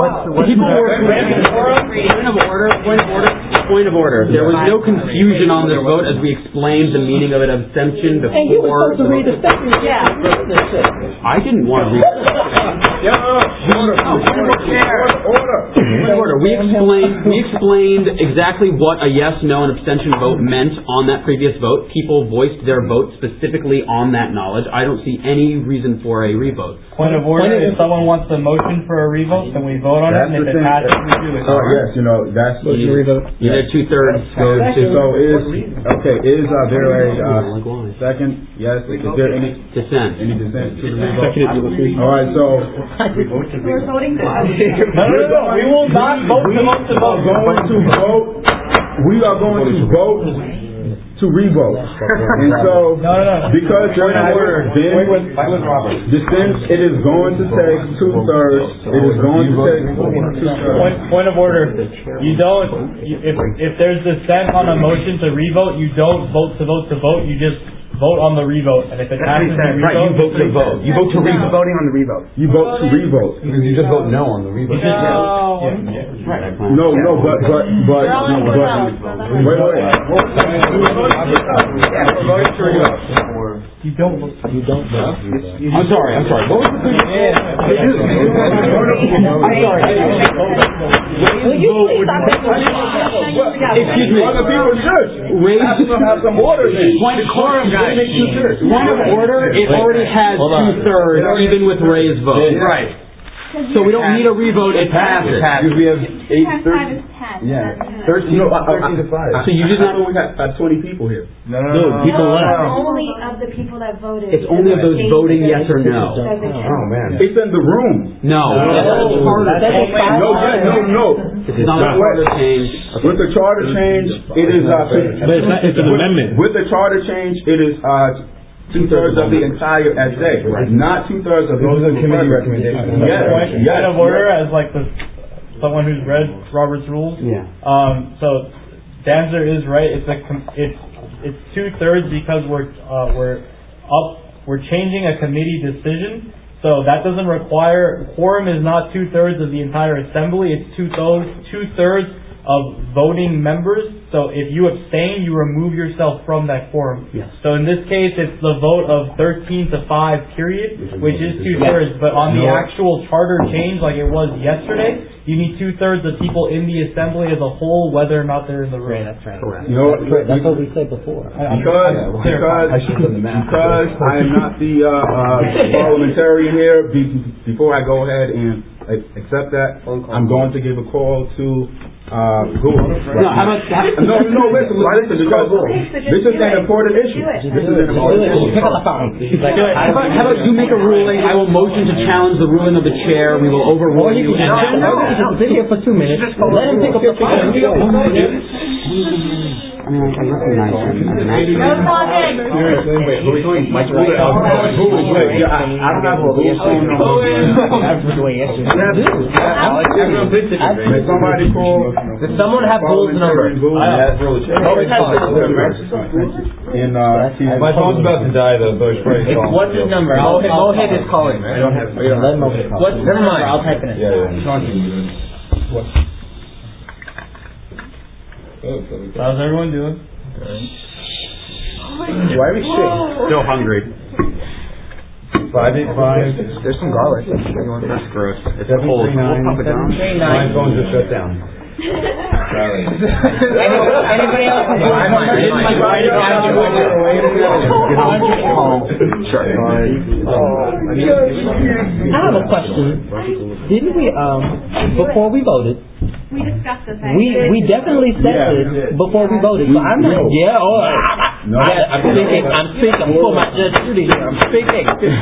point of order, point of order, point of order. There was no confusion on this vote as we explained the meaning of an abstention before. And you were supposed to read the second. Yeah. I didn't want to read. Order. Point of order. We explained. We explained exactly what a yes, no, and abstention vote meant on that previous vote. People voiced their vote specifically on that knowledge. I don't see any reason for a revote. Point of order, if someone wants a motion for a revote, then we vote on it, and if it passes, we do it. Oh, yes, you know, that's. You need two thirds go to. So is, okay, is, uh, there a, uh, second? Yes, is there any? Dissent. Any dissent to the revote? All right, so. We're voting for. No, no, no, we will not vote to vote to vote. We are going to vote, we are going to vote to revote. And so, no, no, no. because there has been dissent, it is going to take two-thirds, it is going to take two-thirds. Point, point of order, you don't, you, if, if there's dissent on a motion to revote, you don't vote to vote to vote, you just vote on the revote, and if it passes the revote. Right, you vote to vote. You vote to revote. Voting on the revote. You vote to revote. Because you just vote no on the revote. No. Yeah. Yeah. Right. No, no, but, but, but, no, but, wait, wait, wait. You don't vote. You don't vote. I'm sorry, I'm sorry. What was the thing? I'm sorry. Excuse me. Other people should. Raise have some order then. Point of quorum, guys. Point of order, it already has two-thirds, even with Ray's vote. Right. So we don't need a revote, it passes. Because we have eight, thirteen. Yeah. Thirteen, no, thirteen to five. So you just not. We got about twenty people here. No, no, no. People left. Only of the people that voted. It's only of those voting yes or no. Oh, man. It's in the room. No. That's charter change. No, yeah, no, no. It's not a charter change. With the charter change, it is, uh, But it's not, it's an amendment. with the charter change, it is, uh, two-thirds of the entire S A, not two-thirds of the. Those are committee recommendations. Yes, Point, yes. point of order, as like the, someone who's read Robert's rules. Yeah. Um, so, Danzer is right, it's a, com- it's, it's two-thirds because we're, uh, we're up, we're changing a committee decision. So that doesn't require, quorum is not two-thirds of the entire assembly, it's two-thirds, two-thirds of voting members. So if you abstain, you remove yourself from that quorum. Yes. So in this case, it's the vote of thirteen to five, period, which is two-thirds. But on the actual charter change, like it was yesterday, you need two-thirds of people in the assembly as a whole, whether or not they're in the room. Right, that's right. Correct. You know, That's what we said before. Because, because, I should have done the math. because I am not the, uh, uh, parliamentarian here, be- before I go ahead and uh, accept that, I'm going to give a call to, uh, Google. No, how about, how, No, no, listen, listen, because this is an important issue. This is an important issue. Pick up the phone. how about, how about you make a ruling, I will motion to challenge the ruling of the chair, we will overrule you. and- He's been here for two minutes. Let him pick up the phone. I mean, I recognize him as an actor. Wait, who are we doing? Mike Wait, yeah, I, I don't have a Google phone number. May somebody call. Does someone have Gold's number? I have Gold's number. And, uh, My phone's about to die though, so it's probably calling. What's his number? Mohit, Mohit is calling. I don't have. I don't Let have. Mohit call. What's never mind. I'll type it in. Yeah, yeah. What? How's everyone doing? Why are we sick? Still hungry. Five eight five. There's some garlic. That's gross. It's Seven cold. three nine. We'll pump it down. My phone just shut down. Sorry. Anybody else? I didn't like write it down. Sure. I have a question. Didn't we, um, before we voted, We discussed this. I we did. we definitely said Yeah, we this did. before we voted. So I'm not. Yeah. Oh, No. I, I'm thinking. I'm thinking. I'm pulling my Judge Judy here. I'm thinking.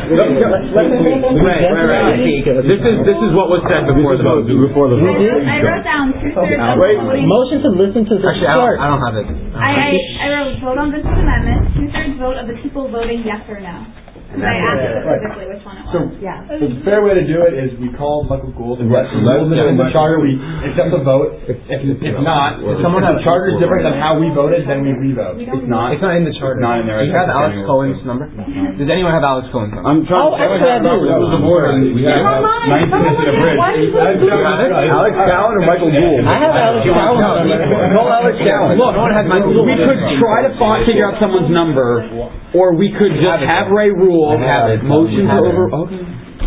Right, right, right. This is this is what was said before the vote. Before the vote. I wrote down two thirds of the voting. Motion to listen to the Actually, I don't, I don't have it. I, I, I wrote vote on this amendment, two thirds vote of the people voting yes or no. And I asked specifically which one it was. So, Yeah. so the fair way to do it is we call Michael Gould and Let- let let- rules in the charter, we accept the vote. If, if, if not, if someone has charter is different than how we voted, then we re-vote. It's not. It's not in the charter. It's not in there. Do you have Alex Cohen's number? Does anyone have Alex Cohen's number? I'm trying Oh, actually, I do. That was the board, and we have nineteen minutes in a bridge. Alex Cowan or Michael Gould? I have Alex Cowan. Call Alex Cowan. Look, no one has Michael Gould. We could try to fi- figure out someone's number, or we could just have Ray rule, Have it. motion to over, okay.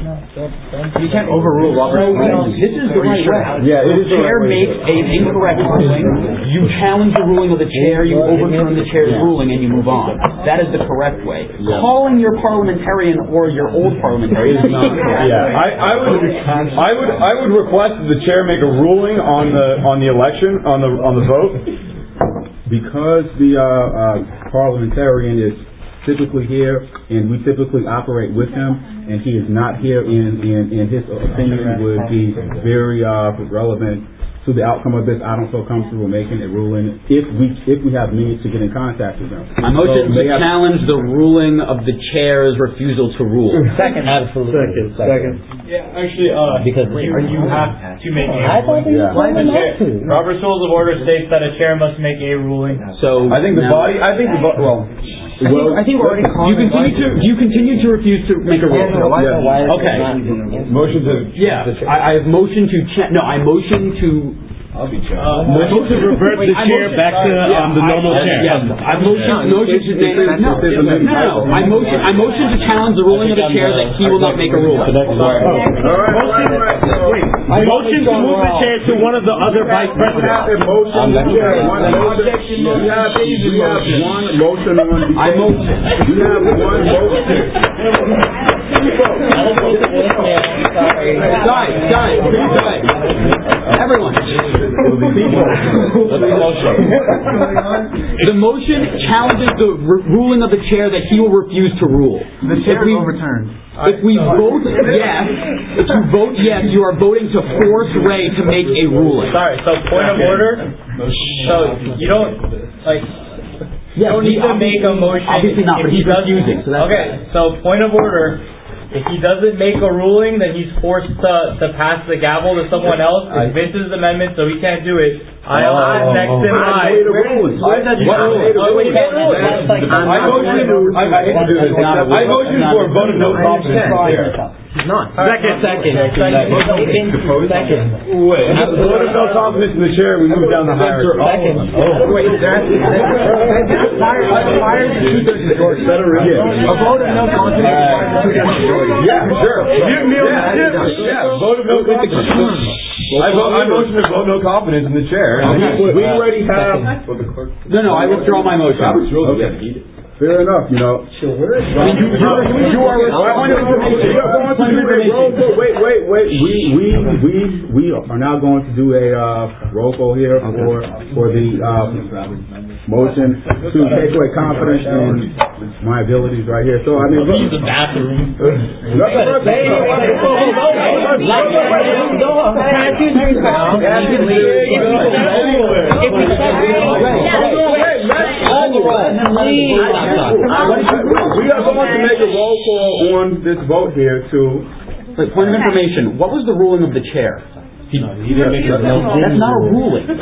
You can't overrule Robert. This is the right way. Yeah, it is The the chair right way. makes an incorrect ruling, you challenge the ruling of the chair, you overturn the chair's ruling, and you move on. That is the correct way. Calling your parliamentarian or your old parliamentarian is not correct. Yeah, I, I would, I would, I would request that the chair make a ruling on the, on the election, on the, on the vote, because the, uh, uh, parliamentarian is typically here, and we typically operate with him, and he is not here, and, and, and his opinion would be very, uh, relevant to the outcome of this. I don't feel comfortable making a ruling if we, if we have means to get in contact with him. My motion So to they have- challenge the ruling of the chair's refusal to rule. Second. Absolutely. Second. Yeah, actually, uh, Because you, you have to make a I thought they ruling. told me not to. Robert's Rules of Order states that a chair must make a ruling. So I think the now- body, I think the, bo- well, Well, I think we're already calling. You continue to do you continue to refuse to make a ruling? Yeah. Okay. motion to. Yeah, I, I have motion to cha- no, I motion to. I'll be chair. Uh, Motion to revert the chair back to um, the normal chair. Yes, I motion motion to no, no, no, I motion I motion to challenge the ruling of the chair that he will not make a ruling. Motion to move the chair to one of the other vice presidents. Motion, we have one motion, we have, we have one motion on the I table. motion. We have one motion. Guys, guys, guys, everyone. The motion challenges the r- ruling of the chair that he will refuse to rule. The chair If we- is overturned. If we vote yes, if you vote yes, you are voting to force Ray to make a ruling. Sorry, so point of order. So you don't, like, you Yeah, don't need to make a motion. Obviously not, but if he he's doesn't- refusing, so that's- Okay, so point of order. If he doesn't make a ruling, then he's forced to, to pass the gavel to someone else. It's Vince's amendment, so he can't do it. I'll Oh, next oh, in I line. made a ruling. I- that's You- what I made a Oh, ruling. you made a ruling. I motion to, I, I hate to do this, I motion for a vote of no confidence here. He's not. Second, second. Second. Wait, a vote of no confidence in the chair, we move down the hierarchy. Oh, wait, that's, that's prior, prior to two-thirds majority. Yeah. A vote of no confidence requires a two-thirds majority. Yeah, sure. Give me a- Yeah, yeah, vote of no confidence. I vote, I motion to vote no confidence in the chair. We already have. No, no, I withdraw my motion. Okay. Fair enough, you know. You, you, you are Point of information. We are going to do a roll call. Wait, wait, wait. We, we, we, we are now going to do a, uh, roll call here for, for the, uh, motion to take away confidence in my abilities right here. So, I mean. Use the bathroom. We are going to make a roll call on this vote here to. But point of information, what was the ruling of the chair? He, he didn't make a That's not a ruling. Answer.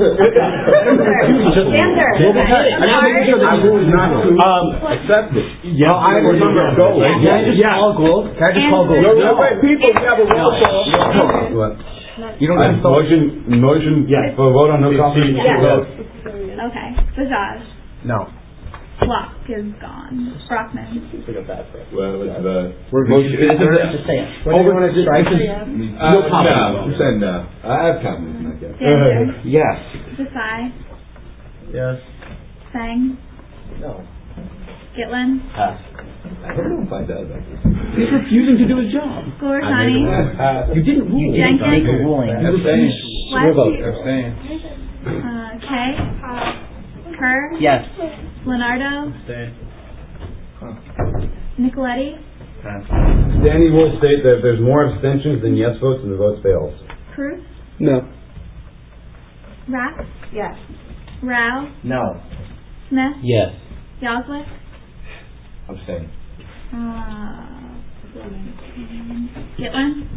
I ruled not to Um, accept it. yes. I remember Gold. Can I just call Gold? Can I just call Gold? No, no, wait, people, we have a roll call. What? You don't I- get Motion, motion Yes. for a vote on no confidence. Yes. Vote. Okay. Bajaj. No. Flock is gone. Brockman. Well, it's the. Motion. Just say it. What do you want to strike? No confidence. I'm saying no. I have confidence in that guy. Sander. Yes. Desai. Yes. Sang. No. Gitlin. Pass. don't find out about this. He's refusing to do his job. Gorjani. You didn't rule. You didn't make a ruling. Abstain. Abstain. Uh, Kay. Kerr. Yes. Leonardo. Nicoletti. Standing rules state that if there's more abstentions than yes votes, then the vote fails. Cruz. No. Rapp. Yes. Rao. No. Smith. Yes. Yoswick. Abstain. Uh, Gitlin.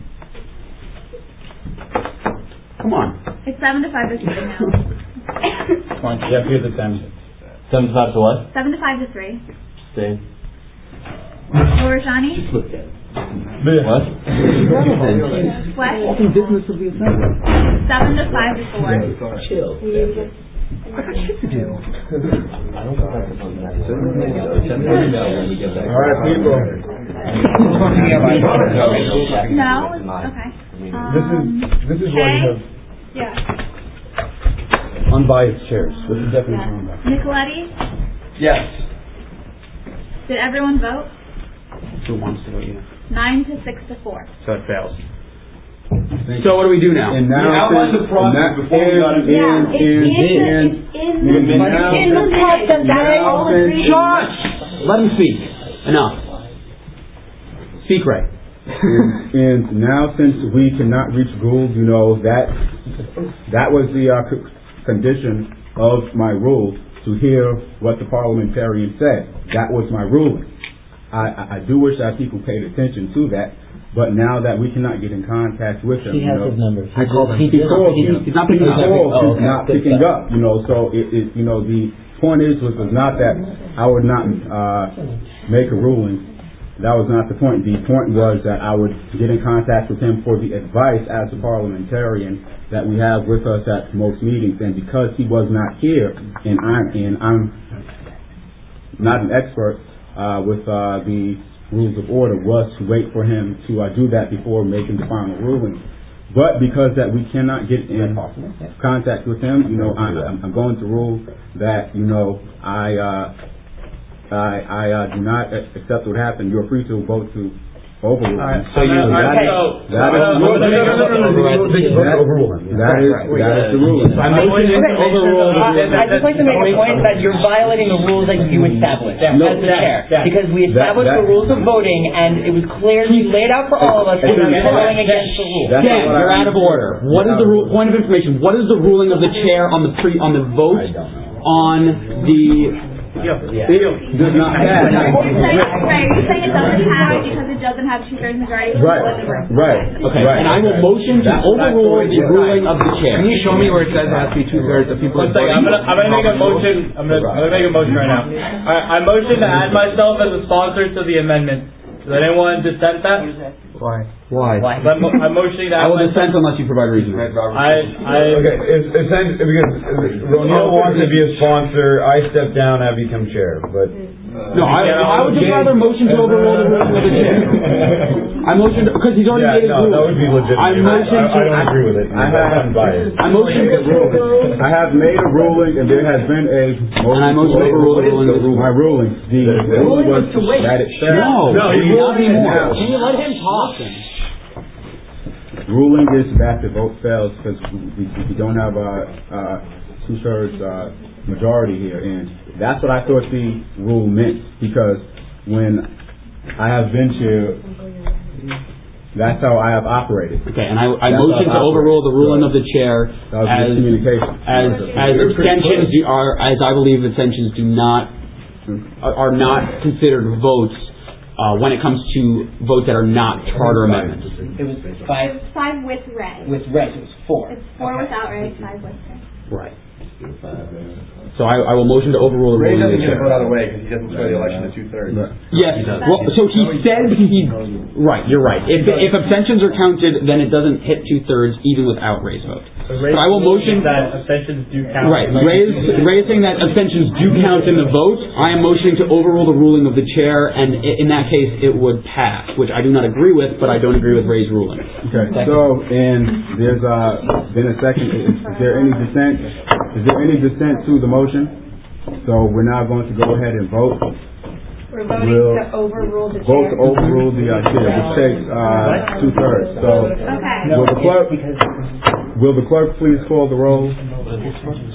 Come on. It's seven to five to three now. Come on, Jeff, here's the time. Seven to five to what? Seven to five to three. Stay. Gorjani. What? West. Walking business of the assembly. Seven to five to four. Chill. I got shit to do. All right, people. No. Okay. This is this is why you have Yeah. unbiased chairs. This is definitely unbiased. Nicoletti. Yes. Did everyone vote? Who wants to go? Yeah. Nine to six to four. So it fails. So what do we do now? And now, We outlined the process before we got into and, Yeah, and, it's and, in and, the, and it's now, in the process that I all agree. Shush! Let him speak. Enough. Speak, Ray. and, and now, since we cannot reach rules, you know that that was the uh, c- condition of my rule, to hear what the parliamentarian said. That was my ruling. I, I, I do wish that people paid attention to that. But now that we cannot get in contact with him, He you has know, his number. I He called him. just- he He just- called. he He's, just- he's not picking he's up. not picking- oh, He's okay. not Good picking stuff. up. You know, so it, it, you know, the point is was, was not that I would not uh, make a ruling. That was not the point. The point was that I would get in contact with him for the advice as a parliamentarian that we have with us at most meetings. And because he was not here, and I'm and I'm not an expert uh, with uh, the rules of order, was to wait for him to uh, do that before making the final ruling. But because that we cannot get in contact with him, you know, I, I'm, I'm going to rule that, you know, I uh, I, I uh, do not accept what happened. You're free to vote to overrule. Alright, So you, I'm that gonna- is, so- that is, so I'm gonna make a- that that is, that is the ruling. I'm motioning to overrule the ruling. I'd just like to make a point that you're violating the rules that you established as No, the chair. that- Because we established that- the rules of voting, and it was clearly laid out for all of us, and you're going against the rules. That's Dan, not what you're I- out of order. What is the ru- point of information? What is the ruling of the chair on the pre on the vote on the? It does not pass. You're saying, right, you're saying it doesn't have because it doesn't have two-thirds majority. Right, right. Okay, and I will motion to overrule the ruling of the chair. Can you show me where it says it has to be two thirds of people? One second, I'm gonna, I'm gonna make a motion, I'm gonna, I'm gonna make a motion right now. I, I motion to add myself as a sponsor to the amendment. Does anyone dissent that? Why? Why? I'm, mo- I'm motioning to I add will myself. dissent unless you provide reason. I, I, Okay, it's, it's, because Ronil wants to be a sponsor, I step down, I become chair, but. No, I, I would just rather motion to overrule the ruling of the chair. I motion to, because he's already Yeah, made his no, ruling. that would be legitimate. I motion I, to. I don't agree with it. I have, I'm biased. I motion to. I have made a ruling, and there has been a motion. And I motion to overrule the ruling of the ruling. My ruling, the ruling was to wait. that it said. No, No, he you not ruled it anymore. now. Can you let him talk? Ruling is that the vote fails because we, we don't have a, a two-thirds uh, majority here, and that's what I thought the rule meant. Because when I have been chair, that's how I have operated. Okay, and I, I That's motion how to I overrule the ruling of the chair That was as miscommunication. as as abstentions do, are as I believe abstentions do not are, are not considered votes uh, when it comes to votes that are not charter amendments. It was It five was five with Ray. with red, it was four. It's four without Ray, five with Ray. Right. So I, I will motion to overrule the Ray ruling of doesn't the get a chair. vote either way because he doesn't sway the election to two thirds. Yes. Well, so he said he. Right, you're right. If if abstentions are counted, then it doesn't hit two thirds even without Ray's vote. So But I will motion. that abstentions do count. Right, Ray's, Ray's saying that abstentions do count in the vote. I am motioning to overrule the ruling of the chair, and i- in that case, it would pass, which I do not agree with, but I don't agree with Ray's ruling. Okay, so, and there's uh, been a second, is, is there any dissent? Is there any dissent to the motion? So we're now going to go ahead and vote. We're voting Will to overrule the chair. vote to overrule the uh, chair, which takes uh, two thirds. So, Okay. will the clerk will the clerk please call the roll? Okay.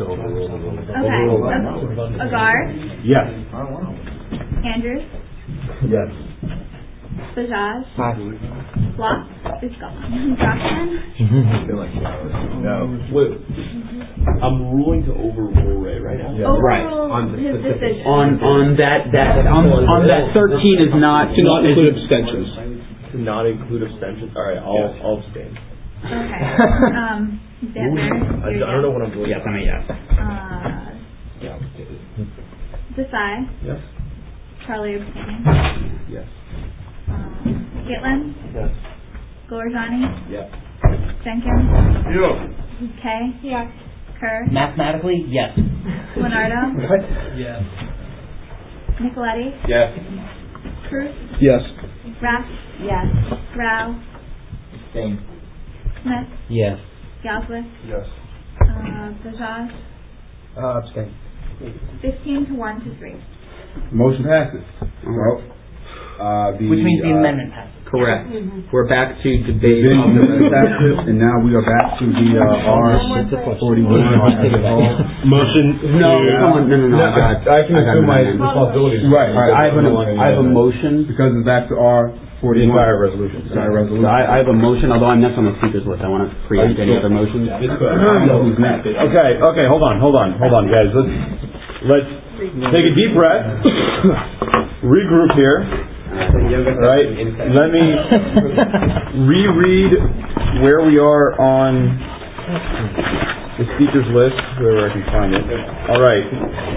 Ag- Agar, Yes. Andrews, Yes. Bajaj, Block is gone. Johnson, No. Wait. I'm ruling to overrule Ray right now. overrule his decision. On on that that on, on that thirteen is not To not is- include abstentions. To not include abstentions. All right, I'll I'll abstain. Okay. Um, Denver, I, I don't know what I'm doing. Yes, I'm a yes. uh, Yeah. Desai, Yes. Charlie abstaining. Yes. Um, Gitlin, Yes. Gorzani, Yeah. Jenkins, Yeah. Kay, Yes. Kerr, Mathematically, yes. Leonardo, Yes. Nicoletti, Yes. Cruz, Yes. Raff, yes. Rao, Same. Smith, Yes. Galswick, Yes. uh, Bajaj, Uh, abstain. fifteen to one to three. Motion passes. So, uh, the Which means the uh, amendment passes. Correct. We're back to the debate. bill on the passes, and now we are back to the uh, R forty-one. Motion. No, come on, no, no, no. No, I got, I can I got assume my an amendment. responsibilities. Right. All right, I have, an, I have a motion. Because it's back to R forty-one. Entire resolution. Entire resolution. So I, I have a motion, although I'm next on the speaker's list. I want to preempt any other motions. Who's next? Okay, okay, hold on, hold on, hold on, guys. Let's let's take a deep breath, regroup here. Right. Let me reread where we are on the speakers list, wherever I can find it. All right.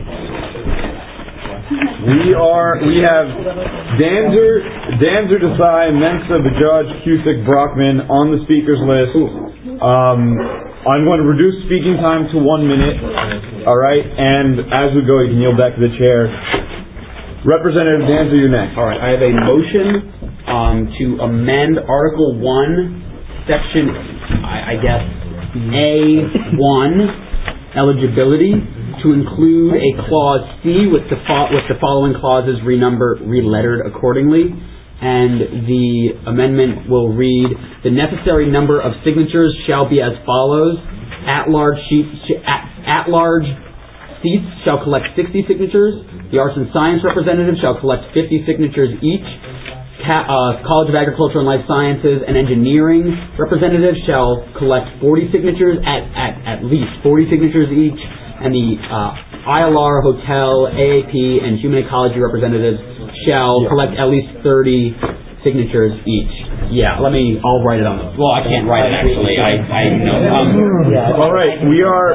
We are. We have Danzer, Danzer, Desai, Mensa, Bajaj, Cusick, Brockman on the speakers list. Um, I'm going to reduce speaking time to one minute. All right, and as we go, you can yield back to the chair. Representative Danzer, you're next. All right, I have a motion um, to amend Article one, Section, I, I guess, A one, eligibility, to include a Clause C with the, fo- with the following clauses renumbered, relettered accordingly. And the amendment will read, the necessary number of signatures shall be as follows. At-large sheets, at, at-large seats shall collect sixty signatures. The Arts and Science representative shall collect fifty signatures each. Ca- uh, College of Agriculture and Life Sciences and Engineering representatives shall collect forty signatures, at, at, at least forty signatures each. And the uh, I L R, Hotel, A A P, and Human Ecology representatives shall collect at least thirty signatures each. Yeah, let me, I'll write it on the, well, I can't write it actually, I, I know. Um, All right, we are,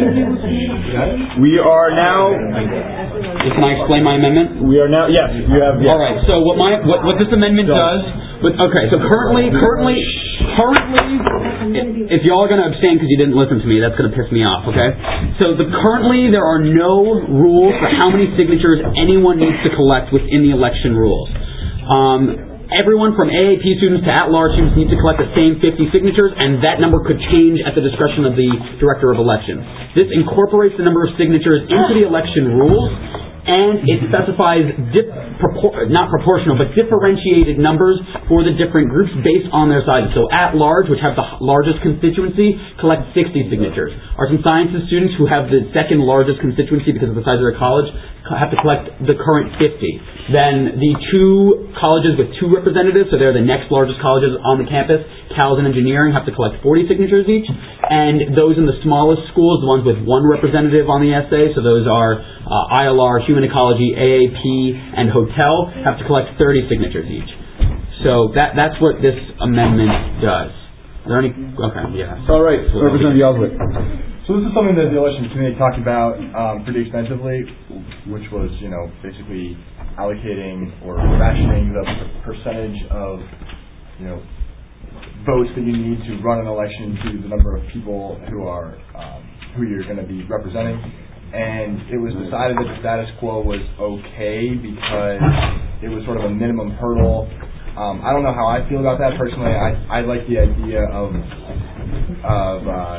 we are now, Can I explain my amendment? we are now, yes, you have, yes. All right. So what my what, what this amendment does, but okay. So currently, currently, currently, if, if y'all are going to abstain because you didn't listen to me, that's going to piss me off. Okay. So the currently there are no rules for how many signatures anyone needs to collect within the election rules. Um, Everyone from A A P students to at-large students needs to collect the same fifty signatures, and that number could change at the discretion of the Director of Elections. This incorporates the number of signatures into the election rules, and it specifies dip, propor- not proportional, but differentiated numbers for the different groups based on their sizes. So at-large, which have the largest constituency, collect sixty signatures. Arts and Sciences students, who have the second largest constituency because of the size of their college, have to collect the current fifty. Then the two colleges with two representatives, so they're the next largest colleges on the campus, Cal's and Engineering, have to collect forty signatures each. And those in the smallest schools, the ones with one representative on the essay, so those are uh, I L R, Human Ecology, A A P, and Hotel, have to collect thirty signatures each. So that that's what this amendment does. Are there any? Okay, yeah. All right, Representative Yelswick. So this is something that the election committee talked about um, pretty extensively, which was, you know, basically allocating or rationing the per- percentage of, you know, votes that you need to run an election to the number of people who are um, who you're going to be representing. And it was decided that the status quo was okay because it was sort of a minimum hurdle. Um, I don't know how I feel about that personally. I, I like the idea of of uh,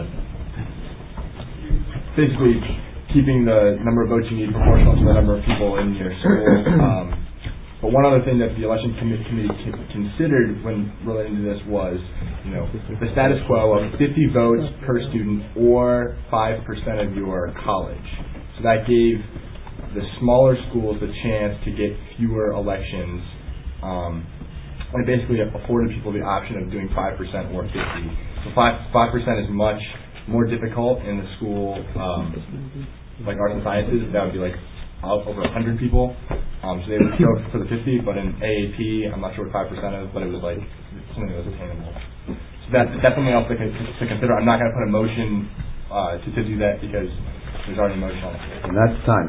basically keeping the number of votes you need proportional to the number of people in your school. Um, But one other thing that the election committee, committee considered when relating to this was, you know, the status quo of fifty votes per student or five percent of your college. So that gave the smaller schools the chance to get fewer elections, um, and basically afforded people the option of doing five percent or fifty. So five five percent is much more difficult in the school, um, like arts and sciences. That would be like over one hundred people. Um, so they would go for the fifty, but in A A P, I'm not sure what five percent is, but it was like something that was attainable. So that's, that's something else to, to consider. I'm not going to put a motion uh, to, to do that because there's already a motion on it. And that's time.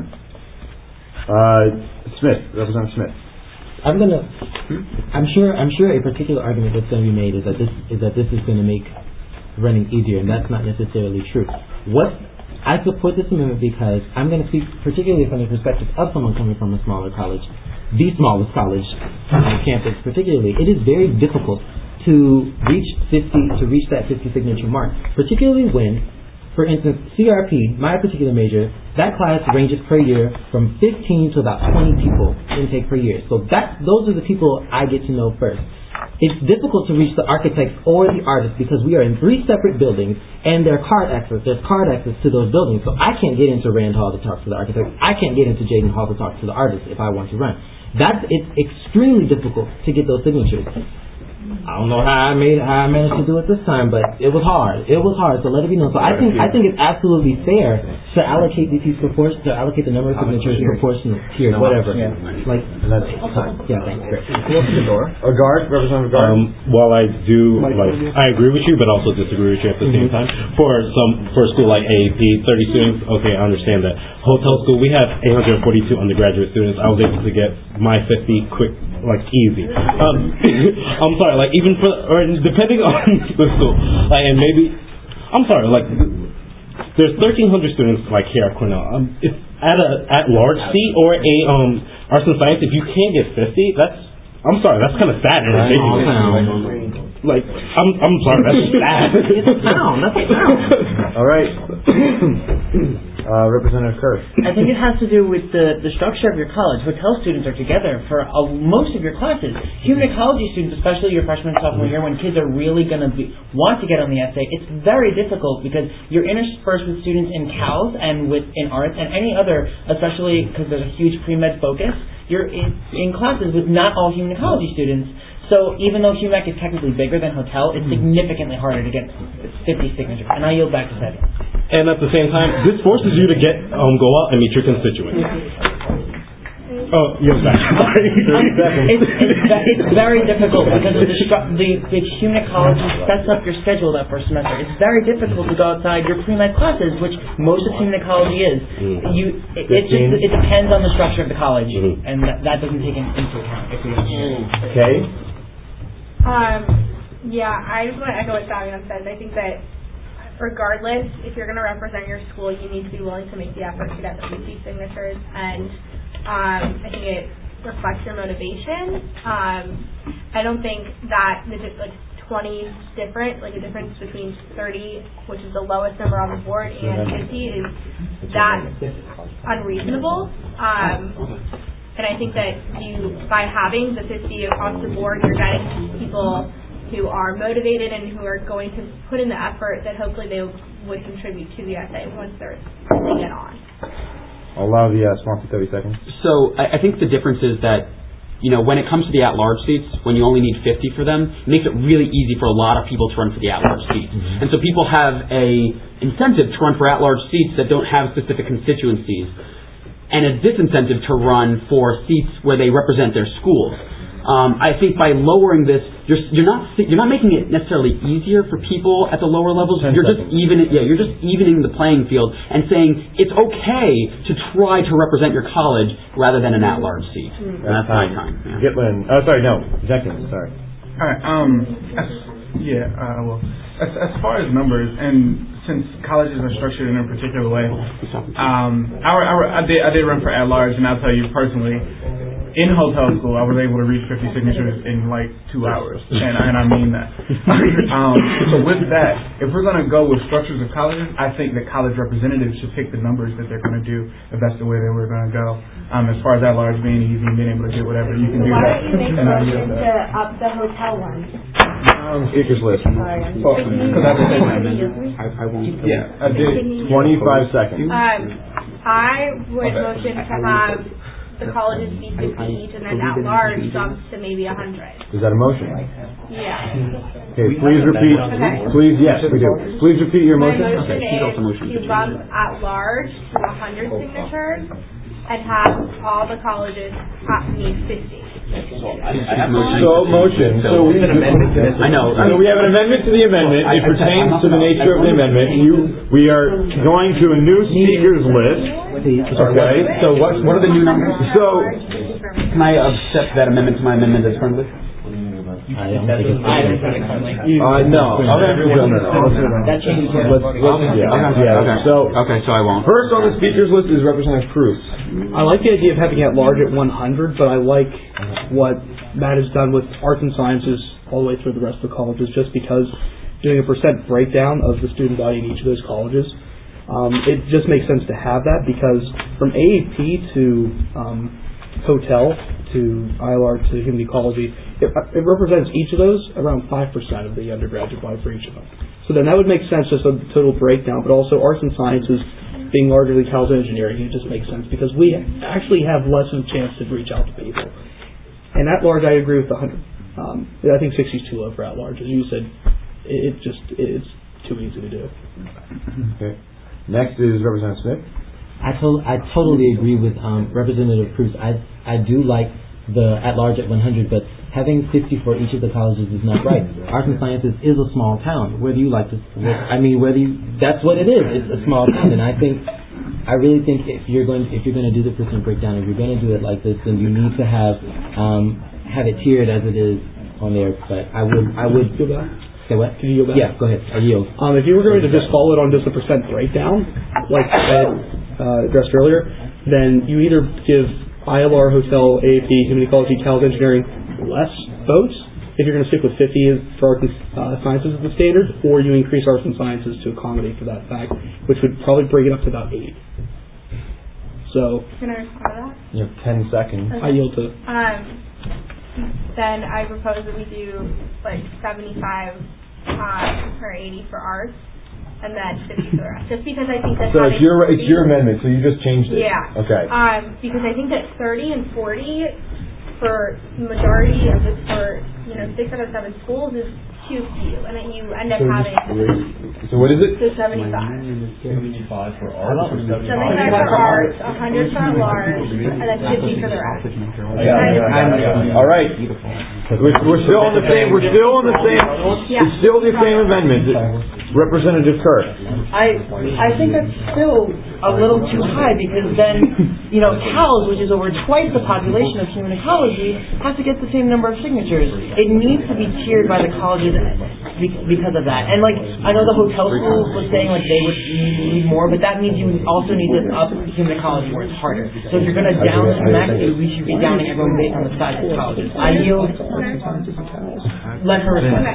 Uh, Smith, Representative Smith. I'm gonna. I'm sure. I'm sure a particular argument that's going to be made is that this is that this is going to make running easier, and that's not necessarily true. What I support this amendment because I'm going to speak particularly from the perspective of someone coming from a smaller college, the smallest college on campus. Particularly, it is very difficult to reach fifty to reach that fifty signature mark, particularly when, for instance, C R P, my particular major, that class ranges per year from fifteen to about twenty people intake per year. So that those are the people I get to know first. It's difficult to reach the architects or the artists because we are in three separate buildings and there are card access. There's card access to those buildings. So I can't get into Rand Hall to talk to the architect. I can't get into Jaden Hall to talk to the artist if I want to run. That's it's extremely difficult to get those signatures. I don't know how I made how I managed to do it this time, but it was hard. It was hard. So let it be known. So I think I think it's absolutely fair to allocate these proportions, to allocate the number of signatures proportional here, whatever. Yeah. Like that's yeah. Thanks. Great. Agard, Representative Agard. Um, while I do like, I agree with you, but also disagree with you at the mm-hmm. same time. For some, for a school like A A P, thirty students. Okay, I understand that. Hotel school, we have eight hundred forty-two undergraduate students. I was able to get my fifty quick, like easy. Um, I'm sorry, like even for, or depending on the school, like and maybe, I'm sorry, like there's thirteen hundred students like here at Cornell. Um, if at a at large seat or a um arts and science, if you can't get fifty, that's I'm sorry, that's kind of sad. Right. Like I'm I'm sorry, that's sad. It's a town. That's a town. All right. Uh, Representative Kerr. I think it has to do with the, the structure of your college. Hotel students are together for uh, most of your classes. Human ecology students, especially your freshman and sophomore year, when kids are really going to be want to get on the essay, it's very difficult because you're interspersed with students in C A Ls and with in arts and any other, especially because there's a huge pre-med focus. You're in, in classes with not all human ecology students. So even though H U M E C is technically bigger than Hotel, it's significantly harder to get fifty signatures. And I yield back to Cedric. And at the same time, this forces you to get um, go out and meet your constituents. Oh, yield back. Sorry. it's, it's, it's very difficult because of the, stru- the, the H U M E C college sets up your schedule that first semester. It's very difficult to go outside your pre-med classes, which most of H U M E C ecology is. Mm. You, it, it just it depends on the structure of the college, mm-hmm. and that, that doesn't take into account. If we okay. Um, yeah, I just want to echo what Savion says. I think that regardless, if you're going to represent your school, you need to be willing to make the effort to get the fifty signatures, and um, I think it reflects your motivation. Um, I don't think that the like twenty different, like a difference between thirty, which is the lowest number on the board, and fifty is that unreasonable. Um, And I think that you, by having the fifty across the board, you're getting people who are motivated and who are going to put in the effort that hopefully they would contribute to the essay once they're putting it on. I'll allow the uh, sponsor thirty seconds. So I, I think the difference is that, you know, when it comes to the at-large seats, when you only need fifty for them, it makes it really easy for a lot of people to run for the at-large seats. Mm-hmm. And so people have a incentive to run for at-large seats that don't have specific constituencies, and a disincentive to run for seats where they represent their schools. Um, I think by lowering this, you're you're not you're not making it necessarily easier for people at the lower levels. You're just even yeah you're just evening the playing field and saying it's okay to try to represent your college rather than an at-large seat. Mm-hmm. And that's my time. Yeah. Gitlin, oh sorry, no, Jenkins, sorry. All right. Um. As, yeah. Uh, well, as as far as numbers and. Since colleges are structured in a particular way, um, I, I, I did I did run for at large, and I'll tell you personally, in hotel school, I was able to reach fifty signatures in like two hours, and and I mean that. um, so with that, if we're gonna go with structures of colleges, I think that college representatives should pick the numbers that they're gonna do if that's the way that we're gonna go. Um, as far as that large being easy and being able to get whatever, you can do Why that. don't you make a And I motion do to that. up the hotel one? Um, speakers list. Because that's the same amendment. I, I won't. Yeah, I did. Twenty-five seconds. Um, I would motion to have the colleges be fifty each, and then at large jumps to maybe a hundred. Is that a motion? Yeah. Okay, please repeat. Okay. Please, yes, we do. Please repeat your My motion. motion is to bump at large to a hundred signatures and have all the colleges have need fifty. So, motion, so we have an amendment to this. I know. So we have an amendment to the amendment. It pertains to the nature of the amendment. You, we are going to a new speakers list. Okay, so what, what are the new numbers? So, Can I accept that amendment to my amendment as friendly? I don't think it's. I don't think it's friendly. uh, no. Okay, no, no, no. That changes. Let's, let's, yeah, yeah. So, Okay, so I won't. first on the speakers list is Representative Cruz. I like the idea of having it large at one hundred, but I like what Matt has done with arts and sciences all the way through the rest of the colleges, just because doing a percent breakdown of the student body in each of those colleges, um, it just makes sense to have that, because from A A P to um, hotel to I L R to human ecology, it, it represents each of those around five percent of the undergraduate body for each of them. So then that would make sense, just a total breakdown, but also arts and sciences being largely college engineering, it just makes sense because we actually have less of a chance to reach out to people. And at large, I agree with the one hundred. Um, I think sixty is too low for at large. As you said, it, it just it's too easy to do. Okay. Next is Representative Smith. I, to- I totally agree with um, Representative Cruz. I I do like the at large at one hundred, but having fifty for each of the colleges is not right. Arts and Sciences is a small town. Whether you like to, I mean, whether you, that's what it is. It's a small town, and I think, I really think if you're going, if you're going to do the percent breakdown, if you're going to do it like this, then you need to have um, have it tiered as it is on there. But I would, I would. Go back. Say what? Can you go back? Yeah, go ahead. I yield. Um, if you were going to just follow it on just a percent breakdown, like Ed uh, addressed earlier, then you either give I L R, hotel, A A P, human ecology, college engineering less votes, if you're going to stick with fifty for arts and uh, sciences as the standard, or you increase arts and sciences to accommodate for that fact, which would probably bring it up to about eight. So, Can I respond to that? You have ten seconds. I yield to. Um, then I propose that we do like seventy-five um, or eighty for arts, and then fifty for the rest. Just because I think that So it's having your, it's your amendment, so you just changed it? Yeah. Okay. Um, because I think that thirty and forty for majority of the, for, you know, six out of seven schools is too few, and then you end up So having So what is it? to seventy-five. seventy-five for arts or seventy-five for arts, one hundred for large, and then fifty for the rest. All right. We're, we're still on the same, we're still on the same, it's still the same amendment. Representative Kirk. I I think that's still a little too high, because then, you know, CALS, which is over twice the population of human ecology, has to get the same number of signatures. It needs to be tiered by the colleges be- because of that. And like, I know the hotel school was saying like they would need more, but that means you also need to up human ecology where it's harder. So if you're going to down to max, we should be downing everyone based on the size of the colleges. I yield. Let her respond.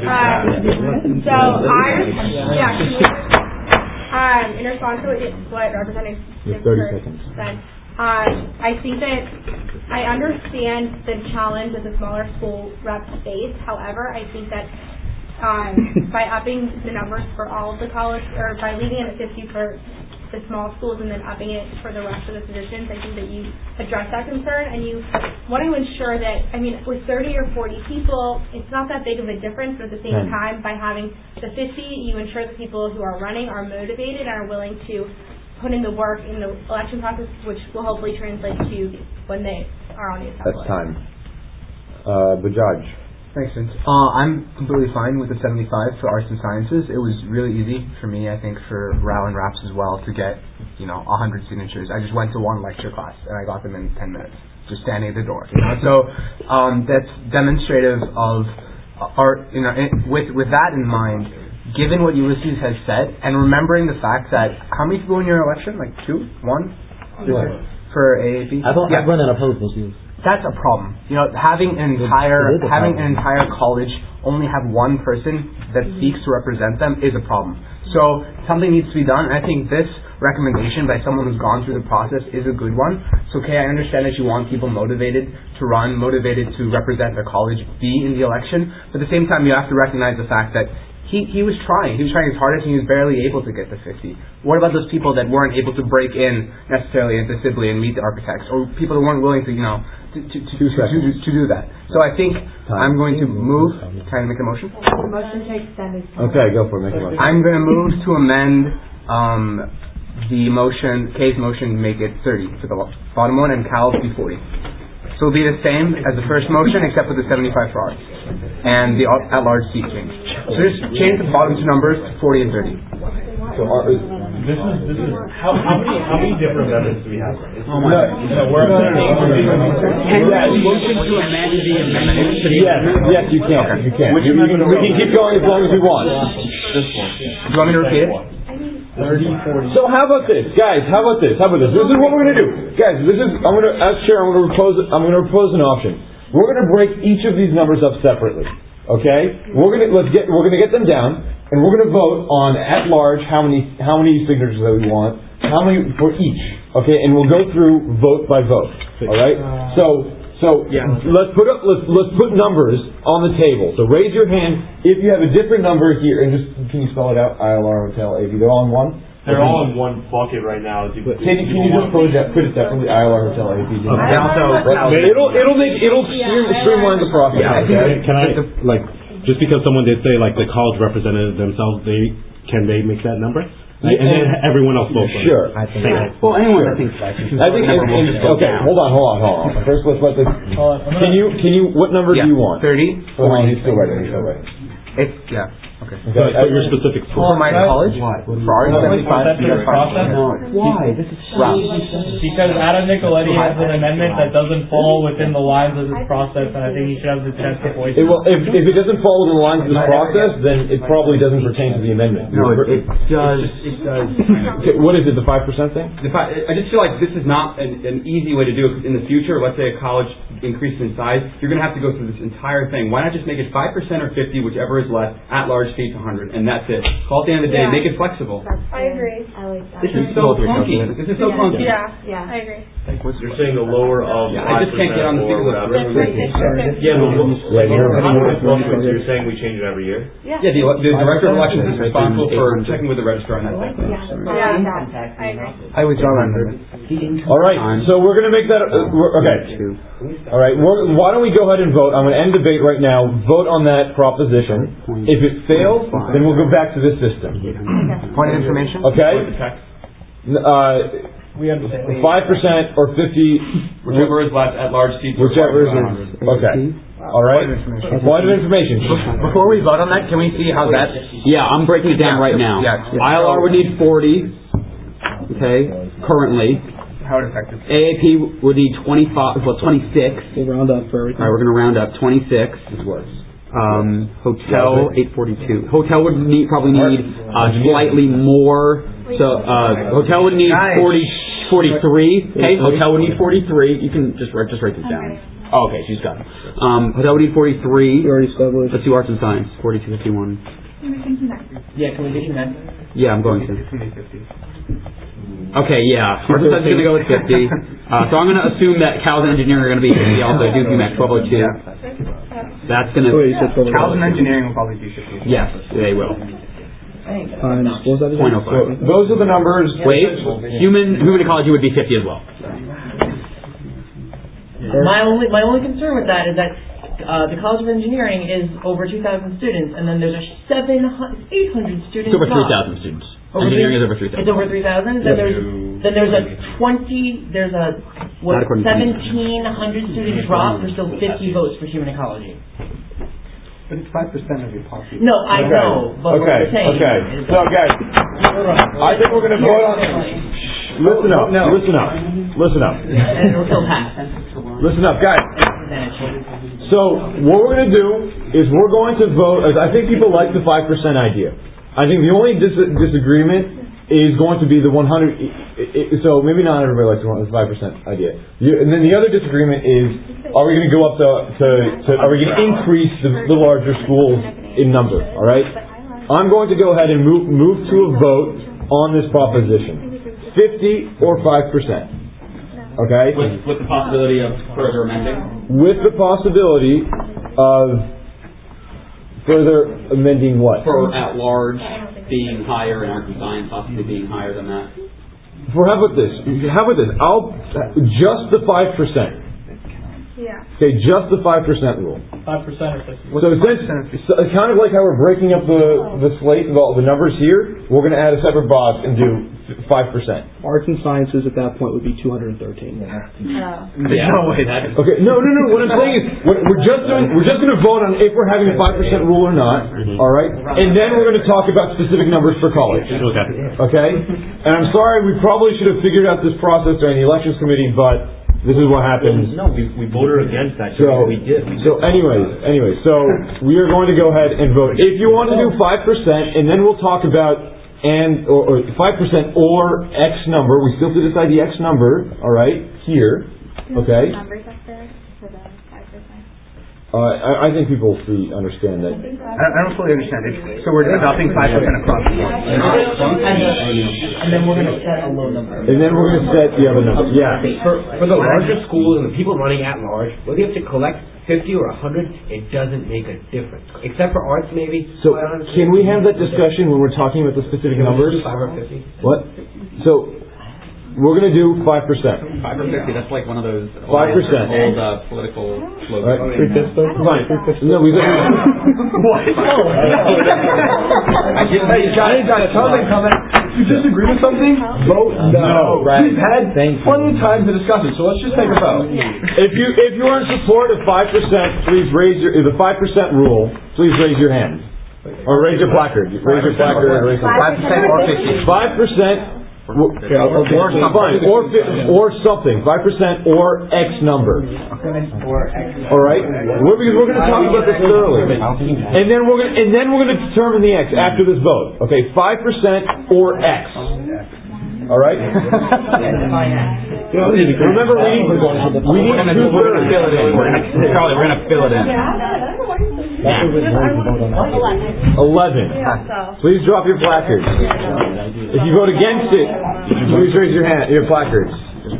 Um, so I, yeah, can we, um, in response to what, what Representative thirty seconds. said, um, I think that I understand the challenge that the smaller school reps face. However, I think that um, by upping the numbers for all of the college, or by leaving it at fifty for the small schools and then upping it for the rest of the positions, I think that you address that concern, and you want to ensure that, I mean, with thirty or forty people, it's not that big of a difference, but at the same time, by having the fifty, you ensure that people who are running are motivated and are willing to put in the work in the election process, which will hopefully translate to when they are on the assembly. That's time. Uh, the judge. Thanks, Vince. Uh, I'm completely fine with the seventy-five for arts and sciences. It was really easy for me, I think, for Rao and Raps as well to get, you know, one hundred signatures. I just went to one lecture class, and I got them in ten minutes, just standing at the door. You know? So um, that's demonstrative of art, you know, it, with, with that in mind, given what Ulysses has said, and remembering the fact that, how many people in your election? Like two? One? What? For A A P? I don't, yeah. I run unopposed, Ulysses. that's a problem. You know, having an entire having an entire college only have one person that seeks to represent them is a problem. So something needs to be done, and I think this recommendation by someone who's gone through the process is a good one. So, okay, I understand that you want people motivated to run, motivated to represent their college, be in the election, but at the same time you have to recognize the fact that he, he was trying. He was trying his hardest, and he was barely able to get to fifty. What about those people that weren't able to break in necessarily into Sibley and meet the architects, or people that weren't willing to, you know, to, to, to, to, to, to do that? So I think I'm going to move. Can I make a motion? Motion to extend it. Okay, go for it. Make a motion. I'm going to move to amend um, the motion, Kay's motion, make it thirty for the bottom one, and Cal's be forty. So it'll be the same as the first motion, except for the seventy-five for arts and the at-large seat change. So just change the bottom two numbers to forty and thirty. So art is, This is, this is, how, how many, how many different amendments do we have? Oh my God. No, we're Can you motion to amend the amendment? yes, yes, you can. You can. Which You- amendment we can keep going as long as we want. This one. Do you want me to repeat it? Thirty, forty. So how about this, guys? How about this? How about this? This is what we're gonna do, guys. This is I'm gonna as chair. I'm gonna propose. I'm gonna propose an option. We're gonna break each of these numbers up separately. Okay? We're gonna let's get. We're gonna get them down, and we're gonna vote on at large how many how many signatures that we want, how many for each. Okay? And we'll go through vote by vote. All right? So. So Yeah. let's put up let's let's put numbers on the table. So raise your hand if you have a different number here, and just can you spell it out? I L R Hotel A B. They're all in one. They're all in one bucket right now. Do you- Can you, can you just put it, put it separately? I L R Hotel A B. And also, It'll it'll make it'll stream, streamline the process. Yeah, I okay? Can I, like, just because someone did say, like, the college represented themselves, they, can they make that number? Like, and then everyone else vote for it? Sure. I think. Thank you. well, anyone I think. I think. in- in- okay. Hold on. Hold on. Hold on. First, let's let the. Can you can you what number Yeah, do you want? thirty. Hold on. He's still writing. He's still writing. It's yeah. Okay. Okay. But but your specific For my college? For art, seventy-five. Why? This is Wow. Because Adam Nicoletti has an amendment that doesn't fall within the lines of this process, and I think he should have the chance to voice It it. will, if, if it doesn't follow the lines of this process, then it probably doesn't pertain to the amendment. No, it, it does. It does. Okay, what is it? The five percent thing? The fi- I just feel like this is not an, an easy way to do it. 'Cause in the future, let's say a college increases in size, you're going to have to go through this entire thing. Why not just make it five percent or fifty, whichever is less, at large seats one hundred, and that's it. Call it the end of the day, Yeah. make it flexible. I agree. I like that. This is so clunky. This is so clunky. Yeah, Yeah. I agree. You're saying the lower of Yeah, I just can't get on the or speaker list. whatever. Yeah, but what, Yeah, you're- how do you vote? So you're saying we change it every year? Yeah. Yeah, the, the director of elections is responsible for checking with the registrar and that's it. Yeah, I agree. I withdraw my amendment. All right, so we're going to make that. Uh, we're, okay. All right. We're, why don't we go ahead and vote? I'm going to end debate right now. Vote on that proposition. If it fails, then we'll go back to this system. Point of information. Okay. Uh, We understand. Five percent or fifty, Whichever is less at large seats. whichever is okay. All right. Point of information. Before we vote on that, can we see how that? Yeah, I'm breaking it down right now. Yeah. I L R would need forty, okay, currently. How it affected. A A P would need twenty-five, well, twenty-six. We'll round up for everything. All right, we're going to round up twenty-six. Um, hotel eight forty-two. Hotel would need probably need uh, slightly more. So uh, hotel would need forty, forty-three. Okay, hotel would need forty-three. You can just write just write this down. Oh, okay, she's got it. Um, hotel would need forty-three. We already established. Let's do arts and science. Forty-two fifty-one. Yeah, can we get you that? Yeah, I'm going to. Okay, yeah. Arts and science is going to go with fifty. Uh, so I'm going to assume that Cal's and engineering are going to be fifty. Also, Duke U M A C twelve oh two. That's going to. Cal's and engineering will probably be fifty. Yes, they will. Times, what was that Point oh five. So those are the numbers. Wait, human human ecology would be fifty as well. My only my only concern with that is that uh, the College of Engineering is over two thousand students, and then there's a seven hundred, eight hundred students. It's over three involved. thousand students. Over Engineering three- is over three thousand. It's over three thousand. Then there's then there's a twenty. There's a what Not according to me. seventeen hundred student drop for still fifty votes for human ecology. But it's five percent of your population. No, I Okay. know, but what Okay. we're saying Okay. is So guys, I think we're going to vote on. Listen up. Listen up. Listen up. and it'll still pass. Listen up, guys. So what we're going to do is we're going to vote. I think people like the five percent idea. I think the only dis- disagreement is going to be the one hundred. So maybe not everybody likes the five percent idea. You, and then the other disagreement is are we going to go up to, to, to are we going to increase the, the larger schools in number? All right. I'm going to go ahead and move move to a vote on this proposition: fifty or five percent. Okay. With, with the possibility of further amending. With the possibility of further amending what? For at large being higher and arts and science possibly being higher than that. For how about this? How about this? I'll just the five percent. Yeah. Okay, just the five percent rule. Five percent or fifty. So essentially, so it's kind of like how we're breaking up the the slate of all the numbers here. We're going to add a separate box and do five percent. Arts and sciences at that point would be two hundred thirteen. Oh. Yeah. No way. Okay. No, no, no. What I'm saying is, we're, we're just doing, we're just going to vote on if we're having a five percent rule or not. All right. And then we're going to talk about specific numbers for college. Okay. And I'm sorry, we probably should have figured out this process during the elections committee, but this is what happens. No, we, we voted against that. So we did. We so, anyways, anyways, so we are going to go ahead and vote. If you want to do five percent, and then we'll talk about and or, or five percent or X number. We still have to decide the X number. All right, here. Okay. Numbers up there for the five percent. Uh, I, I think people see understand that. I, I don't fully understand it. So we're adopting five percent across the board. And then we're going to set a low number. And then we're going to set the other number. Yeah. For, for the larger schools and the people running at large, whether you have to collect fifty or a hundred, it doesn't make a difference. Except for arts, maybe. So can we have that discussion when we're talking about the specific numbers? Five or fifty. What? So we're going to do five percent. Five or fifty. That's like one of those five percent old uh, political slogans. Right. Three fifths. Fine. No, we. What? I didn't know you got something coming. You disagree with something? Vote no. Right. We've had plenty of time to discuss it, so let's just take a vote. If you if you're in support of five percent, please raise your the five percent rule. Please raise your hand or raise your placard. Raise your placard. Five percent or fifty. Five percent. Okay, or, or something, or, or something, five percent or X number. All right, we're, because we're going to talk about this thoroughly, and then we're going, and then we're going to determine the X after this vote. Okay, five percent or X. All right. Remember, we need we need two thirds. Charlie, we're going to fill it in. Eleven. Please drop your placards. If you vote against it, please raise your hand, your placards. No,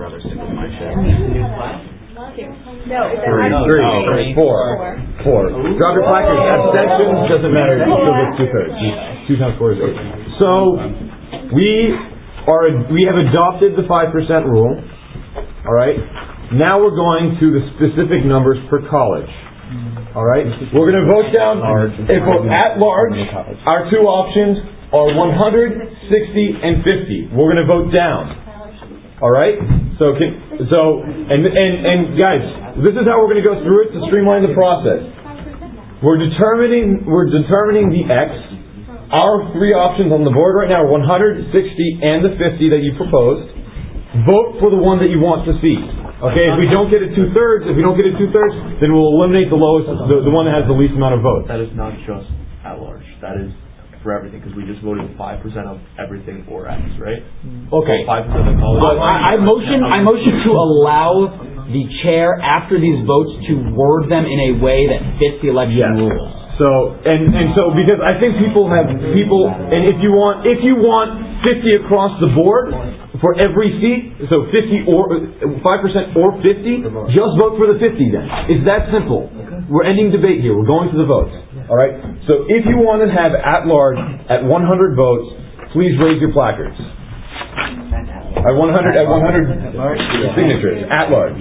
it's Three, three, four, four. Drop your placards. Abstentions doesn't matter. You still get two thirds. Two times four is eight. So we are we have adopted the five percent rule. All right. Now we're going to the specific numbers for college. All right. We're going to vote down. If we're at large, our two options are one hundred, sixty, and fifty. We're going to vote down. All right. So, can, so, and and and guys, this is how we're going to go through it to streamline the process. We're determining we're determining the X. Our three options on the board right now are one hundred, sixty, and the fifty that you proposed. Vote for the one that you want to see. Okay, if we don't get it two thirds, if we don't get it two thirds, then we'll eliminate the lowest, the, the one that has the least amount of votes. That is not just at large. That is for everything, because we just voted five percent of everything or X, right? Okay. Five percent of college. Well, I, I motion. I motion to allow the chair after these votes to word them in a way that fits the election yes. rules. So and and so because I think people have people, and if you want if you want fifty across the board for every seat, so fifty or five percent or fifty, just vote for the fifty. Then it's that simple. We're ending debate here. We're going to the votes. All right. So if you want to have at large at one hundred votes, please raise your placards. At one hundred at one hundred signatures at large.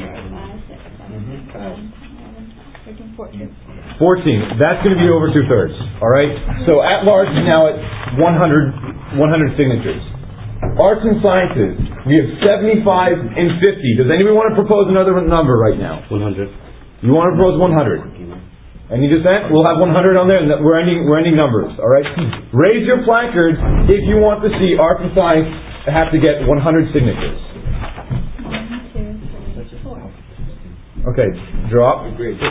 fourteen. That's going to be over two thirds. All right. So at large is now at one hundred, one hundred signatures. Arts and sciences, we have seventy-five and fifty. Does anyone want to propose another number right now? one hundred. You want to propose one hundred? Any dissent? We'll have one hundred on there, and we're ending we're ending numbers. All right. Raise your placards if you want to see arts and science have to get one hundred signatures. Okay. Drop.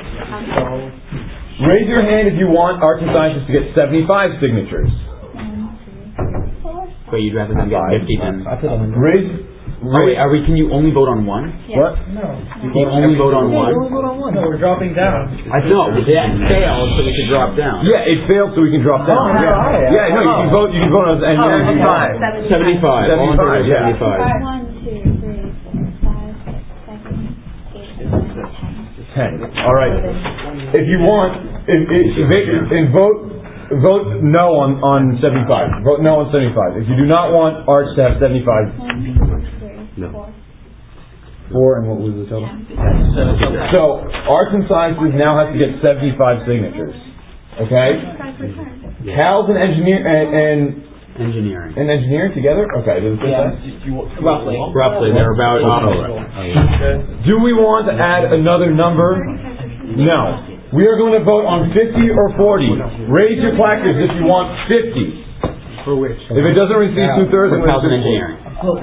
Raise your hand if you want arts and sciences to get seventy-five signatures. But you'd rather them get fifty then. Raise, Oh, wait, are we, can you only vote on one? What? No. Can you only vote on one? No, we're dropping down. I know, that failed, so we could drop down. Yeah, it failed, so we can drop down. Oh, yeah. yeah. yeah, no, you can vote. You can vote on engineering. Oh, Seventy-five. All in favor of yeah. seventy-five. One, two, three, four, five, six, seven, eight, nine, ten. Ten. All right. If you want, if, if, if, if vote vote no on on seventy-five. Vote no on seventy-five. If you do not want Arts to have seventy-five. No. Four, and what was the total? So, Arts and Sciences now has to get seventy-five signatures. Okay? Cal's and engineer and, and engineering and engineering together. Okay, does it say that? Roughly. Roughly, they're about. Do we want to add another number? No. We are going to vote on fifty or forty. Raise your placards if you want fifty. For which? If it doesn't receive two thirds, for Cal's and engineering.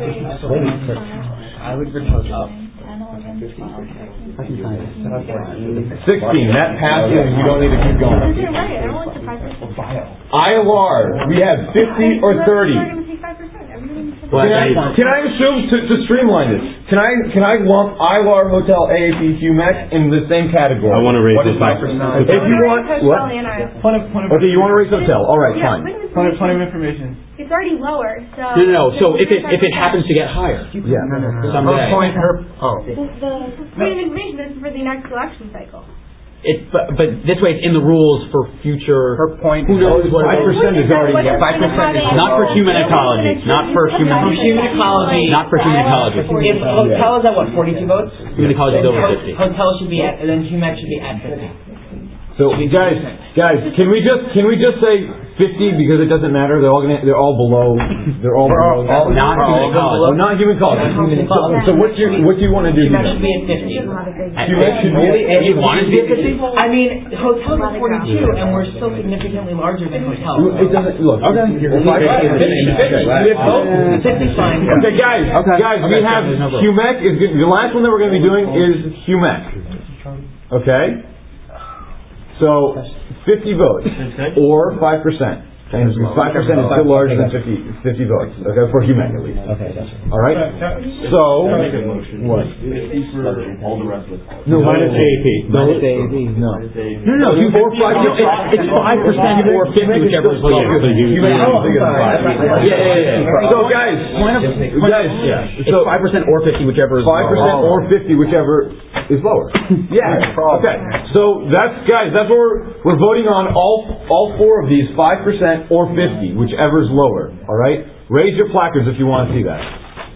I would propose up. Sixteen. That passes. You don't need to keep going. I L R. We have fifty or thirty. Can I, can I assume to, to streamline this? Can I can I lump I L R, Hotel, A A P, H U M E C in the same category? I want to raise this up. If you want, what? Point of, point of Okay, you want to raise hotel? All right, Yeah, fine. Point of, point of information. It's already lower, so. No, no, no. So if it if it happens to get higher, yeah, no, no, no. someday. Point her. Oh. The, the point of information is for the next election cycle. It, but, but this way it's in the rules for future. Her point. Who knows what? Five percent is already. Five percent is not for human ecology. Not for human. Human ecology. Not for human ecology. If hotel is at what, forty-two votes? Human ecology is over fifty. Hotel should be at, and then H U M E C should be at fifty. So guys, guys, can we just can we just say fifty because it doesn't matter? They're all gonna they're all below. They're all below. All not human ecology. Oh, not human ecology. So, so what's your what do you want to do? H U M E C should be at fifty. H U M E C should be. If you want it to be fifty. I mean, hotel is forty-two, and we're still significantly larger than hotel. It doesn't look. Okay. fifty's fine. Okay, guys. Guys, we have H U M E C is good. The last one that we're going to be doing is H U M E C. Okay. So, fifty votes, or five percent. And five percent is still larger than fifty, fifty votes, okay, for H U M E C at least. Okay, that's right. All right? So, what? All the rest of it. No, minus A A P. Minus A A P. No. No, no, you or five. It's five percent or fifty, whichever is lower. You may be bigger than five. Yeah, yeah, yeah. So, guys, guys, It's five percent or fifty, whichever is five percent or fifty, whichever is lower. Yeah. Okay. So that's guys. That's what we're we're voting on. All all four of these, five percent or fifty, whichever is lower. All right. Raise your placards if you want to see that.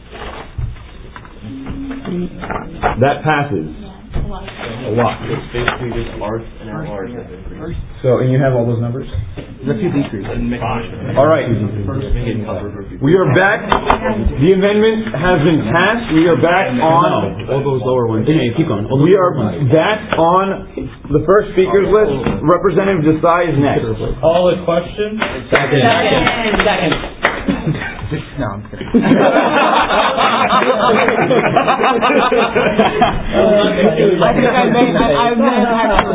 That passes. A lot. It's basically just arts and at large that increase. So, and you have all those numbers? There's a few decreases. All right. We are back. The amendment has been passed. We are back on. All those lower ones. Hey, keep going. We are back on the first speakers list. Representative Desai is next. All the questions? Second. Second. Second. No, I'm kidding. I think I made I, I made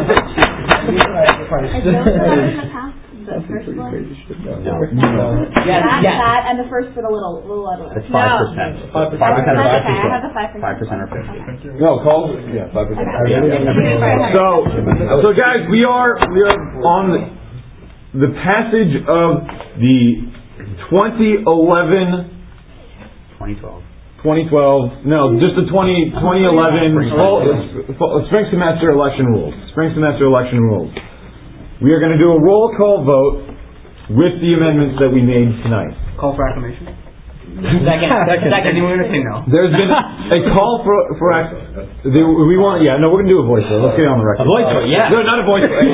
The first one? No. Yes, Yes, yes. that and the first for the little, little other. It's five percent. Five percent. Five percent. Okay, I have the five percent. Five percent or fifty. No, call. Yeah, five percent. So, so guys, we are we are on the, the passage of the twenty eleven. twenty twelve. twenty twelve, no, just the twenty, twenty eleven fall, fall, spring semester election rules. Spring semester election rules. We are going to do a roll call vote with the amendments that we made tonight. Call for acclamation. Second. Second. Second. Anyone going to say no? There's been a call for for ac- the, we want yeah no we're going to do a voice vote. Let's get it on the record. A voice vote, yeah. No, not a voice vote.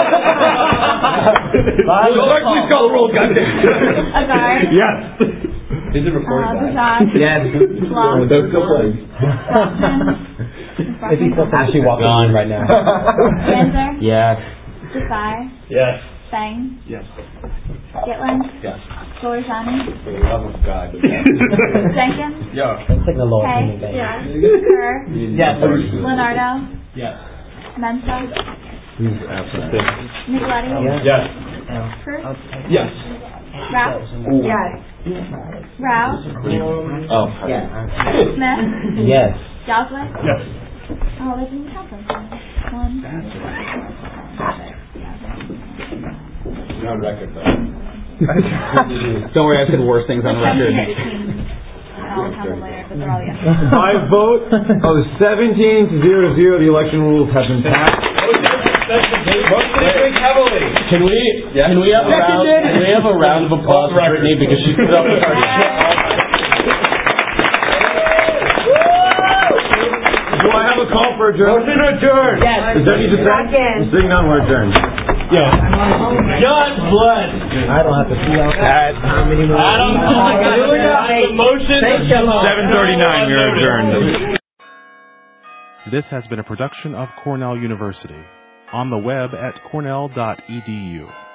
Please call the roll, goddamn. Azar. Yes. Is it recorded? Uh, Bajaj. Yes. Long. Those still playing. If he's still actually walking Gone right now. Lanzer. Yes. Desai. Yes. Sang. Yes. Gitland. Yes. Gorzani. For the love of God. Jenkins. Yeah. It's like the lower Hay. thing again. Yeah. Kerr. Yes. Leonardo. Yes. Mensa. Who's absent? Nicoletti. Yes. Cruz. Yes. Rapp. Yes. Rao? Oh. Yes. Smith? Yes. Gosling? Yes. Oh, let's move One. You're on record, though. Don't worry, I said worse things on record. I'll count them later, but they're all yes. By a vote of seventeen to zero to zero, the election rules have been passed. Can we can we have a round can we have a round of applause for Brittany because she put up with our Do I have a call for adjournment? Motion to adjourn. Yes. Is there any dissent? Second. Seeing none, we're adjourned. Yeah. God bless. I don't have to see out that. How many more? Adam, the motion. seven thirty-nine, you're adjourned. This has been a production of Cornell University. On the web at cornell dot e d u.